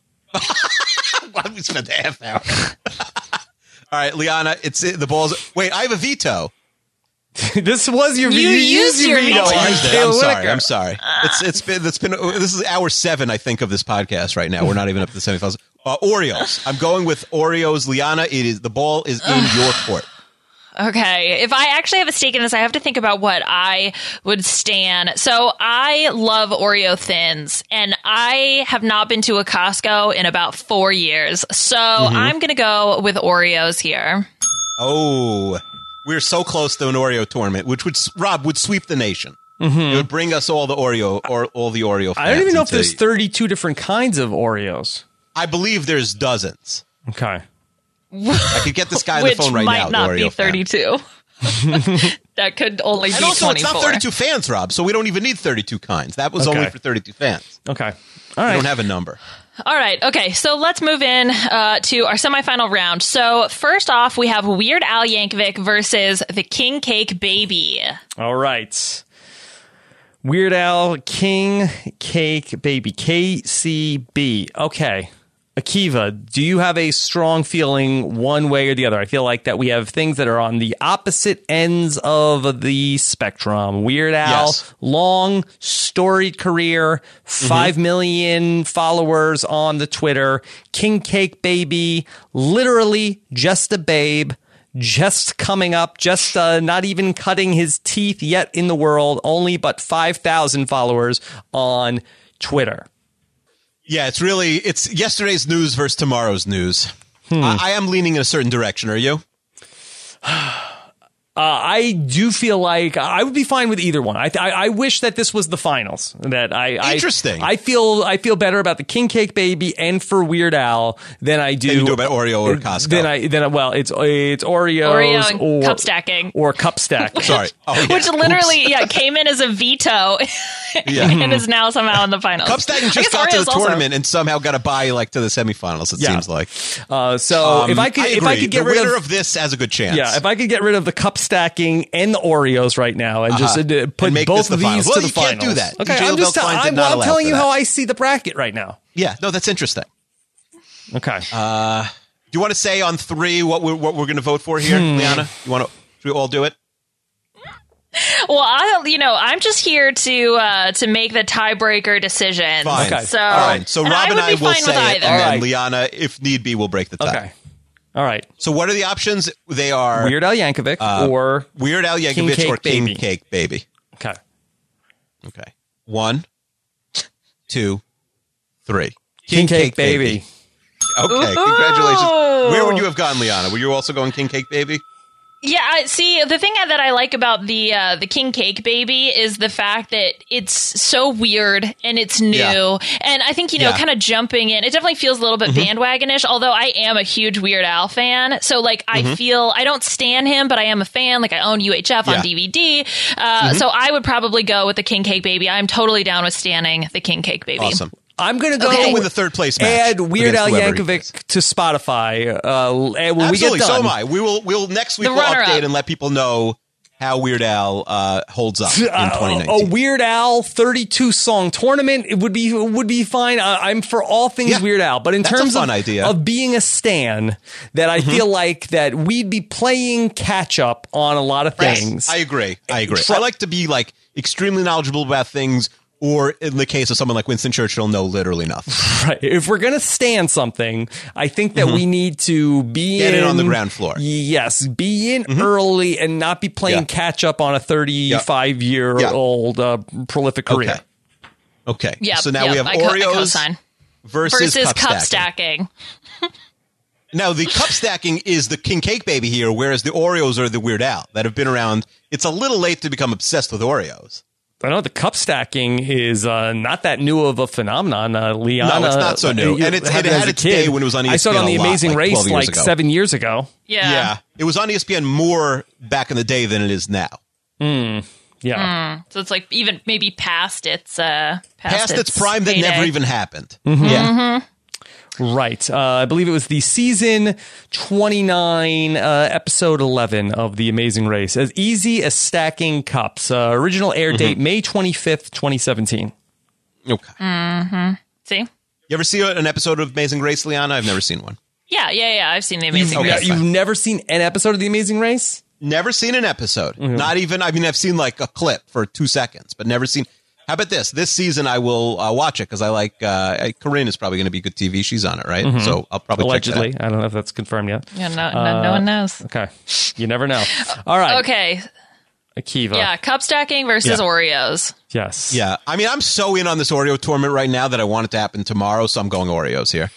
Speaker 3: Why did we spend a half hour? All right, Liana, the ball's. Wait, I have a veto.
Speaker 2: This was your
Speaker 4: You used your veto.
Speaker 3: I'm sorry. It's been this is hour 7, I think, of this podcast right now. We're not even up to the semifinals. Oreos. I'm going with Oreos, Liana. The ball is in your court.
Speaker 4: Okay, if I actually have a stake in this, I have to think about what I would stand. So I love Oreo Thins, and I have not been to a Costco in about 4 years. So I'm going to go with Oreos here.
Speaker 3: Oh, we're so close to an Oreo tournament, which would sweep the nation. It would bring us all the Oreo fans.
Speaker 2: I don't even know if
Speaker 3: into-
Speaker 2: there's 32 different kinds of Oreos.
Speaker 3: I believe there's dozens.
Speaker 2: Okay.
Speaker 3: I could get this guy on the
Speaker 4: Which
Speaker 3: phone right
Speaker 4: might
Speaker 3: now.
Speaker 4: not
Speaker 3: the
Speaker 4: be
Speaker 3: Oreo fan.
Speaker 4: 32. That could only
Speaker 3: And
Speaker 4: be
Speaker 3: also,
Speaker 4: 24.
Speaker 3: it's not 32 fans, Rob, so we don't even need 32 kinds. That was
Speaker 2: Okay.
Speaker 3: only for 32 fans.
Speaker 2: Okay. All
Speaker 3: I
Speaker 2: right.
Speaker 3: don't have a number.
Speaker 4: All right. Okay. So let's move in to our semifinal round. So first off, we have Weird Al Yankovic versus the King Cake Baby.
Speaker 2: All right. Weird Al King Cake Baby. KCB. Okay. Akiva, do you have a strong feeling one way or the other? I feel like that we have things that are on the opposite ends of the spectrum. Weird Al,
Speaker 3: Yes.
Speaker 2: long, storied career, 5 million followers on the Twitter. King Cake Baby, literally just a babe. Just coming up, just not even cutting his teeth yet in the world, only but 5,000 followers on Twitter.
Speaker 3: Yeah, it's yesterday's news versus tomorrow's news. I am leaning in a certain direction. Are you?
Speaker 2: I do feel like I would be fine with either one. I wish that this was the finals. That
Speaker 3: Interesting.
Speaker 2: I feel better about the King Cake Baby and for Weird Al than I do.
Speaker 3: Than you do about Oreo or Costco.
Speaker 2: Well, it's Oreos
Speaker 4: Oreo and
Speaker 2: or
Speaker 4: cup stacking.
Speaker 2: or cup stack.
Speaker 3: Sorry. Oh, yeah.
Speaker 4: Which literally, came in as a veto and is now somehow in the finals.
Speaker 3: Cup stacking
Speaker 4: I
Speaker 3: just
Speaker 4: guess
Speaker 3: got to the
Speaker 4: Oreos also.
Speaker 3: tournament and somehow got a bye to the semifinals. It
Speaker 2: Yeah.
Speaker 3: seems like.
Speaker 2: So if I could
Speaker 3: agree.
Speaker 2: get
Speaker 3: the
Speaker 2: rid
Speaker 3: winner
Speaker 2: of
Speaker 3: of this has a good chance.
Speaker 2: yeah, if I could get rid of the cup stacking and the Oreos right now and just put
Speaker 3: And make
Speaker 2: both
Speaker 3: this
Speaker 2: of
Speaker 3: the
Speaker 2: these
Speaker 3: finals. Well,
Speaker 2: to the
Speaker 3: you can't
Speaker 2: finals.
Speaker 3: do that.
Speaker 2: Okay,
Speaker 3: DJ
Speaker 2: I'm just
Speaker 3: Beltline did not
Speaker 2: I'm
Speaker 3: allow
Speaker 2: telling
Speaker 3: for
Speaker 2: you
Speaker 3: that.
Speaker 2: how I see the bracket right now.
Speaker 3: Yeah, no, that's interesting.
Speaker 2: Okay.
Speaker 3: Do you want to say on 3 what we're going to vote for here, Liana? Should we all do it?
Speaker 4: Well, I'm just here to make the tiebreaker decision.
Speaker 3: Fine.
Speaker 2: Okay.
Speaker 4: So,
Speaker 3: All right. So Rob and
Speaker 4: would
Speaker 3: I
Speaker 4: be
Speaker 3: will
Speaker 4: fine
Speaker 3: say
Speaker 4: with
Speaker 3: it,
Speaker 4: either.
Speaker 3: and then
Speaker 2: Alright.
Speaker 3: Liana, if need be, will break the tie.
Speaker 2: Okay. All right.
Speaker 3: So what are the options? They are
Speaker 2: Weird Al Yankovic or
Speaker 3: Weird Al
Speaker 2: King
Speaker 3: Yankovic
Speaker 2: Cake
Speaker 3: or King
Speaker 2: Baby.
Speaker 3: Cake Baby.
Speaker 2: okay.
Speaker 3: Okay. 1, 2, 3.
Speaker 2: King Cake Baby.
Speaker 3: Okay. Congratulations. Where would you have gone, Liana? Were you also going King Cake Baby?
Speaker 4: Yeah, see, the thing that I like about the King Cake Baby is the fact that it's so weird and it's new.
Speaker 3: Yeah.
Speaker 4: And I think,
Speaker 3: Yeah.
Speaker 4: kind of jumping in, it definitely feels a little bit bandwagonish, although I am a huge Weird Al fan. So, I feel, I don't stan him, but I am a fan. I own UHF
Speaker 3: Yeah.
Speaker 4: on DVD. So I would probably go with the King Cake Baby. I'm totally down with standing the King Cake Baby.
Speaker 3: Awesome.
Speaker 2: I'm going to go
Speaker 4: Okay.
Speaker 3: Win the third place match.
Speaker 2: add Weird Al
Speaker 3: against whoever he is.
Speaker 2: Yankovic to Spotify. And when
Speaker 3: Absolutely.
Speaker 2: we get done,
Speaker 3: So am I. We'll next week
Speaker 4: The
Speaker 3: we'll
Speaker 4: runner-up.
Speaker 3: update and let people know how Weird Al holds up in
Speaker 2: A
Speaker 3: 2019.
Speaker 2: Weird Al 32 song tournament, it would be fine. I'm for all things
Speaker 3: Yeah,
Speaker 2: Weird Al, but in
Speaker 3: that's a
Speaker 2: terms
Speaker 3: fun idea.
Speaker 2: of being a stan, that I feel like that we'd be playing catch up on a lot of things.
Speaker 3: I agree. I like to be like extremely knowledgeable about things, or in the case of someone like Winston Churchill, know literally nothing.
Speaker 2: Right. If we're gonna stand something, I think that we need to
Speaker 3: Get in on the ground floor.
Speaker 2: Yes, be in early and not be playing
Speaker 3: Yeah.
Speaker 2: catch up on a 35-year-old prolific career.
Speaker 3: Okay.
Speaker 4: Yeah.
Speaker 3: So now we have
Speaker 4: I
Speaker 3: Oreos
Speaker 4: co-sign.
Speaker 3: versus
Speaker 4: Cup stacking.
Speaker 3: Now, the cup stacking is the King Cake Baby here, whereas the Oreos are the Weird Al that have been around. It's a little late to become obsessed with Oreos.
Speaker 2: I know the cup stacking is not that new of a phenomenon. Liana,
Speaker 3: No, it's not so new. And it had its day when it was on
Speaker 2: I saw it
Speaker 3: ESPN
Speaker 2: on The
Speaker 3: a lot,
Speaker 2: Amazing
Speaker 3: like
Speaker 2: Race
Speaker 3: 12 years
Speaker 2: like
Speaker 3: ago.
Speaker 2: 7 years ago.
Speaker 4: Yeah.
Speaker 3: It was on ESPN more back in the day than it is now.
Speaker 2: Yeah.
Speaker 4: So it's like even maybe past its
Speaker 3: Past its prime that
Speaker 4: heyday.
Speaker 3: never even happened.
Speaker 2: Mm-hmm.
Speaker 3: Yeah.
Speaker 2: Right. I believe it was the season 29, episode 11 of The Amazing Race. As easy as stacking cups. Original air date, May 25th, 2017.
Speaker 3: Okay.
Speaker 4: See?
Speaker 3: You ever see an episode of Amazing Race, Liana? I've never seen one.
Speaker 4: Yeah. I've seen The Amazing Race.
Speaker 2: You've never seen an episode of The Amazing Race?
Speaker 3: Never seen an episode. Not even, I mean, I've seen like a clip for 2 seconds, but never seen. How about this? This season I will watch it because I like, Corinne is probably going to be good TV. She's on it, right? So I'll probably
Speaker 2: Allegedly.
Speaker 3: check that out.
Speaker 2: I don't know if that's confirmed yet.
Speaker 4: Yeah, no one knows.
Speaker 2: Okay. You never know. All right.
Speaker 4: Okay.
Speaker 2: Akiva.
Speaker 4: Yeah, cup stacking versus
Speaker 3: Yeah.
Speaker 4: Oreos.
Speaker 2: Yes.
Speaker 3: Yeah. I mean, I'm so in on this Oreo tournament right now that I want it to happen tomorrow, so I'm going Oreos here.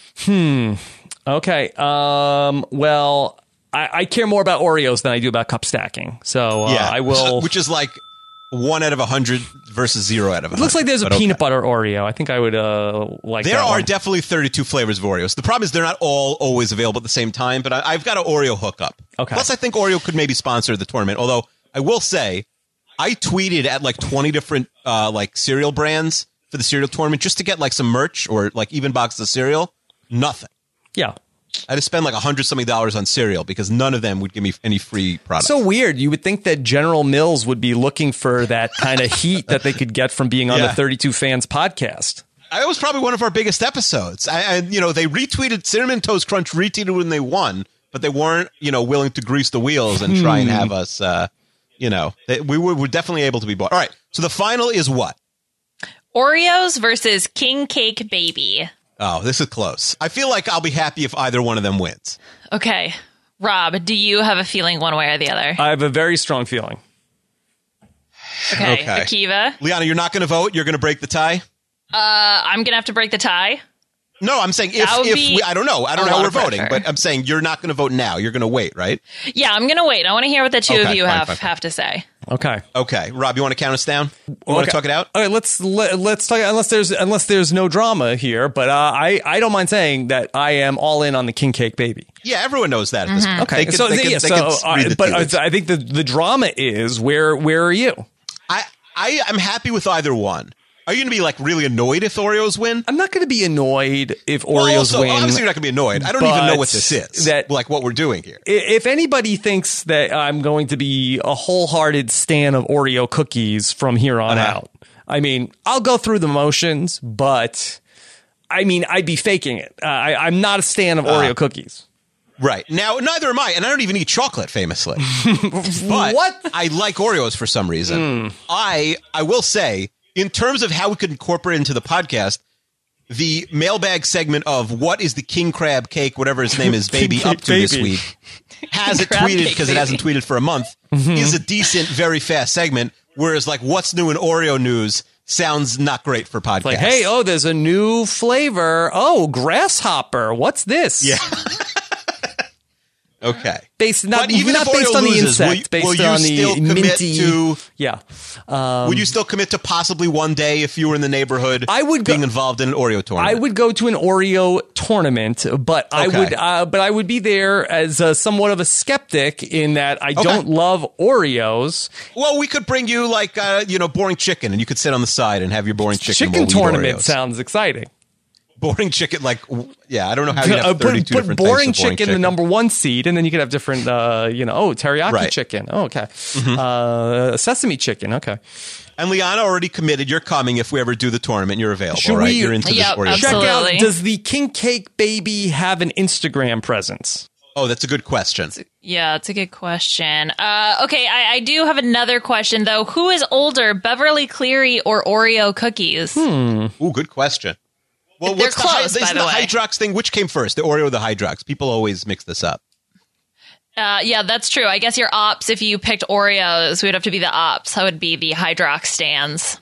Speaker 2: Okay. Well, I care more about Oreos than I do about cup stacking. So I will.
Speaker 3: Which is like 1 out of 100 versus 0 out of 100.
Speaker 2: Looks like there's a
Speaker 3: but
Speaker 2: peanut butter Oreo. I think I would like
Speaker 3: There
Speaker 2: that
Speaker 3: are
Speaker 2: one.
Speaker 3: definitely 32 flavors of Oreos. The problem is they're not all always available at the same time, but I've got an Oreo hookup.
Speaker 2: Okay.
Speaker 3: Plus, I think Oreo could maybe sponsor the tournament, although I will say I tweeted at like 20 different like cereal brands for the cereal tournament just to get like some merch or like even boxes of cereal. Nothing.
Speaker 2: Yeah.
Speaker 3: I had to spend like $100-something on cereal because none of them would give me any free product.
Speaker 2: So weird. You would think that General Mills would be looking for that kind of heat that they could get from being on the
Speaker 3: Yeah.
Speaker 2: 32 Fans podcast.
Speaker 3: It was probably one of our biggest episodes. They retweeted Cinnamon Toast Crunch retweeted when they won, but they weren't, willing to grease the wheels and try and have us, we were definitely able to be bought. All right. So the final is what?
Speaker 4: Oreos versus King Cake Baby.
Speaker 3: Oh, this is close. I feel like I'll be happy if either one of them wins.
Speaker 4: Okay. Rob, do you have a feeling one way or the other?
Speaker 2: I have a very strong feeling.
Speaker 4: Okay.
Speaker 3: okay.
Speaker 4: Akiva,
Speaker 3: Liana, you're not going to vote? You're going to break the tie?
Speaker 4: I'm going to have to break the tie.
Speaker 3: No, I'm saying
Speaker 4: That would
Speaker 3: if
Speaker 4: be
Speaker 3: we, I don't know. I don't
Speaker 4: a
Speaker 3: know how
Speaker 4: lot
Speaker 3: we're
Speaker 4: of
Speaker 3: voting,
Speaker 4: pressure.
Speaker 3: but I'm saying you're not going to vote now. You're going to wait, right?
Speaker 4: Yeah, I'm going to wait. I want to hear what the two of
Speaker 3: Okay,
Speaker 4: you
Speaker 3: fine, fine.
Speaker 4: have to say.
Speaker 2: Okay.
Speaker 3: Okay. Rob, you want to count us down? You want to talk it out?
Speaker 2: All right, let's talk. Unless there's no drama here, but I don't mind saying that I am all in on the King Cake Baby.
Speaker 3: Yeah, everyone knows that at this point.
Speaker 2: Okay,
Speaker 3: They could read the tea leaves.
Speaker 2: I think the drama is where are you?
Speaker 3: I'm happy with either one. Are you going to be like really annoyed if Oreos win?
Speaker 2: I'm not going to be annoyed if
Speaker 3: Well,
Speaker 2: Oreos
Speaker 3: also,
Speaker 2: win.
Speaker 3: obviously, you're not going to be annoyed. I don't even know what this is.
Speaker 2: that-
Speaker 3: Like what we're doing here.
Speaker 2: If anybody thinks that I'm going to be a wholehearted stan of Oreo cookies from here on out, I mean, I'll go through the motions, but I mean, I'd be faking it. I'm not a stan of Oreo cookies.
Speaker 3: Right. Now, neither am I, and I don't even eat chocolate, famously. But
Speaker 2: What?
Speaker 3: I like Oreos for some reason. I will say, in terms of how we could incorporate into the podcast, the mailbag segment of what is the King Crab Cake, whatever his name is, baby,
Speaker 2: Cake
Speaker 3: up to this
Speaker 2: Baby.
Speaker 3: week, has it
Speaker 4: Crab
Speaker 3: tweeted
Speaker 4: Cake
Speaker 3: because it
Speaker 4: Baby.
Speaker 3: hasn't tweeted for a month, is a decent, very fast segment, whereas like what's new in Oreo news sounds not great for podcasts.
Speaker 2: Like, hey, there's a new flavor. Oh, grasshopper. What's this?
Speaker 3: Yeah. Okay.
Speaker 2: Based not
Speaker 3: But even
Speaker 2: not
Speaker 3: if
Speaker 2: based
Speaker 3: Oreo
Speaker 2: on the
Speaker 3: loses,
Speaker 2: insect, based
Speaker 3: will you
Speaker 2: on
Speaker 3: still
Speaker 2: the
Speaker 3: commit
Speaker 2: minty.
Speaker 3: to?
Speaker 2: Yeah.
Speaker 3: Would you still commit to possibly one day if you were in the neighborhood?
Speaker 2: I would
Speaker 3: being
Speaker 2: go-
Speaker 3: involved in an Oreo tournament.
Speaker 2: I would go to an Oreo tournament, but
Speaker 3: Okay.
Speaker 2: I would be there as somewhat of a skeptic in that I don't love Oreos.
Speaker 3: Well, we could bring you like boring chicken, and you could sit on the side and have your boring chicken. while
Speaker 2: Chicken
Speaker 3: we eat
Speaker 2: tournament
Speaker 3: Oreos.
Speaker 2: sounds exciting.
Speaker 3: Boring chicken, like, yeah, I don't know how you have 32
Speaker 2: put
Speaker 3: different
Speaker 2: boring
Speaker 3: types of
Speaker 2: chicken the number one seed, and then you could have different, teriyaki
Speaker 3: Right.
Speaker 2: chicken. Oh, okay. Sesame chicken. Okay.
Speaker 3: And Liana already committed. You're coming if we ever do the tournament. You're available,
Speaker 2: Should
Speaker 3: right?
Speaker 2: we-
Speaker 3: You're into
Speaker 4: Yep,
Speaker 3: this Oreo.
Speaker 2: Check out,
Speaker 4: Absolutely.
Speaker 2: does the King Cake Baby have an Instagram presence?
Speaker 3: Oh, that's a good question.
Speaker 4: Yeah, it's a good question. Okay, I do have another question, though. Who is older, Beverly Cleary or Oreo cookies?
Speaker 3: Ooh, good question. Well,
Speaker 4: They're
Speaker 3: what's
Speaker 4: close,
Speaker 3: the,
Speaker 4: by
Speaker 3: isn't
Speaker 4: the
Speaker 3: the
Speaker 4: way.
Speaker 3: Hydrox thing? Which came first, the Oreo or the Hydrox? People always mix this up.
Speaker 4: Yeah, that's true. I guess your ops, if you picked Oreos, would have to be the ops. That would be the Hydrox stands.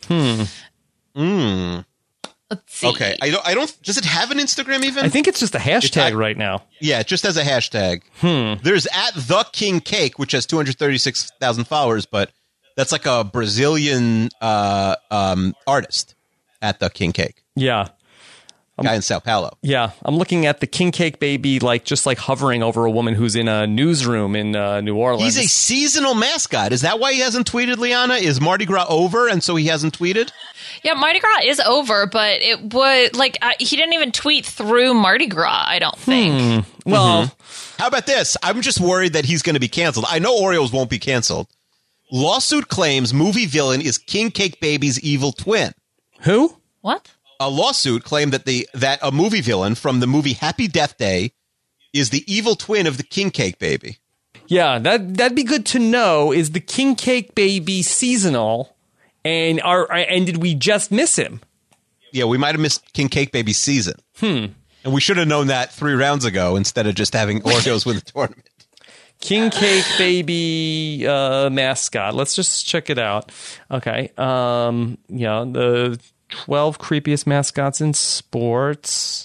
Speaker 4: Let's see.
Speaker 3: Okay, I don't. Does it have an Instagram even?
Speaker 2: I think it's just a hashtag
Speaker 3: It's-
Speaker 2: right now.
Speaker 3: Yeah, it just has a hashtag. There's at the King Cake, which has 236,000 followers, but that's like a Brazilian artist at the King Cake.
Speaker 2: Yeah.
Speaker 3: Guy in Sao Paulo.
Speaker 2: Yeah, I'm looking at the King Cake Baby, just hovering over a woman who's in a newsroom in New Orleans.
Speaker 3: He's a seasonal mascot. Is that why he hasn't tweeted, Liana? Is Mardi Gras over and so he hasn't tweeted?
Speaker 4: Yeah, Mardi Gras is over, but it would, he didn't even tweet through Mardi Gras, I don't think.
Speaker 2: Well,
Speaker 3: How about this? I'm just worried that he's going to be canceled. I know Oreos won't be canceled. Lawsuit claims movie villain is King Cake Baby's evil twin.
Speaker 2: who?
Speaker 4: What?
Speaker 3: A lawsuit claimed that a movie villain from the movie Happy Death Day is the evil twin of the King Cake Baby.
Speaker 2: Yeah, that'd be good to know. Is the King Cake Baby seasonal? And did we just miss him?
Speaker 3: Yeah, we might have missed King Cake Baby's season. And we should have known that 3 rounds ago instead of just having Oreos win the tournament.
Speaker 2: King Cake Baby mascot. Let's just check it out. Okay. The 12 creepiest mascots in sports.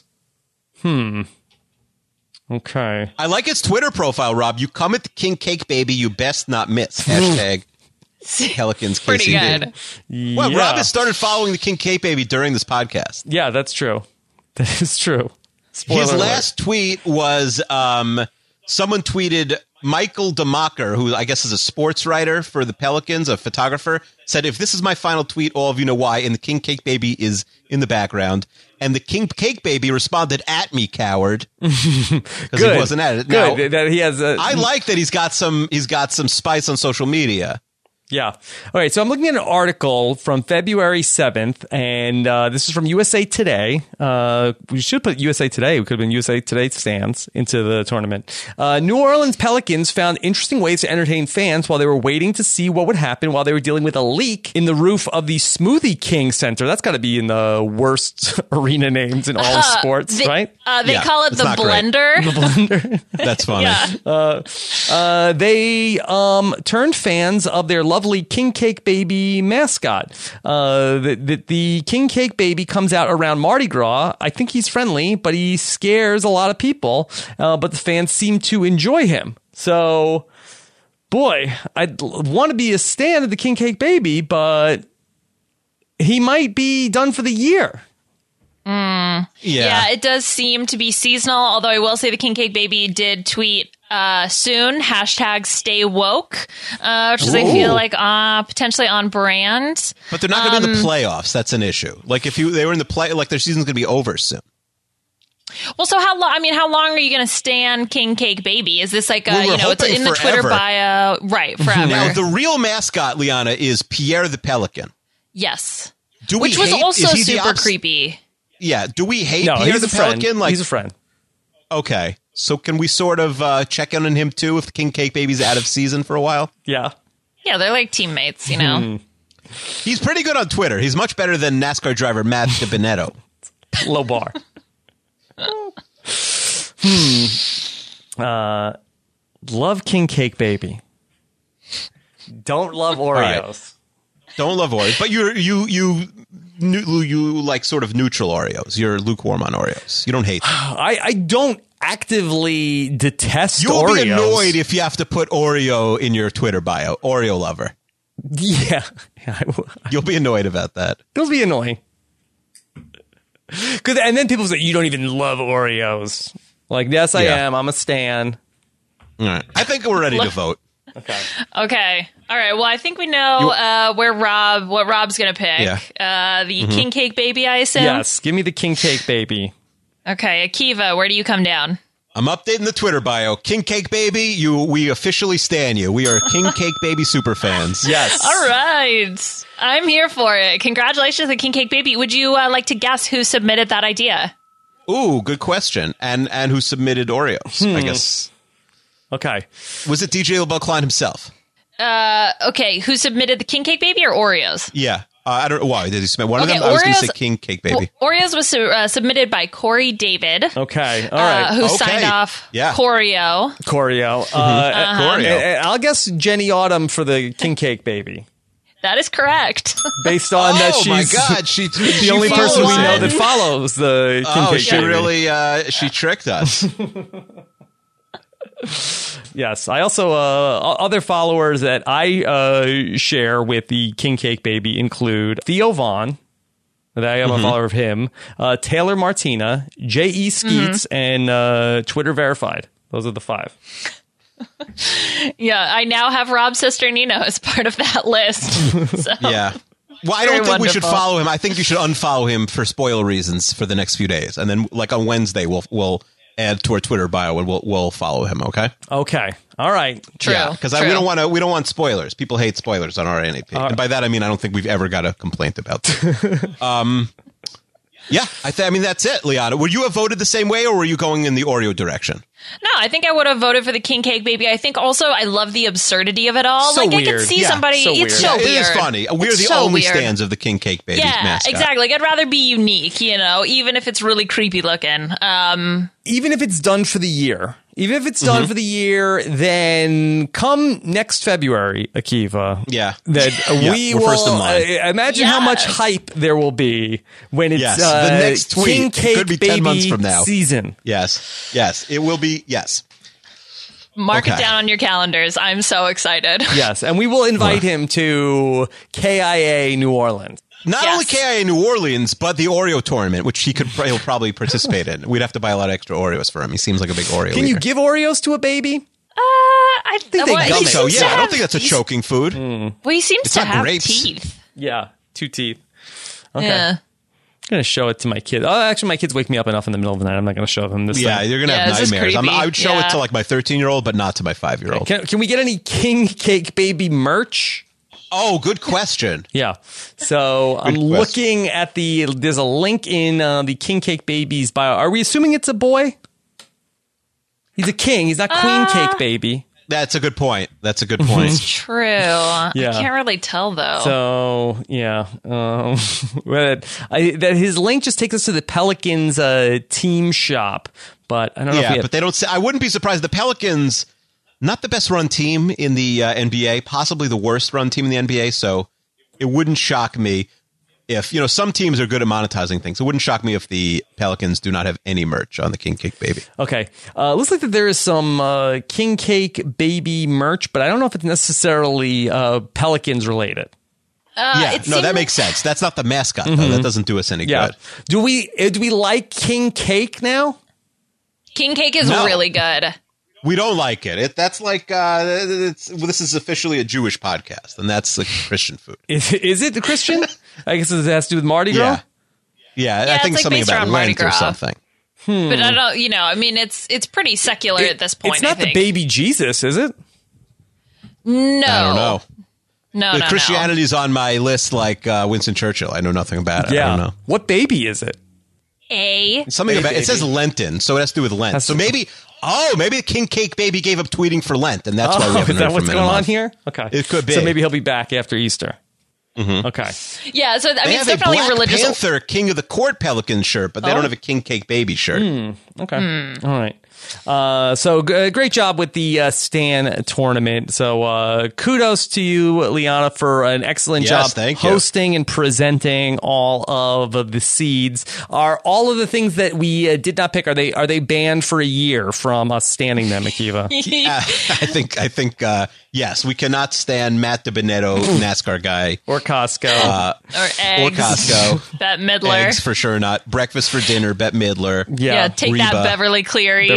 Speaker 2: Okay.
Speaker 3: I like its Twitter profile, Rob. You come at the King Cake Baby, you best not miss. Hashtag Pelicans
Speaker 4: Pretty
Speaker 3: KCD.
Speaker 4: good.
Speaker 3: Well,
Speaker 2: yeah.
Speaker 3: Rob has started following the King Cake Baby during this podcast.
Speaker 2: Yeah, that's true. That is true. Spoiler
Speaker 3: His
Speaker 2: alert.
Speaker 3: last tweet was someone tweeted Michael DeMacher, who I guess is a sports writer for the Pelicans, a photographer, said, "If this is my final tweet, all of you know why." And the King Cake Baby is in the background. And the King Cake Baby responded, "At me, coward," because he
Speaker 2: Good.
Speaker 3: wasn't at it.
Speaker 2: Good.
Speaker 3: Now,
Speaker 2: That he has a.
Speaker 3: I like that he's got some spice on social media.
Speaker 2: Yeah. All right. So I'm looking at an article from February 7th, and this is from USA Today. We should put USA Today. We could have been USA Today stands into the tournament. New Orleans Pelicans found interesting ways to entertain fans while they were waiting to see what would happen while they were dealing with a leak in the roof of the Smoothie King Center. That's got to be in the worst arena names in all of sports, right?
Speaker 4: They
Speaker 3: Yeah,
Speaker 4: call it
Speaker 3: it's
Speaker 4: the
Speaker 3: not great.
Speaker 4: blender.
Speaker 3: That's funny.
Speaker 4: Yeah.
Speaker 2: They turned fans of their lovely King Cake Baby mascot. The King Cake Baby comes out around Mardi Gras. I think he's friendly, but he scares a lot of people. But the fans seem to enjoy him. So, boy, I'd want to be a stan of the King Cake Baby, but he might be done for the year.
Speaker 4: Yeah, it does seem to be seasonal, although I will say the King Cake Baby did tweet soon, hashtag stay woke, which is, I feel like, potentially on brand.
Speaker 3: But they're not going to be in the playoffs. That's an issue. Like if they were in the play, like their season's going to be over soon.
Speaker 4: Well, so how long? I mean, how long are you going to stand King Cake Baby? Is this like
Speaker 3: Well, we're
Speaker 4: it's
Speaker 3: hoping
Speaker 4: in the Twitter
Speaker 3: forever.
Speaker 4: bio, right? Forever.
Speaker 3: Now, the real mascot, Liana, is Pierre the Pelican.
Speaker 4: Yes,
Speaker 3: Do
Speaker 4: which
Speaker 3: we
Speaker 4: was
Speaker 3: hate,
Speaker 4: also
Speaker 3: is he the
Speaker 4: super
Speaker 3: opposite-
Speaker 4: creepy.
Speaker 3: Yeah. Do we hate
Speaker 2: No,
Speaker 3: Pierre
Speaker 2: he's
Speaker 3: the
Speaker 2: a friend.
Speaker 3: Pelican? Like,
Speaker 2: He's a friend.
Speaker 3: okay. So can we sort of check in on him too if the King Cake Baby's out of season for a while?
Speaker 2: Yeah.
Speaker 4: Yeah, they're like teammates, you know.
Speaker 3: He's pretty good on Twitter. He's much better than NASCAR driver Matt DiBenedetto.
Speaker 2: Low bar. Love King Cake Baby. Don't love Oreos.
Speaker 3: right. Don't love Oreos, but you like sort of neutral Oreos. You're lukewarm on Oreos. You don't hate them.
Speaker 2: I don't actively detest
Speaker 3: You will
Speaker 2: Oreos.
Speaker 3: be annoyed if you have to put Oreo in your Twitter bio. Oreo lover.
Speaker 2: Yeah. I will.
Speaker 3: You'll be annoyed about that.
Speaker 2: It'll be annoying. And then people say, you don't even love Oreos. Like, yes, I
Speaker 3: Yeah.
Speaker 2: am. I'm a stan.
Speaker 3: All right. I think we're ready to vote.
Speaker 4: Okay. All right. Well, I think we know what Rob's going to pick.
Speaker 3: Yeah.
Speaker 4: The king cake baby, I assume.
Speaker 2: Yes, give me the king cake baby.
Speaker 4: Okay. Akiva, where do you come down?
Speaker 3: I'm updating the Twitter bio. King Cake Baby, we officially stan you. We are King Cake Baby super fans.
Speaker 2: Yes.
Speaker 4: All right. I'm here for it. Congratulations to King Cake Baby. Would you like to guess who submitted that idea?
Speaker 3: Ooh, good question. And who submitted Oreos, I guess.
Speaker 2: Okay.
Speaker 3: Was it DJ LaBelle Klein himself?
Speaker 4: Okay. Who submitted the King Cake Baby or Oreos?
Speaker 3: Yeah. I don't know why. Did he submit one
Speaker 4: Okay,
Speaker 3: of them? I was going to
Speaker 4: Oreos-
Speaker 3: say King Cake Baby.
Speaker 4: Oreos was submitted by Corey David.
Speaker 2: Okay. All right.
Speaker 4: Who
Speaker 3: Okay.
Speaker 4: signed off
Speaker 3: Yeah.
Speaker 4: Choreo.
Speaker 2: Choreo.
Speaker 3: Choreo.
Speaker 2: I'll guess Jenny Autumn for the king cake baby.
Speaker 4: That is correct.
Speaker 2: Based on that
Speaker 3: Oh, my
Speaker 2: she's
Speaker 3: God.
Speaker 2: the only person we know that follows the king
Speaker 3: Oh,
Speaker 2: cake
Speaker 3: she
Speaker 2: baby.
Speaker 3: really, she tricked us.
Speaker 2: Yes, I also other followers that I share with the King Cake Baby include Theo Vaughn, that I am a follower of him, Taylor Martina, J.E. Skeets, and Twitter Verified. Those are the 5.
Speaker 4: Yeah, I now have Rob's sister Nina as part of that list. So.
Speaker 3: Yeah. Well, I
Speaker 4: Very
Speaker 3: don't think we should
Speaker 4: wonderful.
Speaker 3: follow him. I think you should unfollow him for spoiler reasons for the next few days. And then, like, on Wednesday, we'll add to our Twitter bio and we'll follow him, okay?
Speaker 2: Okay, all right.
Speaker 4: True.
Speaker 3: Yeah, because
Speaker 4: true.
Speaker 3: we don't want spoilers. People hate spoilers on our NAP. And by that I mean I don't think we've ever got a complaint about them. Yeah, I mean that's it, Liana. Would you have voted the same way, or were you going in the Oreo direction?
Speaker 4: No, I think I would have voted for the King Cake Baby. I think also I love the absurdity of it all.
Speaker 2: So
Speaker 4: like I
Speaker 2: weird.
Speaker 4: could see
Speaker 2: Yeah,
Speaker 4: somebody.
Speaker 2: so
Speaker 4: it's
Speaker 2: weird.
Speaker 4: so
Speaker 3: Yeah,
Speaker 4: weird.
Speaker 3: it is funny. We're
Speaker 4: It's
Speaker 3: the
Speaker 4: so
Speaker 3: only
Speaker 4: weird.
Speaker 3: stands of the King Cake Baby
Speaker 4: Yeah,
Speaker 3: mascot.
Speaker 4: exactly. Like, I'd rather be unique, even if it's really creepy looking.
Speaker 2: Even if it's done for the year. Even if it's done for the year, then come next February, Akiva.
Speaker 3: Yeah.
Speaker 2: That
Speaker 3: Yeah,
Speaker 2: we
Speaker 3: we're
Speaker 2: will
Speaker 3: first in line.
Speaker 2: imagine how much
Speaker 4: Yes.
Speaker 2: hype there will be when it's
Speaker 3: Yes, the next tweet.
Speaker 2: King
Speaker 3: It
Speaker 2: Cake
Speaker 3: could be 10
Speaker 2: Baby
Speaker 3: months from now.
Speaker 2: season.
Speaker 3: Yes, it will be. Yes,
Speaker 4: Mark it
Speaker 3: Okay.
Speaker 4: down on your calendars. I'm so excited.
Speaker 2: Yes, and we will invite him to KIA New Orleans.
Speaker 3: not
Speaker 4: Yes.
Speaker 3: only KIA New Orleans, but the Oreo tournament, which he'll probably participate in. We'd have to buy a lot of extra Oreos for him. He seems like a big Oreo.
Speaker 2: Can you
Speaker 3: eater.
Speaker 2: give Oreos to a baby?
Speaker 4: I
Speaker 2: think they
Speaker 3: I
Speaker 2: gum
Speaker 3: think
Speaker 2: it.
Speaker 3: so.
Speaker 4: seems
Speaker 3: Yeah,
Speaker 4: to
Speaker 3: I don't
Speaker 4: have-
Speaker 3: think that's a
Speaker 4: he's-
Speaker 3: choking food.
Speaker 4: Well, he seems
Speaker 3: It's
Speaker 4: to
Speaker 3: not
Speaker 4: have
Speaker 3: grapes.
Speaker 4: teeth.
Speaker 2: Yeah, 2 teeth. Okay.
Speaker 4: Yeah.
Speaker 2: I'm going to show it to my kids. Oh, actually, my kids wake me up enough in the middle of the night. I'm not going to show them this
Speaker 3: Yeah,
Speaker 2: thing.
Speaker 3: you're gonna
Speaker 4: Yeah,
Speaker 3: have
Speaker 4: this is
Speaker 3: nightmares.
Speaker 4: creepy.
Speaker 3: I would show it
Speaker 4: Yeah.
Speaker 3: to like my 13-year-old, but not to my 5-year-old.
Speaker 2: Can we get any King Cake Baby merch?
Speaker 3: Oh, good question.
Speaker 2: Yeah. So I'm
Speaker 3: question.
Speaker 2: looking at there's a link in the King Cake Baby's bio. Are we assuming it's a boy? He's a king. He's not Queen Cake Baby.
Speaker 3: That's a good point. That's a good point.
Speaker 4: True. I can't really tell, though.
Speaker 2: So yeah, that his link just takes us to the Pelicans team shop, but I don't know. if
Speaker 3: Yeah,
Speaker 2: we
Speaker 3: but they don't say. I wouldn't be surprised. The Pelicans, not the best run team in the NBA, possibly the worst run team in the NBA. So it wouldn't shock me if, some teams are good at monetizing things. It wouldn't shock me if the Pelicans do not have any merch on the King Cake Baby.
Speaker 2: Okay. Looks like that there is some King Cake Baby merch, but I don't know if it's necessarily Pelicans related.
Speaker 3: Yeah,
Speaker 4: it
Speaker 3: no, that
Speaker 4: seemed-
Speaker 3: makes sense. That's not the mascot, though. That doesn't do us any
Speaker 2: Yeah.
Speaker 3: good.
Speaker 2: Do we like King Cake now?
Speaker 4: King Cake is
Speaker 3: No.
Speaker 4: really good.
Speaker 3: We don't like it. That's like this is officially a Jewish podcast, and that's like Christian food.
Speaker 2: Is it the Christian? I guess it has to do with Mardi Gras.
Speaker 3: Yeah, I
Speaker 4: it's
Speaker 3: think
Speaker 4: like
Speaker 3: something
Speaker 4: based
Speaker 3: about
Speaker 4: around Mardi
Speaker 3: Lent or
Speaker 4: Gras.
Speaker 3: something.
Speaker 4: But I don't, I mean, it's pretty secular at this point.
Speaker 2: It's not
Speaker 4: I think.
Speaker 2: the baby Jesus, is it?
Speaker 4: No.
Speaker 3: I don't know.
Speaker 4: No, no,
Speaker 3: Christianity's on my list like Winston Churchill. I know nothing about it. I don't know.
Speaker 2: What baby is it?
Speaker 4: no.
Speaker 3: Something about it says Lenten, so it has to do with Lent. So maybe the King Cake Baby gave up tweeting for Lent, and that's why we haven't
Speaker 2: is that
Speaker 3: heard
Speaker 2: what's
Speaker 3: from him
Speaker 2: going
Speaker 3: in a
Speaker 2: on
Speaker 3: month.
Speaker 2: here? Okay.
Speaker 3: It could be.
Speaker 2: So maybe he'll be back after Easter. Okay.
Speaker 4: Yeah, so I
Speaker 3: They
Speaker 4: mean, it's
Speaker 3: have a
Speaker 4: definitely
Speaker 3: Black
Speaker 4: religious.
Speaker 3: Panther King of the Court Pelican shirt, but they don't have a King Cake Baby shirt.
Speaker 2: Okay. All right. So great job with the Stan tournament. So kudos to you, Liana, for an excellent
Speaker 3: Yes,
Speaker 2: job
Speaker 3: thank you.
Speaker 2: hosting and presenting all of the seeds. Are all of the things that we did not pick, are they banned for a year from us standing them, Akiva?
Speaker 3: I think yes, we cannot stand Matt DiBenedetto, NASCAR guy,
Speaker 2: Or Costco?
Speaker 4: Or eggs.
Speaker 3: or Costco.
Speaker 4: That Midler.
Speaker 3: Eggs for sure not. Breakfast for dinner, Bette Midler.
Speaker 4: Yeah, take that
Speaker 3: Reba.
Speaker 4: Beverly Cleary.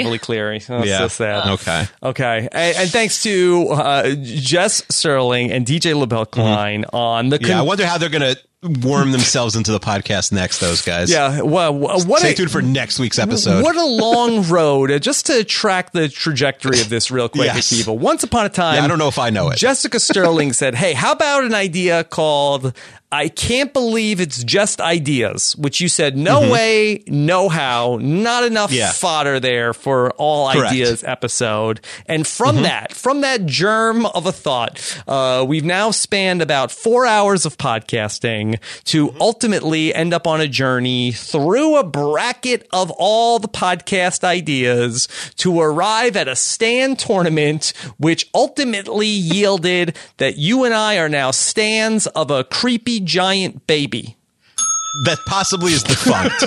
Speaker 2: Emily Cleary. Oh,
Speaker 3: Yeah.
Speaker 2: so sad.
Speaker 3: Okay.
Speaker 2: Okay. And thanks to Jess Sterling and DJ LaBelle Klein on the...
Speaker 3: Yeah, I wonder how they're going to worm themselves into the podcast next, those guys.
Speaker 2: Yeah, well, what
Speaker 3: Stay tuned for next week's episode.
Speaker 2: What a long road. Just to track the trajectory of this real quick,
Speaker 3: Yes.
Speaker 2: Akiva. Once upon a time...
Speaker 3: Yeah, I don't know if I know it.
Speaker 2: Jessica Sterling said, hey, how about an idea called I Can't Believe It's Just Ideas, which you said, no way, no how, not enough
Speaker 3: Yeah.
Speaker 2: fodder there for all
Speaker 3: Correct.
Speaker 2: ideas episode. And from that germ of a thought, we've now spanned about 4 hours of podcasting to ultimately end up on a journey through a bracket of all the podcast ideas to arrive at a stand tournament, which ultimately yielded that you and I are now stands of a creepy giant baby.
Speaker 3: That possibly is defunct.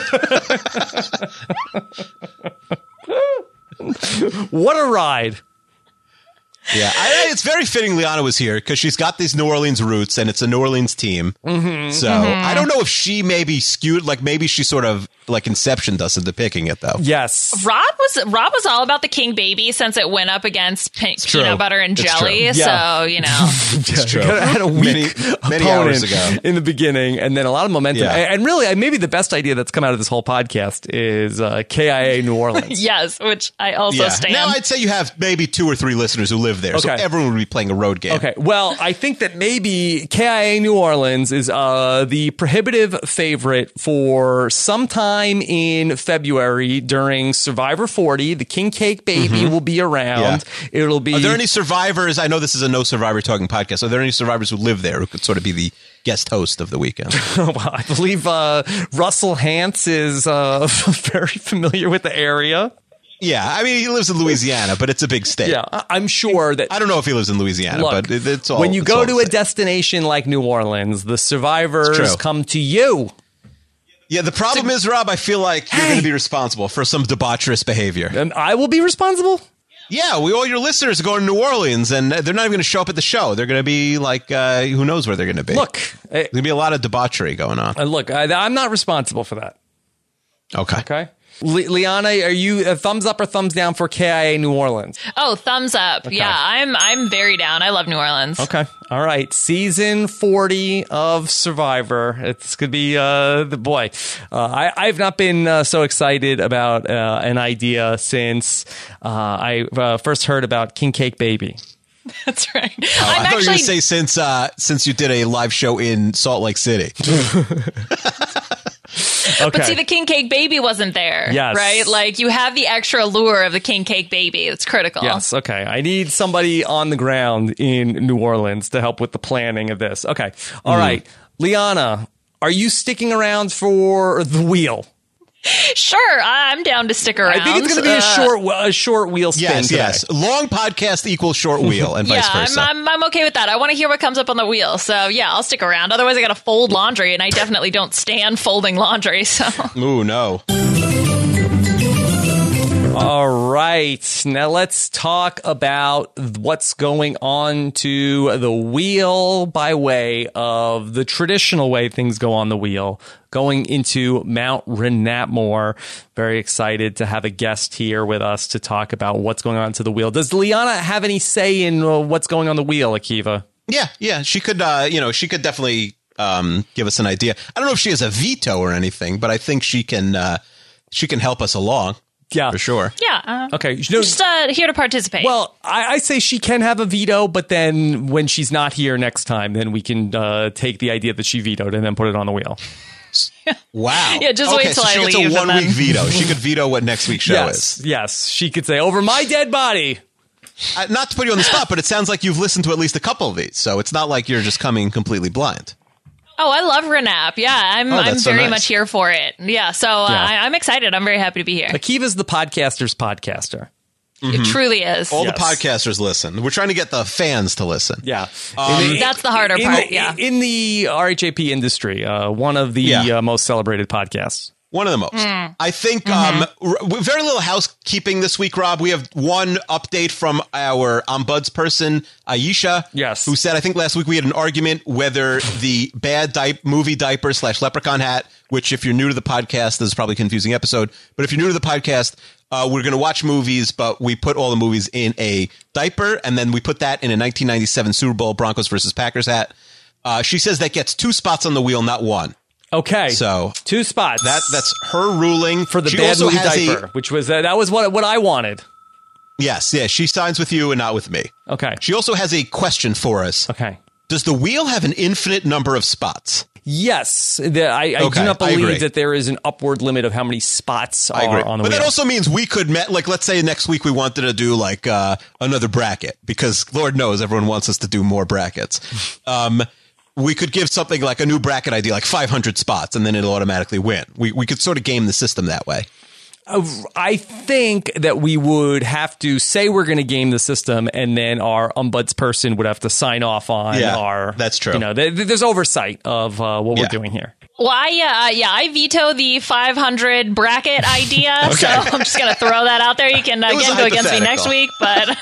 Speaker 2: What a ride.
Speaker 3: Yeah, it's very fitting Liana was here because she's got these New Orleans roots and it's a New Orleans team. So I don't know if she maybe skewed, like maybe she sort of like Inception does into picking it though.
Speaker 2: Yes.
Speaker 4: Rob was all about the King Baby since it went up against
Speaker 3: true.
Speaker 4: peanut butter and
Speaker 3: It's
Speaker 4: jelly.
Speaker 3: true.
Speaker 2: Yeah.
Speaker 4: So, you know.
Speaker 3: It's true.
Speaker 2: I had a weak
Speaker 3: Many
Speaker 2: opponent
Speaker 3: hours ago.
Speaker 2: in the beginning, and then a lot of momentum.
Speaker 3: Yeah.
Speaker 2: And really, maybe the best idea that's come out of this whole podcast is KIA New Orleans.
Speaker 4: Yes, which I also stand.
Speaker 3: Now I'd say you have maybe 2 or 3 listeners who live there, so
Speaker 2: Okay.
Speaker 3: everyone would be playing a road game.
Speaker 2: Okay, well, I think that maybe KIA New Orleans is the prohibitive favorite for sometime in February during Survivor 40. The King Cake Baby will be around.
Speaker 3: Yeah.
Speaker 2: It'll be.
Speaker 3: Are there any survivors? I know this is a no survivor talking podcast. Are there any survivors who live there who could sort of be the guest host of the weekend?
Speaker 2: Well, I believe Russell Hantz is very familiar with the area.
Speaker 3: Yeah, I mean, he lives in Louisiana, but it's a big state.
Speaker 2: Yeah, I'm sure that.
Speaker 3: I don't know if he lives in Louisiana,
Speaker 2: Look,
Speaker 3: but it's all.
Speaker 2: when you
Speaker 3: it's
Speaker 2: go
Speaker 3: all
Speaker 2: to
Speaker 3: the
Speaker 2: a
Speaker 3: same.
Speaker 2: destination like New Orleans, the
Speaker 3: It's
Speaker 2: survivors
Speaker 3: true.
Speaker 2: come to you.
Speaker 3: Yeah, the problem is, Rob, I feel like you're going to be responsible for some debaucherous behavior.
Speaker 2: And I will be responsible?
Speaker 3: Yeah, all your listeners are going to New Orleans, and they're not even going to show up at the show. They're going to be like, who knows where they're going to be.
Speaker 2: Look,
Speaker 3: There's going to be a lot of debauchery going on.
Speaker 2: I'm not responsible for that.
Speaker 3: Okay.
Speaker 2: Okay. Liana, are you a thumbs up or thumbs down for KIA New Orleans?
Speaker 4: Oh, thumbs up. Yeah, I'm very down. I love New Orleans.
Speaker 2: Okay. All right. Season 40 of Survivor. It's going to be, the boy. I've not been so excited about an idea since I first heard about King Cake Baby.
Speaker 4: That's right.
Speaker 3: I thought you were going to say since you did a live show in Salt Lake City.
Speaker 2: Okay.
Speaker 4: But see, the King Cake Baby wasn't there.
Speaker 2: Yes.
Speaker 4: Right? Like, you have the extra allure of the King Cake Baby. It's critical.
Speaker 2: Yes. Okay. I need somebody on the ground in New Orleans to help with the planning of this. Okay. All right. Liana, are you sticking around for the wheel?
Speaker 4: Sure, I'm down to stick around.
Speaker 2: I think it's going to be a short wheel spin
Speaker 3: Yes,
Speaker 2: today.
Speaker 3: yes. Long podcast equals short wheel, and vice versa.
Speaker 4: I'm okay with that. I want to hear what comes up on the wheel. So, yeah, I'll stick around. Otherwise, I got to fold laundry, and I definitely don't stand folding laundry. So,
Speaker 3: Ooh, no.
Speaker 2: All right. Now let's talk about what's going on to the wheel by way of the traditional way things go on the wheel. Going into Mount Renatmore. Very excited to have a guest here with us to talk about what's going on to the wheel. Does Liana have any say in what's going on the wheel, Akiva?
Speaker 3: Yeah. She could, she could definitely give us an idea. I don't know if she has a veto or anything, but I think she can help us along.
Speaker 2: Yeah.
Speaker 3: For sure.
Speaker 4: yeah.
Speaker 2: Okay.
Speaker 4: Just here to participate.
Speaker 2: Well, I say she can have a veto, but then when she's not here next time, then we can take the idea that she vetoed and then put it on the wheel.
Speaker 3: Wow.
Speaker 4: Yeah, just wait till
Speaker 3: so she
Speaker 4: I
Speaker 3: gets
Speaker 4: leave
Speaker 3: a
Speaker 4: and
Speaker 3: 1 week
Speaker 4: then-
Speaker 3: veto. She could veto what next week's show is.
Speaker 2: Yes. She could say, over my dead body.
Speaker 3: Not to put you on the spot, but it sounds like you've listened to at least a couple of these, so it's not like you're just coming completely blind.
Speaker 4: Oh, I love Renap. Yeah, I'm
Speaker 3: that's so
Speaker 4: very
Speaker 3: nice.
Speaker 4: much here for it. Yeah, so I'm excited. I'm very happy to be here.
Speaker 2: Akiva's the podcaster's podcaster.
Speaker 4: It truly is.
Speaker 3: All
Speaker 2: Yes.
Speaker 3: the podcasters listen. We're trying to get the fans to listen.
Speaker 2: Yeah.
Speaker 4: That's the harder part, yeah.
Speaker 2: In the RHAP industry, one of the
Speaker 3: Yeah.
Speaker 2: most celebrated podcasts.
Speaker 3: One of the most. I think very little housekeeping this week, Rob. We have one update from our ombuds person, Aisha.
Speaker 2: Yes.
Speaker 3: Who said, I think last week we had an argument whether the bad movie diaper / leprechaun hat, which if you're new to the podcast, this is probably a confusing episode, but if you're new to the podcast, we're going to watch movies, but we put all the movies in a diaper, and then we put that in a 1997 Super Bowl Broncos versus Packers hat. She says that gets 2 spots on the wheel, not 1.
Speaker 2: Okay,
Speaker 3: so
Speaker 2: 2 spots.
Speaker 3: That's her ruling
Speaker 2: for the
Speaker 3: she
Speaker 2: bad
Speaker 3: also
Speaker 2: movie
Speaker 3: has
Speaker 2: diaper, which was that was what I wanted.
Speaker 3: Yes, yeah, she signs with you and not with me.
Speaker 2: Okay.
Speaker 3: She also has a question for us.
Speaker 2: Okay.
Speaker 3: Does the wheel have an infinite number of spots?
Speaker 2: Yes, I do not believe that there is an upward limit of how many spots are on the wheel.
Speaker 3: But that also means we could, let's say next week we wanted to do like another bracket, because Lord knows everyone wants us to do more brackets. We could give something like a new bracket idea, like 500 spots, and then it'll automatically win. We could sort of game the system that way.
Speaker 2: I think that we would have to say we're going to game the system, and then our ombuds person would have to sign off on our. That's true. There's oversight of what we're doing here.
Speaker 4: Well, I veto the 500 bracket idea,
Speaker 3: Okay.
Speaker 4: so I'm just going to throw that out there. You can again go against me next week, but.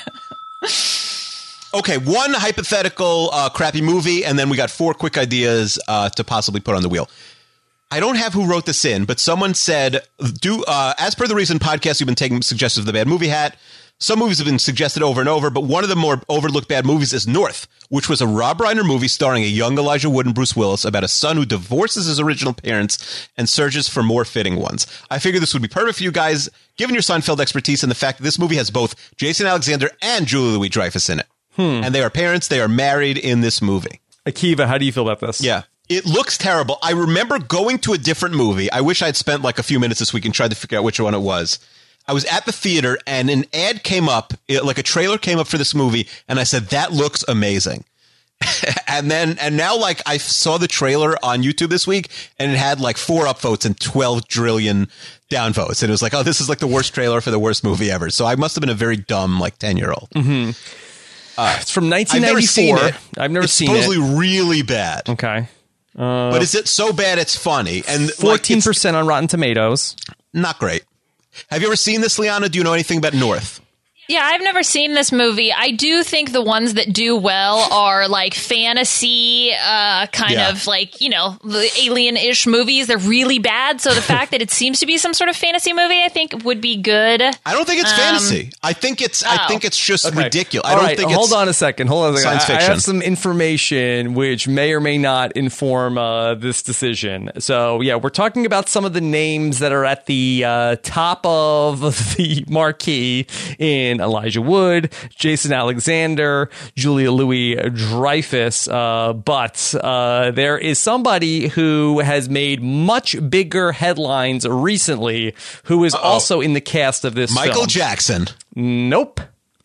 Speaker 3: Okay, 1 hypothetical crappy movie, and then we got 4 quick ideas to possibly put on the wheel. I don't have who wrote this in, but someone said, as per the recent podcast, you've been taking suggestions of the bad movie hat. Some movies have been suggested over and over, but one of the more overlooked bad movies is North, which was a Rob Reiner movie starring a young Elijah Wood and Bruce Willis about a son who divorces his original parents and searches for more fitting ones. I figured this would be perfect for you guys, given your Seinfeld expertise and the fact that this movie has both Jason Alexander and Julia Louis-Dreyfus in it. And they are parents. They are married in this movie.
Speaker 2: Akiva, how do you feel about this?
Speaker 3: Yeah. It looks terrible. I remember going to a different movie. I wish I'd spent like a few minutes this week and tried to figure out which one it was. I was at the theater and an ad came up, like a trailer came up for this movie, and I said, that looks amazing. and now like I saw the trailer on YouTube this week, and it had like 4 upvotes and 12 trillion downvotes. And it was like, oh, this is like the worst trailer for the worst movie ever. So I must have been a very dumb like 10-year-old.
Speaker 2: Mm-hmm. It's from 1994. I've never seen it.
Speaker 3: It's supposedly really bad.
Speaker 2: Okay.
Speaker 3: But is it so bad it's funny? And
Speaker 2: 14% on Rotten Tomatoes.
Speaker 3: Not great. Have you ever seen this, Liana? Do you know anything about North?
Speaker 4: Yeah, I've never seen this movie. I do think the ones that do well are like fantasy, kind of like, the alien-ish movies. They're really bad. So the fact that it seems to be some sort of fantasy movie, I think would be good.
Speaker 3: I don't think it's fantasy. I think it's just ridiculous. I
Speaker 2: don't
Speaker 3: think it's
Speaker 2: hold on a second.
Speaker 3: Science fiction.
Speaker 2: I have some information which may or may not inform this decision. So yeah, we're talking about some of the names that are at the top of the marquee in Elijah Wood, Jason Alexander, Julia Louis-Dreyfus, but there is somebody who has made much bigger headlines recently who is also in the cast of this
Speaker 3: Michael
Speaker 2: film.
Speaker 3: Jackson.
Speaker 2: Nope.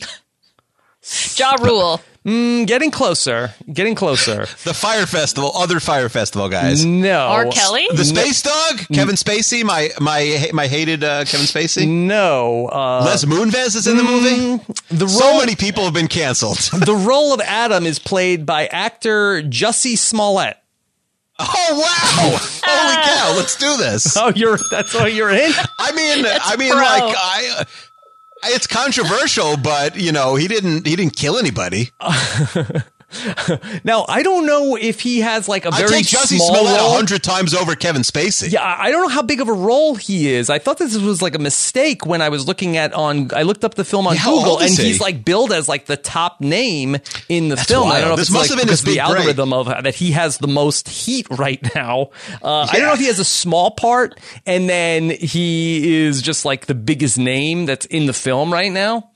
Speaker 4: Ja Rule.
Speaker 2: Getting closer.
Speaker 3: The Fire Festival, other Fire Festival guys.
Speaker 2: No.
Speaker 4: R. Kelly?
Speaker 3: The Space Dog? Kevin Spacey? My hated Kevin Spacey?
Speaker 2: No.
Speaker 3: Les Moonves is in the movie? So many people have been canceled.
Speaker 2: The role of Adam is played by actor Jussie Smollett.
Speaker 3: Oh, wow. Holy cow. Let's do this.
Speaker 2: Oh, that's what you're in?
Speaker 3: I mean,
Speaker 4: pro.
Speaker 3: like, it's controversial, but he didn't kill anybody.
Speaker 2: Now, I don't know if he has like a very
Speaker 3: I take Jussie
Speaker 2: small
Speaker 3: Smollett
Speaker 2: role.
Speaker 3: 100 times over Kevin Spacey.
Speaker 2: Yeah, I don't know how big of a role he is. I thought this was like a mistake when I was looking I looked up the film on
Speaker 3: How
Speaker 2: Google,
Speaker 3: old
Speaker 2: and
Speaker 3: is he?
Speaker 2: he's like billed as like the top name in the film.
Speaker 3: wild.
Speaker 2: I don't know if
Speaker 3: This
Speaker 2: it's
Speaker 3: must
Speaker 2: like
Speaker 3: have been
Speaker 2: because
Speaker 3: his
Speaker 2: the
Speaker 3: big break.
Speaker 2: algorithm of that he has the most heat right now. I don't know if he has a small part, and then he is just like the biggest name that's in the film right now.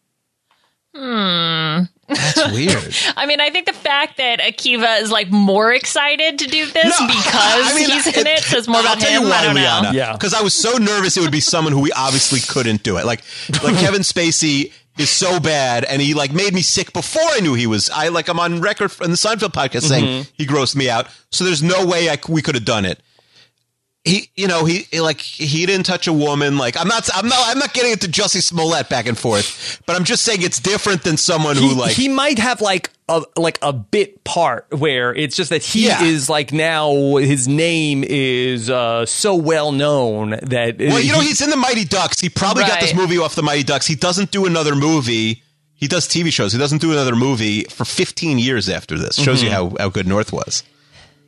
Speaker 3: That's weird.
Speaker 4: I mean, I think the fact that Akiva is like more excited to do this because he's in it says more about him. I don't know.
Speaker 2: Yeah.
Speaker 3: Because I was so nervous it would be someone who we obviously couldn't do it. Like Kevin Spacey is so bad, and he like made me sick before I knew he was. I'm on record in the Seinfeld podcast saying he grossed me out. So there's no way we could have done it. He didn't touch a woman. Like I'm not getting into Jussie Smollett back and forth, but I'm just saying it's different than someone who like
Speaker 2: he might have like a bit part where it's just that he is like now his name is so well known that
Speaker 3: he's in the Mighty Ducks. He probably got this movie off the Mighty Ducks. He doesn't do another movie. He does TV shows. He doesn't do another movie for 15 years after this. Shows you how good North was.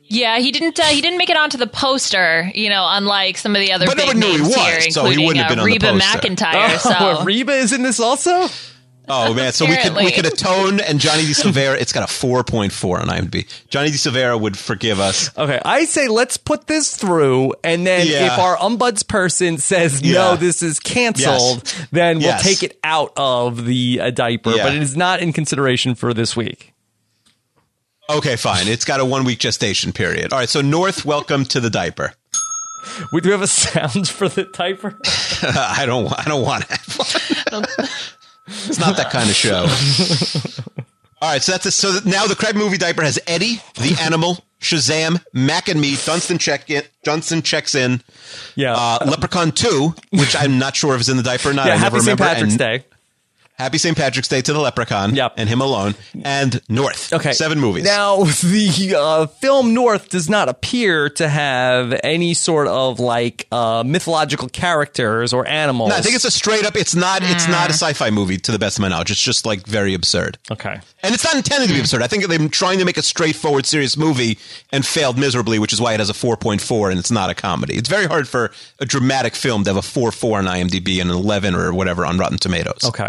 Speaker 4: Yeah, he didn't make it onto the poster, unlike some of the other
Speaker 3: But
Speaker 4: big
Speaker 3: nobody knew he
Speaker 4: names here,
Speaker 3: was, so he
Speaker 4: including
Speaker 3: wouldn't have been on the
Speaker 4: Reba
Speaker 3: poster.
Speaker 4: McEntire.
Speaker 2: Oh,
Speaker 4: So
Speaker 2: Reba is in this also?
Speaker 3: Oh man, so we
Speaker 4: Apparently.
Speaker 3: could atone, and Johnny D. Silvera. It's got a 4.4 on IMDb. Johnny D. Silvera would forgive us.
Speaker 2: Okay, I say let's put this through, and then
Speaker 3: Yeah.
Speaker 2: if our ombuds person says
Speaker 3: Yeah.
Speaker 2: no, this is canceled, then we'll
Speaker 3: Yes.
Speaker 2: take it out of the diaper.
Speaker 3: Yeah.
Speaker 2: But it is not in consideration for this week.
Speaker 3: Okay, fine. It's got a 1 week gestation period. All right, so North, welcome to the diaper.
Speaker 2: We do have a sound for the diaper.
Speaker 3: I don't want to have one. It's not that kind of show. All right, so that's so now the Craig movie diaper has Eddie, the animal, Shazam, Mac and me, Dunstan checks in,
Speaker 2: Yeah,
Speaker 3: Leprechaun 2, which I'm not sure if is in the diaper or not.
Speaker 2: yeah.
Speaker 3: I
Speaker 2: Happy
Speaker 3: never
Speaker 2: St.
Speaker 3: remember.
Speaker 2: Patrick's
Speaker 3: And
Speaker 2: Day.
Speaker 3: Happy St. Patrick's Day to the Leprechaun.
Speaker 2: Yep.
Speaker 3: And him alone. And North.
Speaker 2: Okay,
Speaker 3: 7 movies.
Speaker 2: Now the film North does not appear to have any sort of like mythological characters or animals.
Speaker 3: No, I think it's a straight up. It's not a sci-fi movie to the best of my knowledge. It's just like very absurd.
Speaker 2: okay.
Speaker 3: And it's not intended to be absurd. I think they've been trying to make a straightforward, serious movie and failed miserably, which is why it has a 4.4 and it's not a comedy. It's very hard for a dramatic film to have a 4.4 on IMDb and an 11 or whatever on Rotten Tomatoes.
Speaker 2: Okay.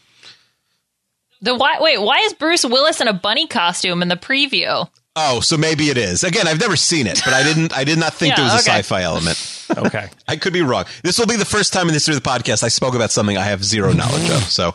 Speaker 4: why is Bruce Willis in a bunny costume in the preview?
Speaker 3: Oh, so maybe it is. Again, I've never seen it, but I did not think
Speaker 4: Yeah,
Speaker 3: there was a
Speaker 4: okay.
Speaker 3: sci-fi element.
Speaker 2: Okay.
Speaker 3: I could be wrong. This will be the first time in the history of the podcast I spoke about something I have zero knowledge of. So,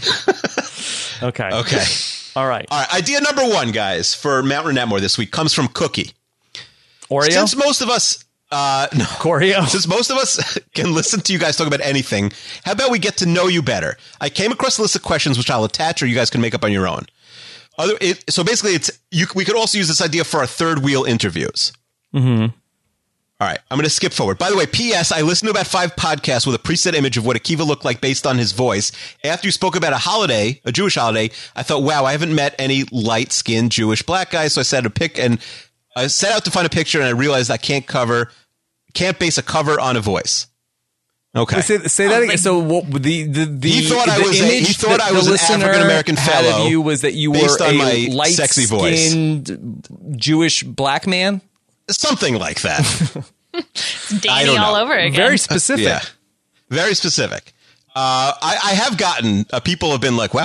Speaker 2: Okay.
Speaker 3: okay.
Speaker 2: All right.
Speaker 3: All right. Idea number 1, guys, for Mount Renatmore this week comes from Cookie.
Speaker 2: Oreo.
Speaker 3: Since most of us, no.
Speaker 2: Oreo.
Speaker 3: Since most of us can listen to you guys talk about anything, how about we get to know you better? I came across a list of questions which I'll attach, or you guys can make up on your own. So basically, we could also use this idea for our third wheel interviews. Mm-hmm. All right, I'm going to skip forward. By the way, P.S. I listened to about 5 podcasts with a preset image of what Akiva looked like based on his voice. After you spoke about a Jewish holiday, I thought, wow, I haven't met any light-skinned Jewish black guys. So I set out to find a picture, and I realized I can't base a cover on a voice. Okay.
Speaker 2: Say that again. So what, the
Speaker 3: He thought I
Speaker 2: the
Speaker 3: was
Speaker 2: image
Speaker 3: he thought
Speaker 2: that
Speaker 3: I
Speaker 2: the
Speaker 3: was an
Speaker 2: listener
Speaker 3: African-American
Speaker 2: had
Speaker 3: fellow
Speaker 2: of you was that you were
Speaker 3: based on
Speaker 2: a
Speaker 3: my sexy voice.
Speaker 2: light-skinned Jewish black man.
Speaker 3: Something like that.
Speaker 4: It's
Speaker 3: I
Speaker 4: Danny
Speaker 3: don't
Speaker 4: all
Speaker 3: know.
Speaker 4: over again.
Speaker 2: Very specific.
Speaker 3: Yeah. Very specific. I have gotten, people have been like, wow,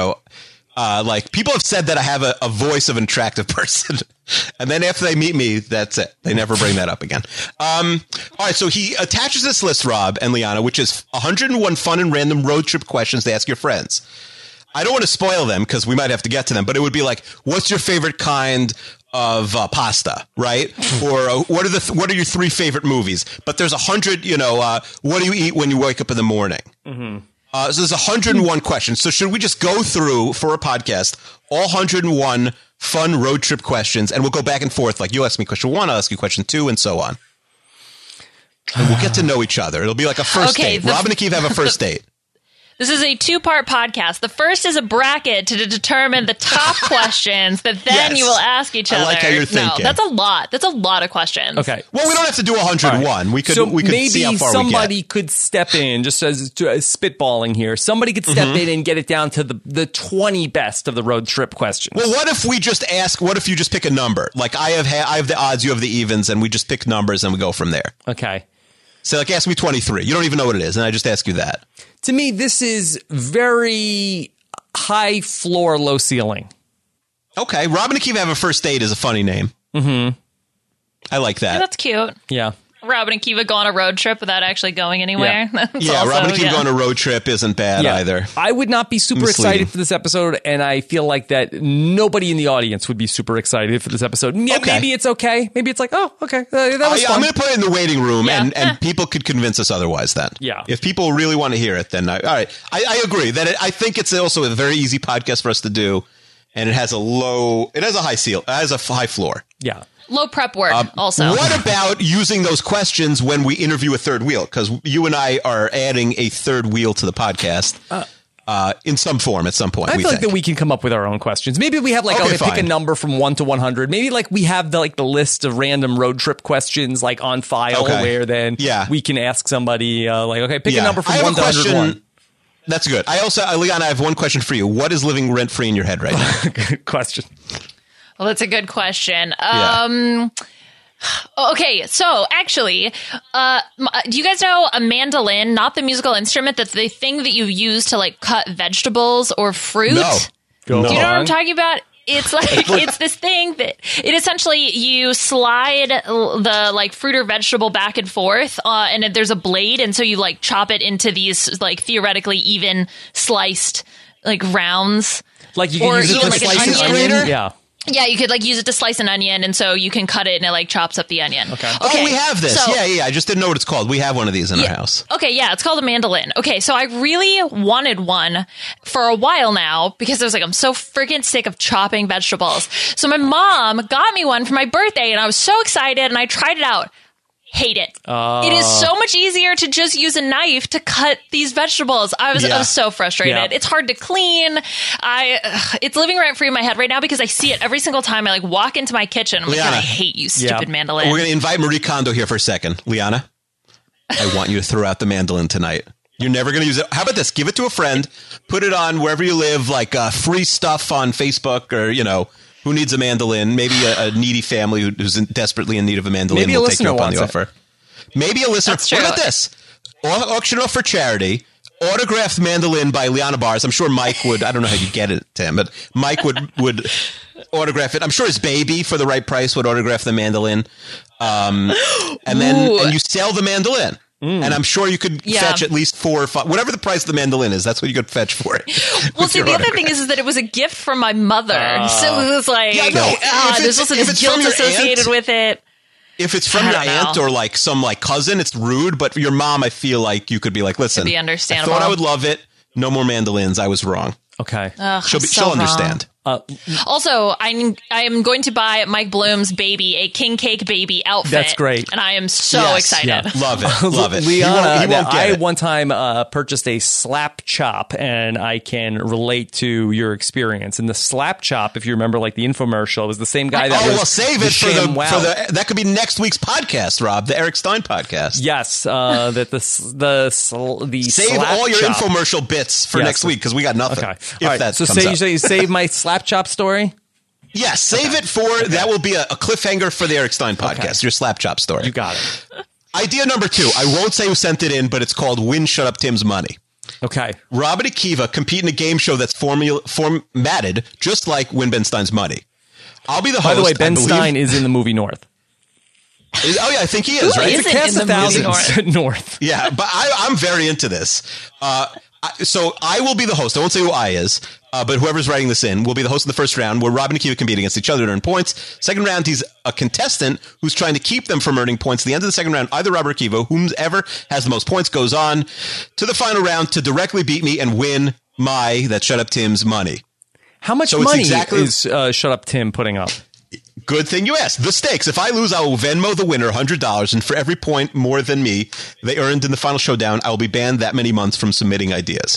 Speaker 3: like people have said that I have a voice of an attractive person. And then after they meet me, that's it. They never bring that up again. All right. So he attaches this list, Rob and Liana, which is 101 fun and random road trip questions to ask your friends. I don't want to spoil them because we might have to get to them, but it would be like, what's your favorite kind of pasta, right? Or what are your 3 favorite movies? But there's 100, what do you eat when you wake up in the morning? Mm-hmm. So there's 101 questions. So should we just go through for a podcast all 101 fun road trip questions, and we'll go back and forth? Like, you'll ask me question 1, I'll ask you question 2, and so on. And we'll get to know each other. It'll be like a first
Speaker 4: Okay,
Speaker 3: date. Rob and Akiva have a first date.
Speaker 4: This is a 2-part podcast. The first is a bracket to determine the top questions that then
Speaker 3: Yes.
Speaker 4: you will ask each
Speaker 3: I
Speaker 4: other.
Speaker 3: like how you're
Speaker 4: No,
Speaker 3: thinking.
Speaker 4: that's a lot. That's a lot of questions.
Speaker 2: Okay.
Speaker 3: Well, we don't have to do 101.
Speaker 2: All right.
Speaker 3: We could
Speaker 2: so
Speaker 3: we could
Speaker 2: maybe
Speaker 3: see how far
Speaker 2: somebody
Speaker 3: we get.
Speaker 2: could step in, just as spitballing here. Somebody could step
Speaker 3: Mm-hmm.
Speaker 2: in and get it down to the 20 best of the road trip questions.
Speaker 3: Well, what if we just ask? What if you just pick a number? Like I have the odds, you have the evens, and we just pick numbers and we go from there.
Speaker 2: Okay.
Speaker 3: So, like, ask me 23. You don't even know what it is, and I just ask you that.
Speaker 2: To me, this is very high floor, low ceiling.
Speaker 3: Okay, Rob and Akiva have a first date is a funny name. Mm-hmm. I like that.
Speaker 4: That's cute.
Speaker 2: Yeah.
Speaker 4: Robin and Kiva go on a road trip without actually going anywhere.
Speaker 2: Yeah.
Speaker 4: That's
Speaker 3: Yeah,
Speaker 4: also-
Speaker 3: Rob and Akiva go on a road trip isn't bad either.
Speaker 2: I would not be super
Speaker 3: Misleading.
Speaker 2: excited for this episode, and I feel like that nobody in the audience would be super excited for this episode. Yeah,
Speaker 3: Okay.
Speaker 2: maybe it's okay. Maybe it's like, oh, okay, that was
Speaker 3: Yeah,
Speaker 2: fun.
Speaker 3: I'm going to put it in the waiting room,
Speaker 4: Yeah.
Speaker 3: and people could convince us otherwise then.
Speaker 2: Yeah.
Speaker 3: If people really want to hear it, then all right. I agree that I think it's also a very easy podcast for us to do, and it has a high floor.
Speaker 2: Yeah.
Speaker 4: Low prep work also.
Speaker 3: What about using those questions when we interview a third wheel? Because you and I are adding a third wheel to the podcast in some form at some point.
Speaker 2: I feel like that we can come up with our own questions. Maybe we have like,
Speaker 3: Okay,
Speaker 2: pick a
Speaker 3: fine.
Speaker 2: number from 1 to 100. Maybe like we have the list of random road trip questions like on file
Speaker 3: Okay.
Speaker 2: where then
Speaker 3: Yeah.
Speaker 2: we can ask somebody pick a number
Speaker 3: I
Speaker 2: from
Speaker 3: have
Speaker 2: 1
Speaker 3: a
Speaker 2: to 101.
Speaker 3: That's good. I also, Leon, I have one question for you. What is living rent free in your head right now?
Speaker 2: Good question.
Speaker 4: Well, that's a good question.
Speaker 3: Yeah.
Speaker 4: Okay, so actually, do you guys know a mandolin, not the musical instrument, that's the thing that you use to like cut vegetables or fruit?
Speaker 3: No.
Speaker 2: Go
Speaker 4: Do you know what I'm
Speaker 2: on.
Speaker 4: talking about? It's like it's this thing that it essentially you slide the like fruit or vegetable back and forth, and there's a blade, and so you like chop it into these like theoretically even sliced like rounds.
Speaker 2: Like you
Speaker 4: Or
Speaker 2: can use it
Speaker 4: even
Speaker 2: to
Speaker 4: like an
Speaker 2: slice an
Speaker 4: onion.
Speaker 2: onion. Yeah.
Speaker 4: Yeah, you could like use it to slice an onion, and so you can cut it, and it like chops up the onion. Okay.
Speaker 3: Oh, we have this.
Speaker 4: So-
Speaker 3: Yeah. I just didn't know what it's called. We have one of these in our house.
Speaker 4: Okay, yeah, it's called a mandolin. Okay, so I really wanted one for a while now because I was like, I'm so freaking sick of chopping vegetables. So my mom got me one for my birthday, and I was so excited, and I tried it out. Hate it. It is so much easier to just use a knife to cut these vegetables. I was so frustrated.
Speaker 2: Yeah.
Speaker 4: It's hard to clean. It's living rent free in my head right now because I see it every single time I like walk into my kitchen. I'm like, God,
Speaker 3: Liana.
Speaker 4: I hate you, stupid
Speaker 2: Yeah.
Speaker 4: mandolin.
Speaker 3: We're going to invite Marie Kondo here for a second. Liana, I want you to throw out the mandolin tonight. You're never going to use it. How about this? Give it to a friend. Put it on wherever you live, like free stuff on Facebook or, who needs a mandolin? Maybe a needy family who's desperately in need of a mandolin
Speaker 2: Maybe a
Speaker 3: will take you
Speaker 2: listener
Speaker 3: up on the
Speaker 2: wants it.
Speaker 3: offer. Maybe a listener.
Speaker 4: That's true.
Speaker 3: What about this? Auction off for charity. Autographed mandolin by Liana Bars. I'm sure Mike would. I don't know how you get it, Tim, but Mike would autograph it. I'm sure his baby, for the right price, would autograph the mandolin. And you sell the mandolin. And I'm sure you could fetch at least 4 or 5, whatever the price of the mandolin is. That's what you could fetch for it.
Speaker 4: Well, see, the other thing is that it was a gift from my mother. So it was like,
Speaker 3: Yeah, no, if
Speaker 4: there's
Speaker 3: it's-
Speaker 4: also
Speaker 3: if
Speaker 4: this
Speaker 3: it's
Speaker 4: guilt
Speaker 3: from your
Speaker 4: associated
Speaker 3: aunt-
Speaker 4: with it.
Speaker 3: If it's from
Speaker 4: I
Speaker 3: your
Speaker 4: don't know.
Speaker 3: aunt or like some like cousin, it's rude. But your mom, I feel like you could be like, listen,
Speaker 4: Could be understandable.
Speaker 3: I thought I would love it. No more mandolins. I was wrong.
Speaker 2: Okay.
Speaker 3: She'll
Speaker 4: so
Speaker 3: she'll
Speaker 4: wrong.
Speaker 3: understand.
Speaker 4: Also, I am going to buy Mike Bloom's baby a king cake baby outfit.
Speaker 2: That's great.
Speaker 4: And I am so
Speaker 3: Yes.
Speaker 4: excited.
Speaker 2: Yeah.
Speaker 3: Love it. Love it.
Speaker 2: Liana,
Speaker 3: he won't get
Speaker 2: I
Speaker 3: it.
Speaker 2: one time purchased a slap chop, and I can relate to your experience. And the slap chop, if you remember, like the infomercial, was the same guy that
Speaker 3: Oh,
Speaker 2: was
Speaker 3: well, save
Speaker 2: the
Speaker 3: it for
Speaker 2: Sham
Speaker 3: the
Speaker 2: Wow.
Speaker 3: that could be next week's podcast, Rob, the Eric Stein podcast.
Speaker 2: Yes, that the
Speaker 3: Save
Speaker 2: slap
Speaker 3: all your
Speaker 2: chop.
Speaker 3: infomercial bits for
Speaker 2: Yes.
Speaker 3: next week because we got nothing.
Speaker 2: Okay,
Speaker 3: If
Speaker 2: all right.
Speaker 3: that
Speaker 2: So
Speaker 3: comes up.
Speaker 2: you save my slap chop story.
Speaker 3: Yes, save it for that will be a cliffhanger for the Eric Stein podcast.
Speaker 2: Okay.
Speaker 3: Your slap chop story.
Speaker 2: You got it.
Speaker 3: Idea number 2. I won't say who sent it in, but it's called "Win Shut Up Tim's Money."
Speaker 2: Okay.
Speaker 3: Rob and Akiva compete in a game show that's formatted just like Win Ben Stein's Money. I'll be the host.
Speaker 2: By the way, Ben
Speaker 3: I believe.
Speaker 2: Stein is in the movie North.
Speaker 3: Oh yeah, I think he is, right?
Speaker 4: is
Speaker 2: It's a
Speaker 4: Isn't
Speaker 2: cast
Speaker 4: in
Speaker 2: of
Speaker 4: the movie
Speaker 2: thousands. North.
Speaker 3: Yeah, but I'm very into this. So I will be the host. I won't say who I is, but whoever's writing this in will be the host of the first round, where Rob and Akiva compete against each other to earn points. Second round, he's a contestant who's trying to keep them from earning points. At the end of the second round, either Rob or Akiva, whomever has the most points, goes on to the final round to directly beat me and win that Shut Up Tim's money.
Speaker 2: How much
Speaker 3: So it's
Speaker 2: money
Speaker 3: exactly-
Speaker 2: is Shut Up Tim putting up?
Speaker 3: Good thing you asked. The stakes. If I lose, I will Venmo the winner $100, and for every point more than me they earned in the final showdown, I will be banned that many months from submitting ideas.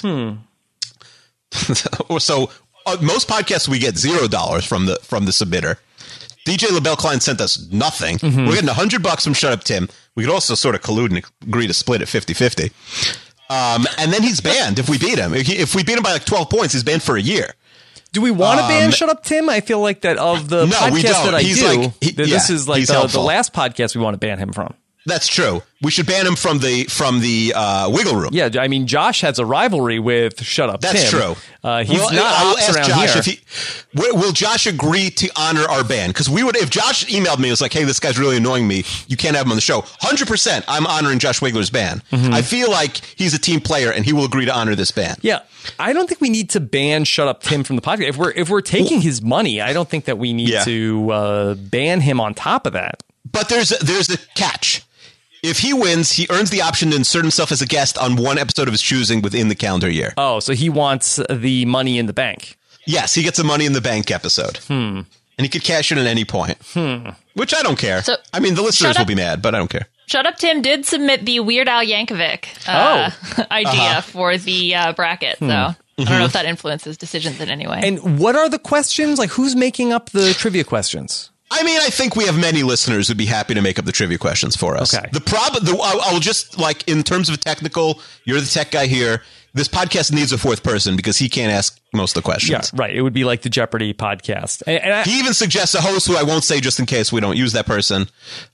Speaker 3: So most podcasts we get $0 from the submitter. DJ LaBelle Klein sent us nothing. We're getting $100 from Shut Up Tim. We could also sort of collude and agree to split it 50-50. And then he's banned if we beat him. If we beat him by like 12 points, he's banned for a year.
Speaker 2: Do we want to ban Shut Up Tim? I feel like that of the
Speaker 3: No, we
Speaker 2: podcast
Speaker 3: don't.
Speaker 2: that I
Speaker 3: He's
Speaker 2: do,
Speaker 3: like-
Speaker 2: this is like
Speaker 3: he's
Speaker 2: the
Speaker 3: helpful.
Speaker 2: last podcast we want to ban him from.
Speaker 3: That's true. We should ban him from the Wiggle Room.
Speaker 2: Yeah, I mean, Josh has a rivalry with Shut Up
Speaker 3: That's
Speaker 2: Tim.
Speaker 3: true.
Speaker 2: He's
Speaker 3: Well,
Speaker 2: not
Speaker 3: I will
Speaker 2: ops
Speaker 3: ask
Speaker 2: around
Speaker 3: Josh
Speaker 2: here.
Speaker 3: if he will Josh agree to honor our ban, because we would if Josh emailed me and was like, hey, this guy's really annoying me, you can't have him on the show. 100% I'm honoring Josh Wigler's ban. I feel like he's a team player and he will agree to honor this ban.
Speaker 2: Yeah, I don't think we need to ban Shut Up Tim from the podcast. If we're taking his money, I don't think that we need
Speaker 3: Yeah.
Speaker 2: to ban him on top of that.
Speaker 3: But there's a catch. If he wins, he earns the option to insert himself as a guest on one episode of his choosing within the calendar year.
Speaker 2: Oh, so he wants the money in the bank.
Speaker 3: Yes, he gets a Money in the Bank episode. And he could cash it at any point. Which I don't care.
Speaker 4: So,
Speaker 3: I mean, the listeners
Speaker 4: Shut
Speaker 3: will
Speaker 4: Up-
Speaker 3: be mad, but I don't care.
Speaker 4: Shut Up Tim did submit the Weird Al Yankovic idea for the bracket, so I don't know if that influences decisions in any way.
Speaker 2: And what are the questions? Like, who's making up the trivia questions?
Speaker 3: I mean, I think we have many listeners who'd be happy to make up the trivia questions for us.
Speaker 2: Okay.
Speaker 3: The problem, I'll just, like, in terms of technical, you're the tech guy here. This podcast needs a fourth person because he can't ask most of the questions.
Speaker 2: Yeah, right. It would be like the Jeopardy podcast. And
Speaker 3: He even suggests a host who I won't say just in case we don't use that person.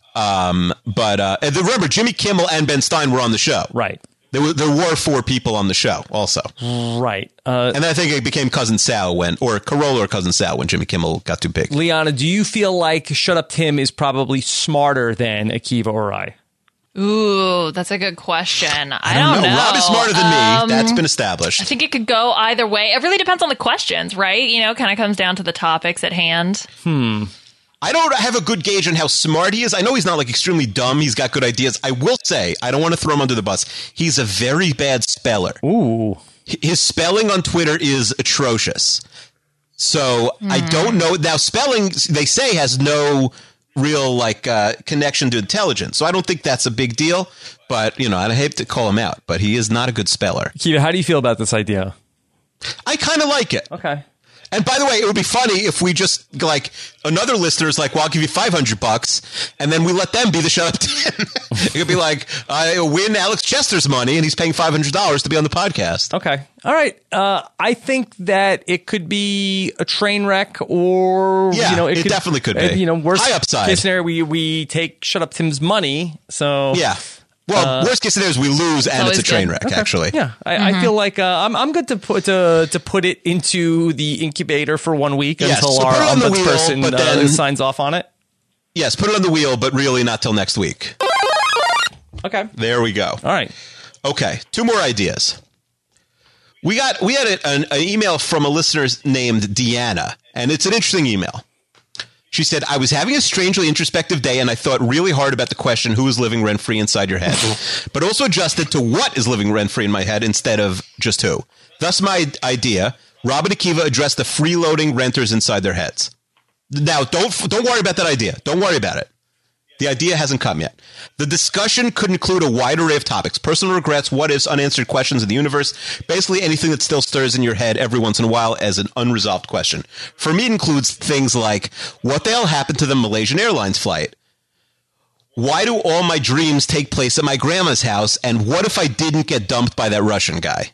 Speaker 3: But remember, Jimmy Kimmel and Ben Stein were on the show.
Speaker 2: right.
Speaker 3: There were 4 people on the show also.
Speaker 2: Right.
Speaker 3: And then I think it became Cousin Sal or Carolla or Cousin Sal when Jimmy Kimmel got too big.
Speaker 2: Liana, do you feel like Shut Up Tim is probably smarter than Akiva or I?
Speaker 4: Ooh, that's a good question. I don't know.
Speaker 3: Rob is smarter than me. That's been established.
Speaker 4: I think it could go either way. It really depends on the questions, right? You know, kind of comes down to the topics at hand.
Speaker 3: I don't have a good gauge on how smart he is. I know he's not like extremely dumb. He's got good ideas. I will say, I don't want to throw him under the bus. He's a very bad speller.
Speaker 2: Ooh.
Speaker 3: His spelling on Twitter is atrocious. So I don't know. Now, spelling, they say, has no real connection to intelligence. So I don't think that's a big deal. But, you know, I hate to call him out, but he is not a good speller.
Speaker 2: Akiva, how do you feel about this idea?
Speaker 3: I kind of like it.
Speaker 2: Okay.
Speaker 3: And by the way, it would be funny if we just another listener's like, well, I'll give you $500, and then we let them be the Shut Up Tim. It could be like, I win Alex Chester's money, and he's paying $500 to be on the podcast.
Speaker 2: Okay. All right. I think that it could be a train wreck, or
Speaker 3: Yeah, it definitely could be.
Speaker 2: Worst
Speaker 3: High upside.
Speaker 2: case scenario, we take Shut Up Tim's money. So
Speaker 3: Yeah. Well, worst case scenario is we lose, and it's a train wreck.
Speaker 2: Okay.
Speaker 3: Actually,
Speaker 2: Yeah, I feel like I'm good to put it into the incubator for 1 week
Speaker 3: Yes,
Speaker 2: until
Speaker 3: so
Speaker 2: our
Speaker 3: put it on the wheel,
Speaker 2: ombudsperson
Speaker 3: but then-
Speaker 2: signs off on it.
Speaker 3: Yes, put it on the wheel, but really not till next week.
Speaker 2: Okay.
Speaker 3: There we go.
Speaker 2: All right.
Speaker 3: Okay, 2 more ideas. We had an email from a listener named Deanna, and it's an interesting email. She said, I was having a strangely introspective day, and I thought really hard about the question, who is living rent-free inside your head? But also adjusted to what is living rent-free in my head instead of just who. Thus my idea, Rob and Akiva address the freeloading renters inside their heads. Now, don't worry about that idea. Don't worry about it. The idea hasn't come yet. The discussion could include a wide array of topics: personal regrets, what ifs, unanswered questions of the universe, basically anything that still stirs in your head every once in a while as an unresolved question. For me, it includes things like, what the hell happened to the Malaysian Airlines flight? Why do all my dreams take place at my grandma's house? And what if I didn't get dumped by that Russian guy?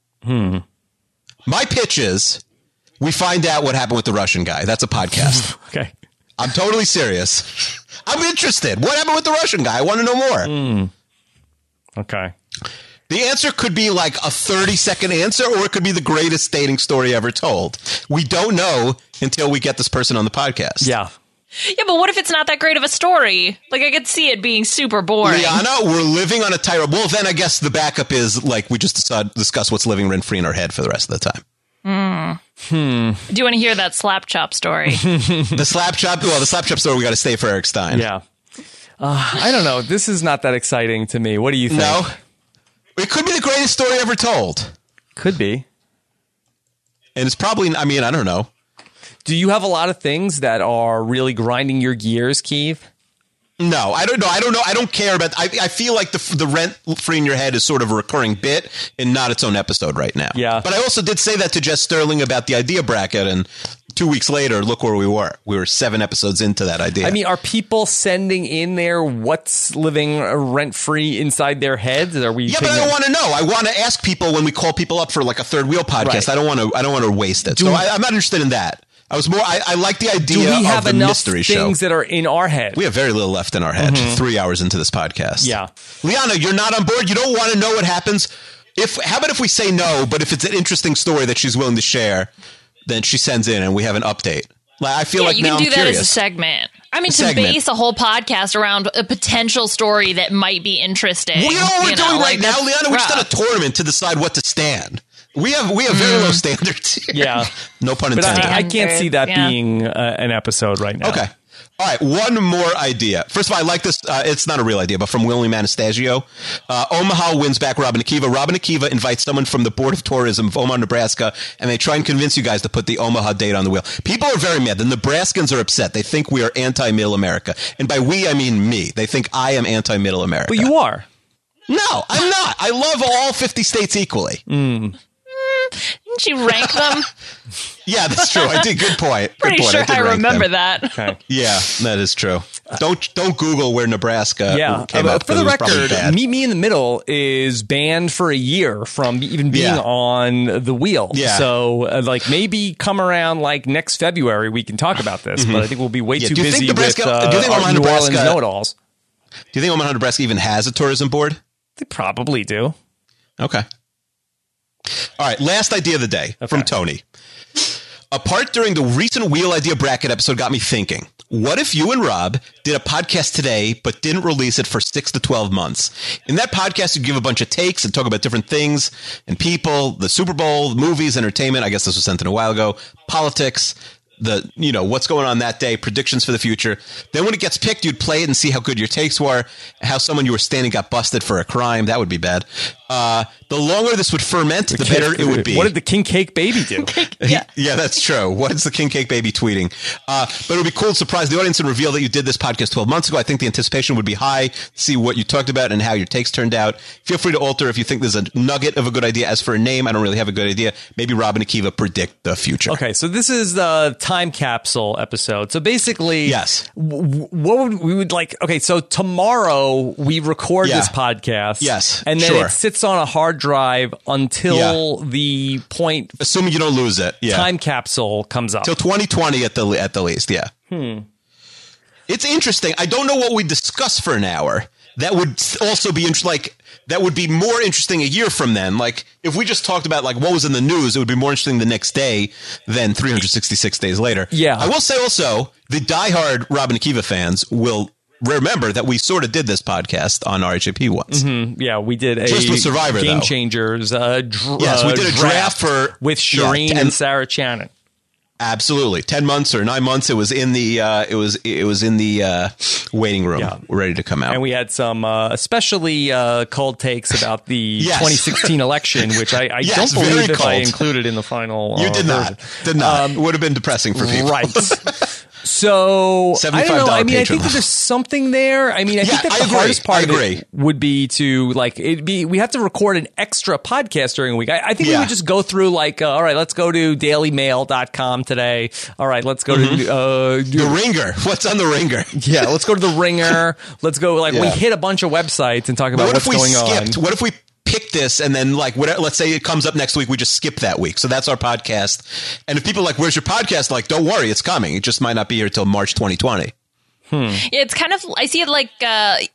Speaker 3: My pitch is, we find out what happened with the Russian guy. That's a podcast.
Speaker 2: Okay.
Speaker 3: I'm totally serious. I'm interested. What happened with the Russian guy? I want to know more.
Speaker 2: Okay.
Speaker 3: The answer could be like a 30-second answer, or it could be the greatest dating story ever told. We don't know until we get this person on the podcast.
Speaker 2: Yeah.
Speaker 4: Yeah, but what if it's not that great of a story? Like, I could see it being super boring.
Speaker 3: Liana, we're living on a tightrope. Well, then I guess the backup is like we just discuss what's living rent-free in our head for the rest of the time.
Speaker 4: Do you want to hear that slap chop story?
Speaker 3: The slap chop story, we got to stay for Eric Stein.
Speaker 2: Yeah. I don't know. This is not that exciting to me. What do you think?
Speaker 3: No? It could be the greatest story ever told.
Speaker 2: Could be.
Speaker 3: And it's probably, I mean, I don't know.
Speaker 2: Do you have a lot of things that are really grinding your gears, Keith?
Speaker 3: No, I don't know. I don't care about. I feel like the rent free in your head is sort of a recurring bit and not its own episode right now.
Speaker 2: Yeah.
Speaker 3: But I also did say that to Jess Sterling about the idea bracket, and 2 weeks later, look where we were. We were 7 episodes into that idea.
Speaker 2: I mean, are people sending in there what's living rent free inside their heads? Are we?
Speaker 3: yeah, but I don't want to know. I want to ask people when we call people up for like a Third Wheel podcast.
Speaker 2: Right.
Speaker 3: I don't want to waste it. So I'm not interested in that. I like the idea
Speaker 2: Do we have
Speaker 3: of the
Speaker 2: enough
Speaker 3: mystery show.
Speaker 2: things that are in our head?
Speaker 3: We have very little left in our head. 3 hours into this podcast.
Speaker 2: Yeah.
Speaker 3: Liana, you're not on board. You don't want to know what happens. How about if we say no, but if it's an interesting story that she's willing to share, then she sends in and we have an update. Like, I feel like
Speaker 4: you
Speaker 3: now
Speaker 4: can do
Speaker 3: I'm
Speaker 4: that
Speaker 3: curious.
Speaker 4: as a segment. I mean, to
Speaker 3: segment.
Speaker 4: base a whole podcast around a potential story that might be interesting.
Speaker 3: We know what we're doing right now, Liana. We just done a
Speaker 4: rough.
Speaker 3: tournament to decide what to stand. We have very low standards here.
Speaker 2: Yeah.
Speaker 3: No pun
Speaker 2: But
Speaker 3: intended.
Speaker 2: I can't see that
Speaker 4: Yeah.
Speaker 2: being an episode right now.
Speaker 3: Okay. All right, one more idea. First of all, I like this. It's not a real idea, but from William Anastasio. Omaha wins back Robin Akiva. Robin Akiva invites someone from the Board of Tourism of Omaha, Nebraska, and they try and convince you guys to put the Omaha date on the wheel. People are very mad. The Nebraskans are upset. They think we are anti-middle America. And by we, I mean me. They think I am anti-middle America.
Speaker 2: But you are.
Speaker 3: No, I'm not. I love all 50 states equally.
Speaker 4: Didn't you rank them?
Speaker 3: Yeah, that's true. I did. Good point. Good
Speaker 4: Pretty
Speaker 3: point.
Speaker 4: sure
Speaker 3: did
Speaker 4: I
Speaker 3: rank
Speaker 4: remember
Speaker 3: them.
Speaker 4: that.
Speaker 2: Okay.
Speaker 3: Yeah, that is true. Don't Google where Nebraska
Speaker 2: Yeah.
Speaker 3: came up.
Speaker 2: For the
Speaker 3: It was probably
Speaker 2: record,
Speaker 3: bad.
Speaker 2: Meet Me in the Middle is banned for a year from even being
Speaker 3: Yeah.
Speaker 2: on the wheel.
Speaker 3: Yeah.
Speaker 2: So, like, maybe come around like next February, we can talk about this. But I think we'll be way
Speaker 3: Yeah,
Speaker 2: too
Speaker 3: do you think
Speaker 2: busy
Speaker 3: Nebraska-
Speaker 2: with
Speaker 3: do you think
Speaker 2: our
Speaker 3: Omaha,
Speaker 2: New
Speaker 3: Nebraska-
Speaker 2: Orleans know-it-alls.
Speaker 3: Do you think Omaha, Nebraska even has a tourism board?
Speaker 2: They probably do.
Speaker 3: Okay. All right. Last idea of the day from Tony. A part during the recent Wheel Idea Bracket episode got me thinking. What if you and Rob did a podcast today, but didn't release it for 6 to 12 months? In that podcast, you give a bunch of takes and talk about different things and people, the Super Bowl, movies, entertainment. I guess this was sent in a while ago. Politics, what's going on that day, predictions for the future. Then when it gets picked, you'd play it and see how good your takes were, how someone you were standing got busted for a crime. That would be bad. The longer this would ferment, the better it would be.
Speaker 2: What did the King Cake Baby do?
Speaker 3: Yeah, that's true. What is the King Cake Baby tweeting? But it would be cool to surprise the audience and reveal that you did this podcast 12 months ago. I think the anticipation would be high to see what you talked about and how your takes turned out. Feel free to alter if you think there's a nugget of a good idea. As for a name, I don't really have a good idea. Maybe Rob and Akiva predict the future.
Speaker 2: Okay, so this is the time capsule episode. So basically,
Speaker 3: Yes.
Speaker 2: what would we would like? Okay, so tomorrow we record
Speaker 3: Yeah.
Speaker 2: this podcast.
Speaker 3: Yes,
Speaker 2: and then
Speaker 3: sure.
Speaker 2: it sits on a hard drive until the point
Speaker 3: Assuming you don't lose it. Yeah.
Speaker 2: time capsule comes up.
Speaker 3: Till 2020 at the least. Yeah. It's interesting. I don't know what we discuss for an hour. That would also be that would be more interesting a year from then. Like if we just talked about like what was in the news, it would be more interesting the next day than 366 days later.
Speaker 2: Yeah.
Speaker 3: I will say also the diehard Rob and Akiva fans will remember that we sort of did this podcast on RHAP once.
Speaker 2: Yeah, we did a
Speaker 3: Just with Survivor,
Speaker 2: Game
Speaker 3: though.
Speaker 2: Changers.
Speaker 3: Yes, we did a draft for-
Speaker 2: with Shireen
Speaker 3: Yeah,
Speaker 2: and Sarah Channon.
Speaker 3: Absolutely. 10 months or 9 months. It was in the waiting room.
Speaker 2: Yeah.
Speaker 3: We're ready to come out.
Speaker 2: And we had some especially cold takes about the
Speaker 3: Yes.
Speaker 2: 2016 election, which I
Speaker 3: Yes,
Speaker 2: don't
Speaker 3: very
Speaker 2: believe if I
Speaker 3: cold.
Speaker 2: included in the final.
Speaker 3: You did not.
Speaker 2: version.
Speaker 3: Did not. It would have been depressing for people.
Speaker 2: Right. So I don't know. I mean, I think
Speaker 3: Patreon.
Speaker 2: that there's something there. I mean, I think
Speaker 3: Yeah,
Speaker 2: that
Speaker 3: I
Speaker 2: the
Speaker 3: agree.
Speaker 2: hardest part
Speaker 3: I
Speaker 2: of
Speaker 3: agree.
Speaker 2: it would be to like we have to record an extra podcast during a week. I think we
Speaker 3: Yeah.
Speaker 2: would just go through like, all right, let's go to dailymail.com today. All right, let's go to
Speaker 3: The Ringer. What's on the Ringer?
Speaker 2: yeah, let's go to the Ringer. Let's go we
Speaker 3: Yeah.
Speaker 2: hit a bunch of websites and talk about
Speaker 3: What
Speaker 2: what's
Speaker 3: if we
Speaker 2: going
Speaker 3: skipped?
Speaker 2: on.
Speaker 3: What if we pick this and then like whatever, let's say it comes up next week, we just skip that week. So that's our podcast. And if people are like, where's your podcast? Like, don't worry, it's coming. It just might not be here till March 2020.
Speaker 4: It's kind of, I see it like the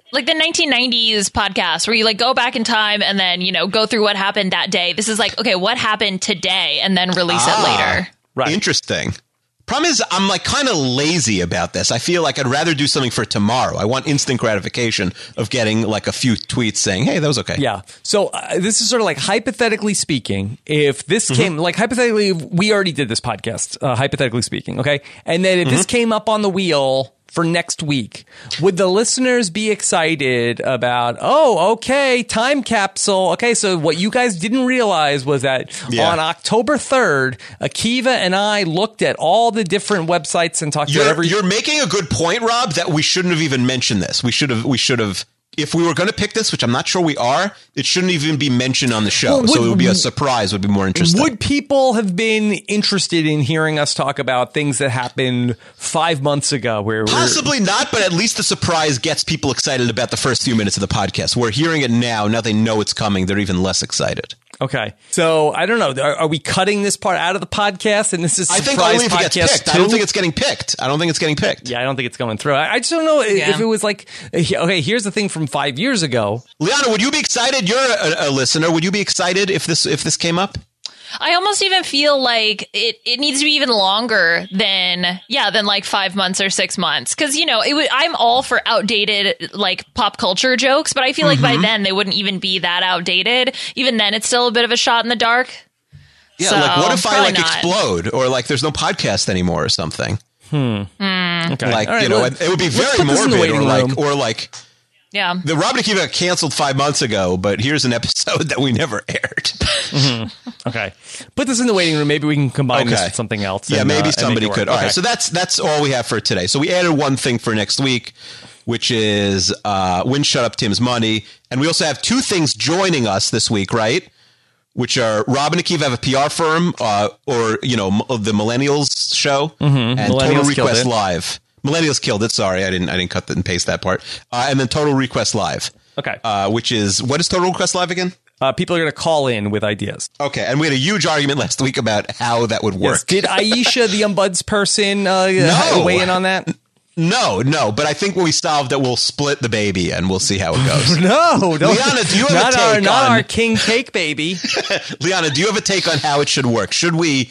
Speaker 4: 1990s podcast where you like go back in time and then, go through what happened that day. This is like, okay, what happened today and then release it later.
Speaker 2: Right.
Speaker 3: Interesting. Problem is, I'm like kind of lazy about this. I feel like I'd rather do something for tomorrow. I want instant gratification of getting like a few tweets saying, hey, that was okay.
Speaker 2: Yeah. So this is sort of like hypothetically speaking, if this came like hypothetically, we already did this podcast, hypothetically speaking. Okay. And then if this came up on the wheel for next week, would the listeners be excited about, oh, okay, time capsule. Okay. So what you guys didn't realize was that on October 3rd, Akiva and I looked at all the different websites and talked about
Speaker 3: You're making a good point, Rob, that we shouldn't have even mentioned this. We should have, if we were going to pick this, which I'm not sure we are, it shouldn't even be mentioned on the show.
Speaker 2: Well,
Speaker 3: So it would be a surprise, would be more interesting.
Speaker 2: Would people have been interested in hearing us talk about things that happened 5 months ago?
Speaker 3: Possibly not, but at least the surprise gets people excited about the first few minutes of the podcast. We're hearing it now. Now they know it's coming. They're even less excited.
Speaker 2: Okay, so I don't know. Are we cutting this part out of the podcast? And this is
Speaker 3: I think
Speaker 2: surprise
Speaker 3: only if it gets
Speaker 2: podcast
Speaker 3: picked. I don't
Speaker 2: two?
Speaker 3: think it's getting picked.
Speaker 2: Yeah, I don't think it's going through. I just don't know if it was like, okay, here's the thing from 5 years ago.
Speaker 3: Liana, would you be excited? You're a listener. Would you be excited if this came up?
Speaker 4: I almost even feel like it needs to be even longer than like 5 months or 6 months. Cause I'm all for outdated like pop culture jokes, but I feel like by then they wouldn't even be that outdated. Even then it's still a bit of a shot in the dark.
Speaker 3: Yeah,
Speaker 4: So,
Speaker 3: like what if I
Speaker 4: probably
Speaker 3: like
Speaker 4: not.
Speaker 3: explode or like there's no podcast anymore or something?
Speaker 2: Okay,
Speaker 3: Like,
Speaker 2: all right,
Speaker 3: well,
Speaker 2: well,
Speaker 3: it would be
Speaker 2: let's
Speaker 3: very
Speaker 2: put this in the
Speaker 3: morbid
Speaker 2: waiting room.
Speaker 3: or like
Speaker 4: Yeah.
Speaker 3: the Rob and Akiva got canceled 5 months ago, but here's an episode that we never aired.
Speaker 2: Okay, put this in the waiting room. Maybe we can combine this
Speaker 3: Okay.
Speaker 2: with something else.
Speaker 3: Yeah,
Speaker 2: and,
Speaker 3: maybe
Speaker 2: and make
Speaker 3: somebody
Speaker 2: it work.
Speaker 3: could. All
Speaker 2: Okay.
Speaker 3: right, so that's all we have for today. So we added one thing for next week, which is Win Shut Up Tim's Money. And we also have two things joining us this week, right? which are Rob and Akiva have a PR firm, or the Millennials show, and Total
Speaker 2: Millennials killed
Speaker 3: Request
Speaker 2: it.
Speaker 3: Live. Millennials killed it. Sorry, I didn't cut and paste that part. And then Total Request Live.
Speaker 2: Okay.
Speaker 3: Which is, what is Total Request Live again?
Speaker 2: People are going to call in with ideas.
Speaker 3: Okay, and we had a huge argument last week about how that would work.
Speaker 2: Yes. Did Aisha, the Umbuds person, weigh in on that?
Speaker 3: No, but I think when we solved it, we'll split the baby and we'll see how it goes.
Speaker 2: No, don't.
Speaker 3: Liana, do you have a take
Speaker 2: not
Speaker 3: on
Speaker 2: our king cake baby?
Speaker 3: Liana, do you have a take on how it should work? Should we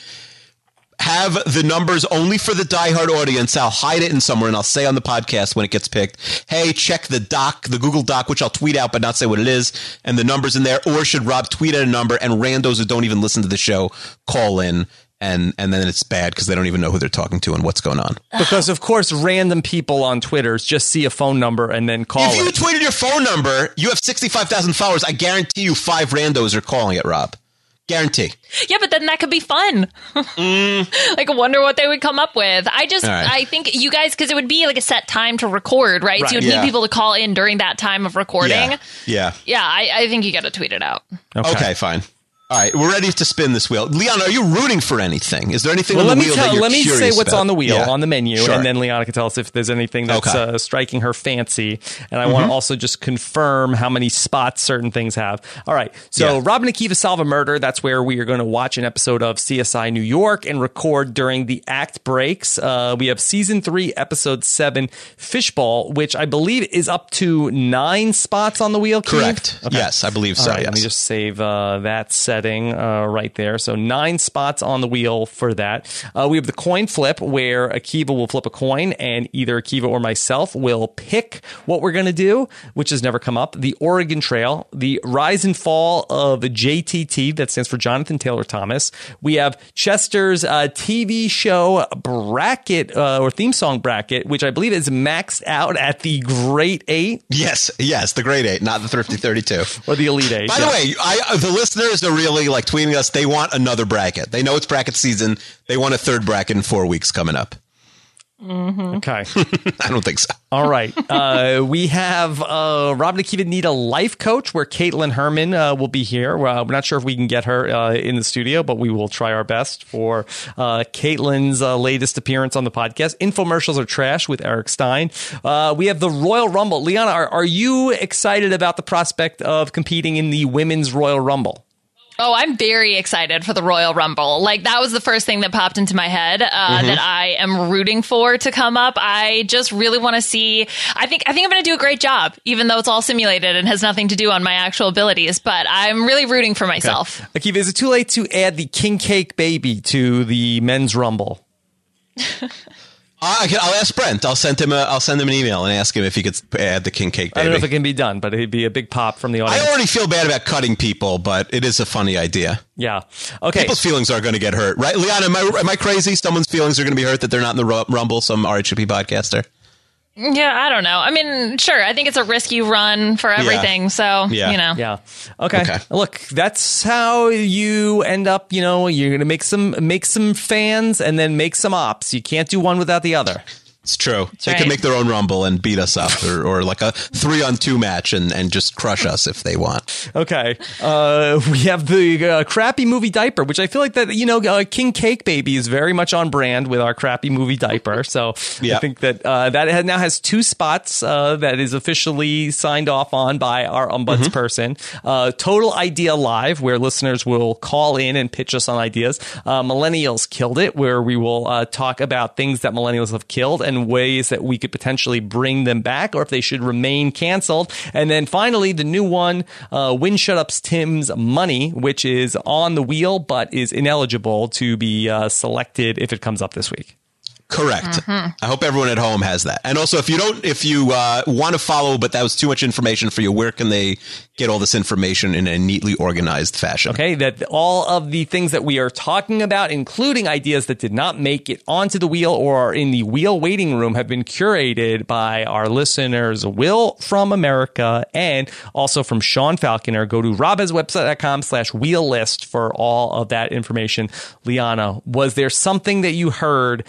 Speaker 3: have the numbers only for the diehard audience? I'll hide it in somewhere and I'll say on the podcast when it gets picked, hey, check the Google Doc, which I'll tweet out but not say what it is, and the numbers in there. Or should Rob tweet out a number and randos who don't even listen to the show call in? And then it's bad because they don't even know who they're talking to and what's going on.
Speaker 2: Because, of course, random people on Twitter just see a phone number and then call
Speaker 3: If you
Speaker 2: it.
Speaker 3: tweeted your phone number, you have 65,000 followers. I guarantee you 5 randos are calling it, Rob. Guarantee.
Speaker 4: Yeah, but then that could be fun. Like, I wonder what they would come up with.
Speaker 3: All right.
Speaker 4: I think you guys, because it would be like a set time to record, right?
Speaker 2: Right.
Speaker 4: So you'd
Speaker 3: Yeah.
Speaker 4: need people to call in during that time of recording.
Speaker 3: Yeah.
Speaker 4: Yeah, I think you got to tweet it out.
Speaker 3: Okay, fine. All right, we're ready to spin this wheel. Leon, are you rooting for anything? Is there anything
Speaker 2: Well,
Speaker 3: on
Speaker 2: let
Speaker 3: the
Speaker 2: me
Speaker 3: wheel that you're
Speaker 2: let me say
Speaker 3: curious
Speaker 2: what's
Speaker 3: about?
Speaker 2: on the wheel,
Speaker 3: Yeah.
Speaker 2: on the menu,
Speaker 3: Sure.
Speaker 2: and then Liana can tell us if there's anything that's
Speaker 3: Okay.
Speaker 2: striking her fancy. And I want to also just confirm how many spots certain things have. All right, so
Speaker 3: Yeah.
Speaker 2: Rob and Akiva solve a murder. That's where we are going to watch an episode of CSI New York and record during the act breaks. We have season 3, episode 7, Fishball, which I believe is up to 9 spots on the wheel. Keith?
Speaker 3: Correct.
Speaker 2: Okay.
Speaker 3: Yes, I believe so.
Speaker 2: All right,
Speaker 3: yes.
Speaker 2: let me just save that setting right there. So 9 spots on the wheel for that. We have the coin flip where Akiva will flip a coin and either Akiva or myself will pick what we're going to do, which has never come up. The Oregon Trail, the rise and fall of JTT, that stands for Jonathan Taylor Thomas. We have Chester's TV show bracket or theme song bracket, which I believe is maxed out at the Great 8
Speaker 3: Yes, the grade 8, not the Thrifty 32.
Speaker 2: or the Elite 8.
Speaker 3: By the way, the listeners are really like tweeting us. They want another bracket. They know it's bracket season. They want a third bracket in 4 weeks coming up.
Speaker 2: Okay.
Speaker 3: I don't think so.
Speaker 2: All right. We have Rob and Akiva need a life coach where Caitlin Herman will be here. We're not sure if we can get her in the studio, but we will try our best for Caitlin's latest appearance on the podcast. Infomercials are trash with Eric Stein. We have the Royal Rumble. Liana, are you excited about the prospect of competing in the Women's Royal Rumble?
Speaker 4: Oh, I'm very excited for the Royal Rumble. Like, that was the first thing that popped into my head that I am rooting for to come up. I just really want to see. I think I'm going to do a great job, even though it's all simulated and has nothing to do on my actual abilities. But I'm really rooting for myself.
Speaker 2: Akiva, is it too late to add the King Cake Baby to the Men's Rumble?
Speaker 3: I'll ask Brent. I'll send him an email and ask him if he could add the King Cake Baby.
Speaker 2: I don't know if it can be done, but it'd be a big pop from the audience.
Speaker 3: I already feel bad about cutting people, but it is a funny idea.
Speaker 2: Yeah. Okay.
Speaker 3: People's feelings are going to get hurt, right? Leon, am I crazy? Someone's feelings are going to be hurt that they're not in the Rumble, some RHP podcaster?
Speaker 4: Yeah, I don't know. I mean, sure. I think it's a risk you run for everything. So,
Speaker 3: Yeah.
Speaker 4: you know.
Speaker 2: Yeah. Okay.
Speaker 3: Okay.
Speaker 2: Look, that's how you end up, you're going to make some fans and then make some ops. You can't do one without the other.
Speaker 3: It's true. They
Speaker 4: right.
Speaker 3: could make their own Rumble and beat us up or like a 3-on-2 match and just crush us if they want.
Speaker 2: Okay. We have the crappy movie diaper, which I feel like that, King Cake Baby is very much on brand with our crappy movie diaper. So
Speaker 3: Yeah.
Speaker 2: I think that now has 2 spots that is officially signed off on by our ombuds person. Total Idea Live, where listeners will call in and pitch us on ideas. Millennials Killed It, where we will talk about things that millennials have killed and ways that we could potentially bring them back or if they should remain canceled. And then finally, the new one, Win Shut Up's Tim's Money, which is on the wheel but is ineligible to be selected if it comes up this week.
Speaker 3: Correct. I hope everyone at home has that. And also, if you want to follow, but that was too much information for you, where can they get all this information in a neatly organized fashion?
Speaker 2: Okay, that all of the things that we are talking about, including ideas that did not make it onto the wheel or are in the wheel waiting room, have been curated by our listeners, Will from America and also from Sean Falconer. Go to robhaswebsite.com/wheel list for all of that information. Liana, was there something that you heard that you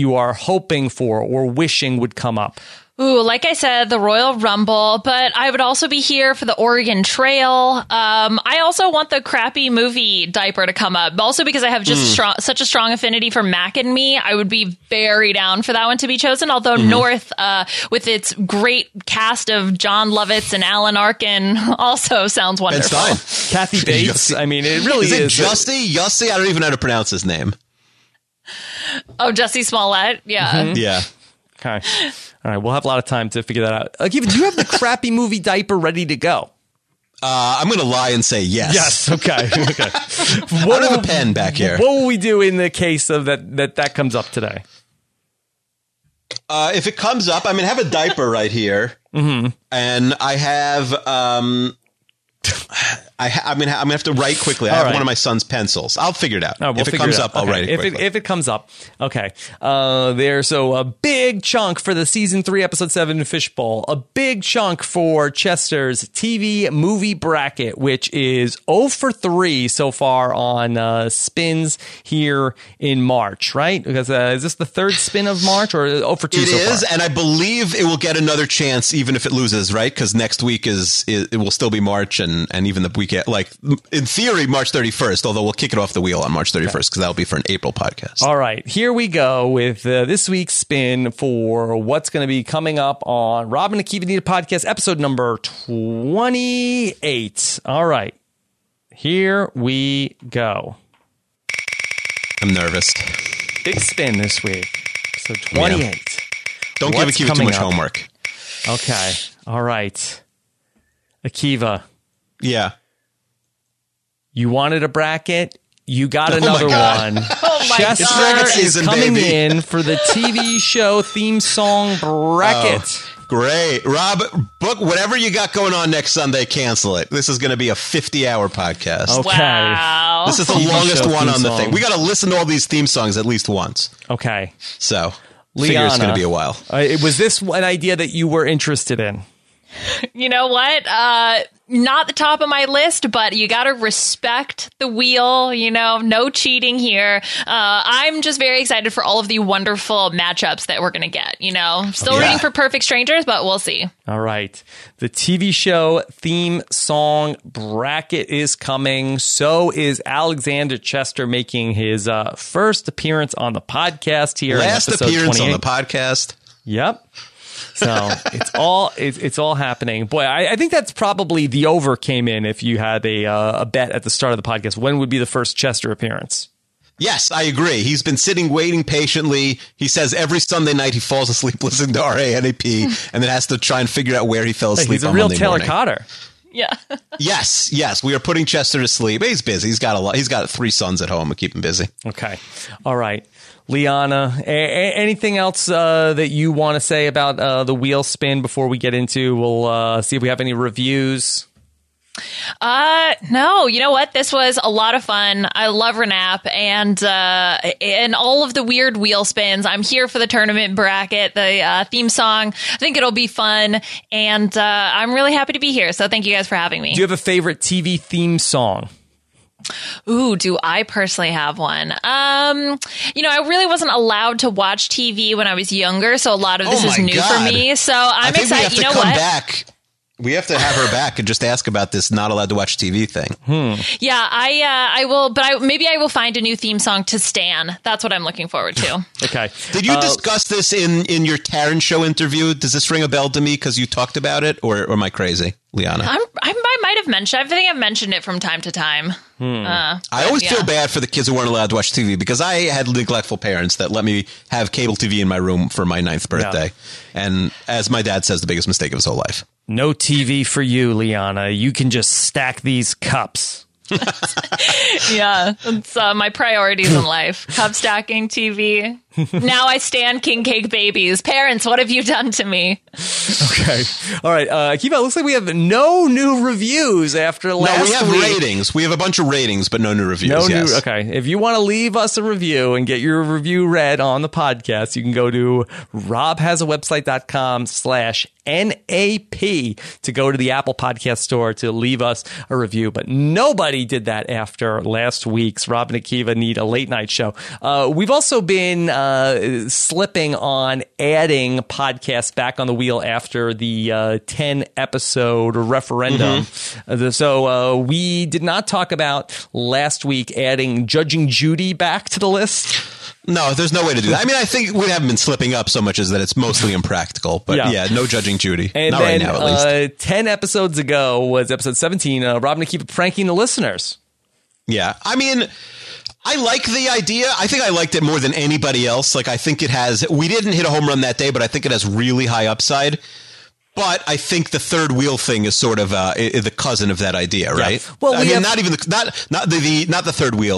Speaker 2: you are hoping for or wishing would come up?
Speaker 4: Ooh, like I said, the Royal Rumble, but I would also be here for the Oregon Trail. I also want the crappy movie diaper to come up, also because I have just such a strong affinity for Mac and Me. I would be very down for that one to be chosen, although North, with its great cast of John Lovitz and Alan Arkin, also sounds wonderful.
Speaker 3: Ben Stein.
Speaker 2: Kathy Bates. I mean, it really
Speaker 3: Is
Speaker 2: is.
Speaker 3: it Jussie? I don't even know how to pronounce his name.
Speaker 4: Oh, Jussie Smollett? Yeah.
Speaker 3: Yeah.
Speaker 2: Okay. All right. We'll have a lot of time to figure that out. Akiva, do you have the crappy movie diaper ready to go?
Speaker 3: I'm going to lie and say yes.
Speaker 2: Yes. Okay. Okay.
Speaker 3: I don't have a pen back here.
Speaker 2: What will we do in the case of that comes up today?
Speaker 3: If it comes up, I have a diaper right here. And I have... I'm gonna have to write quickly. I have one of my son's pencils. I'll figure it out. If it comes up, I'll write it quickly.
Speaker 2: If it comes up, okay. There's a big chunk for the season 3, episode 7 Fishbowl. A big chunk for Chester's TV movie bracket, which is 0 for 3 so far on spins here in March. Right? Because is this the third spin of March or 0 for 2?
Speaker 3: It
Speaker 2: so
Speaker 3: is,
Speaker 2: far?
Speaker 3: and I believe it will get another chance even if it loses. Right? Because next week it will still be March and even the weekend, like in theory, March 31st, although we'll kick it off the wheel on March 31st because that'll be for an April podcast.
Speaker 2: All right, here we go with this week's spin for what's going to be coming up on Rob and Akiva Need a Podcast, episode number 28. All right, here we go.
Speaker 3: I'm nervous.
Speaker 2: Big spin this week, episode 28.
Speaker 3: Yeah. Don't
Speaker 2: What's
Speaker 3: give Akiva too much
Speaker 2: coming up?
Speaker 3: homework.
Speaker 2: Okay, all right. Akiva,
Speaker 3: Yeah.
Speaker 2: you wanted a bracket. You got
Speaker 3: Oh my
Speaker 2: another
Speaker 3: God.
Speaker 2: one.
Speaker 4: Oh my
Speaker 3: It's
Speaker 2: Chester
Speaker 3: bracket
Speaker 2: is
Speaker 3: season,
Speaker 2: coming
Speaker 3: baby.
Speaker 2: in for the TV show theme song bracket.
Speaker 3: Great. Rob, book whatever you got going on next Sunday, cancel it. This is going to be a 50-hour podcast.
Speaker 2: Okay.
Speaker 4: Wow.
Speaker 3: This is the
Speaker 2: TV
Speaker 3: longest
Speaker 2: show
Speaker 3: one
Speaker 2: theme
Speaker 3: on the
Speaker 2: song.
Speaker 3: thing. We got to listen to all these theme songs at least once.
Speaker 2: Okay.
Speaker 3: So, figure it's going to be a while.
Speaker 2: Was this an idea that you were interested in?
Speaker 4: You know what? Not the top of my list, but you got to respect the wheel. No cheating here. I'm just very excited for all of the wonderful matchups that we're going to get. Still rooting for Perfect Strangers, but we'll see.
Speaker 2: All right. The TV show theme song bracket is coming. So is Alexander Chester making his first appearance on the podcast here.
Speaker 3: Last
Speaker 2: in episode
Speaker 3: appearance
Speaker 2: 28.
Speaker 3: on the podcast.
Speaker 2: Yep. So it's all happening. Boy, I think that's probably the over came in if you had a bet at the start of the podcast. When would be the first Chester appearance?
Speaker 3: Yes, I agree. He's been sitting, waiting patiently. He says every Sunday night he falls asleep listening to RANAP and then has to try and figure out where he fell asleep
Speaker 2: He's a
Speaker 3: on
Speaker 2: real
Speaker 3: Monday
Speaker 2: Taylor
Speaker 3: morning.
Speaker 2: Cotter.
Speaker 4: Yeah.
Speaker 3: Yes. We are putting Chester to sleep. He's busy. He's got a lot. He's got 3 sons at home to keep him busy.
Speaker 2: Okay. All right. Liana, anything else that you want to say about the wheel spin before we get into? We'll see if we have any reviews.
Speaker 4: No, you know what? This was a lot of fun. I love Renap and all of the weird wheel spins. I'm here for the tournament bracket, the theme song. I think it'll be fun, and I'm really happy to be here. So thank you guys for having me.
Speaker 2: Do you have a favorite TV theme song?
Speaker 4: Ooh, do I personally have one? I really wasn't allowed to watch TV when I was younger, so a lot of this is new for me. So I'm excited.
Speaker 3: We have to
Speaker 4: you know
Speaker 3: come
Speaker 4: what?
Speaker 3: back. We have to have her back and just ask about this not allowed to watch TV thing.
Speaker 4: Yeah, I will, but maybe I will find a new theme song to stan. That's what I'm looking forward to.
Speaker 2: Okay.
Speaker 3: Did you discuss this in your Taryn show interview? Does this ring a bell to me because you talked about it, or am I crazy, Liana?
Speaker 4: I might have mentioned. I think I've mentioned it from time to time.
Speaker 3: I always feel bad for the kids who weren't allowed to watch TV because I had neglectful parents that let me have cable TV in my room for my 9th birthday. And as my dad says, the biggest mistake of his whole life.
Speaker 2: No TV for you, Liana. You can just stack these cups.
Speaker 4: Yeah, it's my priorities in life. Cup stacking, TV. Now I stand king cake babies. Parents, what have you done to me?
Speaker 2: Okay. All right. Akiva, it looks like we have no new reviews after last week.
Speaker 3: No, we have ratings. We have a bunch of ratings, but no new reviews.
Speaker 2: Okay. If you want to leave us a review and get your review read on the podcast, you can go to robhasawebsite.com/NAP to go to the Apple Podcast Store to leave us a review. But nobody did that after last week's Rob and Akiva Need a Late Night Show. We've also been slipping on adding podcasts back on the wheel after the 10-episode referendum. So we did not talk about last week adding Judging Judy back to the list.
Speaker 3: No, there's no way to do that. I mean, I think we haven't been slipping up so much as that it's mostly impractical. But yeah, no Judging Judy.
Speaker 2: And
Speaker 3: not
Speaker 2: then,
Speaker 3: right now, at least.
Speaker 2: 10 episodes ago was episode 17, Rob and Akiva pranking the listeners.
Speaker 3: Yeah. I mean, I like the idea. I think I liked it more than anybody else. Like, I think it has, we didn't hit a home run that day, but I think it has really high upside. But I think the third wheel thing is sort of the cousin of that idea, right?
Speaker 2: Yeah. Well,
Speaker 3: I mean, not even not the third wheel,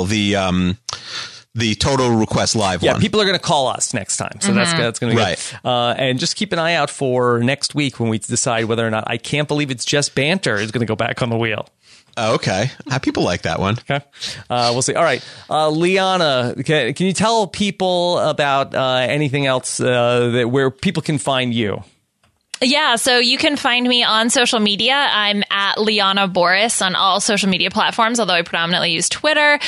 Speaker 3: the Total Request Live one.
Speaker 2: Yeah, people are going to call us next time, so that's going to be
Speaker 3: right.
Speaker 2: good. And just keep an eye out for next week when we decide whether or not I Can't Believe It's Just Banter is going to go back on the wheel.
Speaker 3: Oh, okay. People like that one.
Speaker 2: Okay. We'll see. All right. Liana, can you tell people about anything else where people can find you?
Speaker 4: Yeah, so you can find me on social media. I'm at Liana Boris on all social media platforms, although I predominantly use Twitter.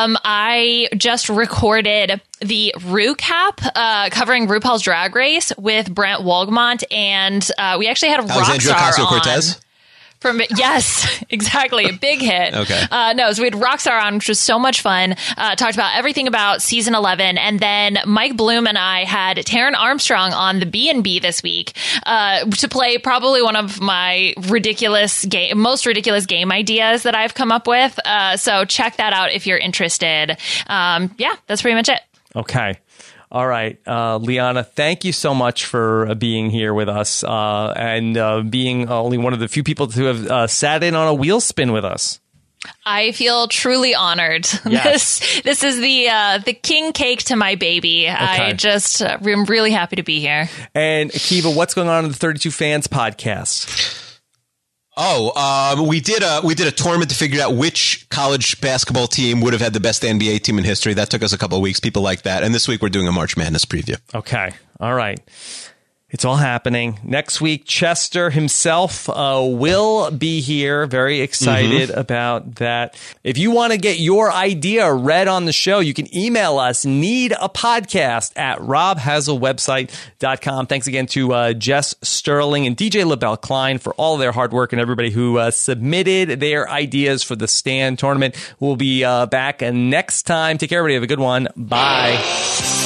Speaker 4: I just recorded the RuCap covering RuPaul's Drag Race with Brent Wolgmont, and we actually had a
Speaker 3: Alexandria Ocasio-Cortez?
Speaker 4: on. Yes, exactly. A big hit.
Speaker 3: Okay.
Speaker 4: No, so we had Rockstar on, which was so much fun. Talked about everything about season 11. And then Mike Bloom and I had Taryn Armstrong on the B&B this week to play probably one of my most ridiculous game ideas that I've come up with. So check that out if you're interested. Yeah, that's pretty much it.
Speaker 2: Okay. All right. Liana, thank you so much for being here with us and being only one of the few people to have sat in on a wheel spin with us.
Speaker 4: I feel truly honored.
Speaker 2: Yes.
Speaker 4: This is the king cake to my baby. Okay. I'm really happy to be here.
Speaker 2: And Akiva, what's going on in the 32 Fans podcast?
Speaker 3: We did a tournament to figure out which college basketball team would have had the best NBA team in history. That took us a couple of weeks. People like that. And this week we're doing a March Madness preview.
Speaker 2: Okay. All right. It's all happening. Next week, Chester himself will be here. Very excited about that. If you want to get your idea read on the show, you can email us, needapodcast@robhasawebsite.com. Thanks again to Jess Sterling and DJ LaBelle Klein for all their hard work and everybody who submitted their ideas for the Stand tournament. We'll be back next time. Take care, everybody. Have a good one. Bye.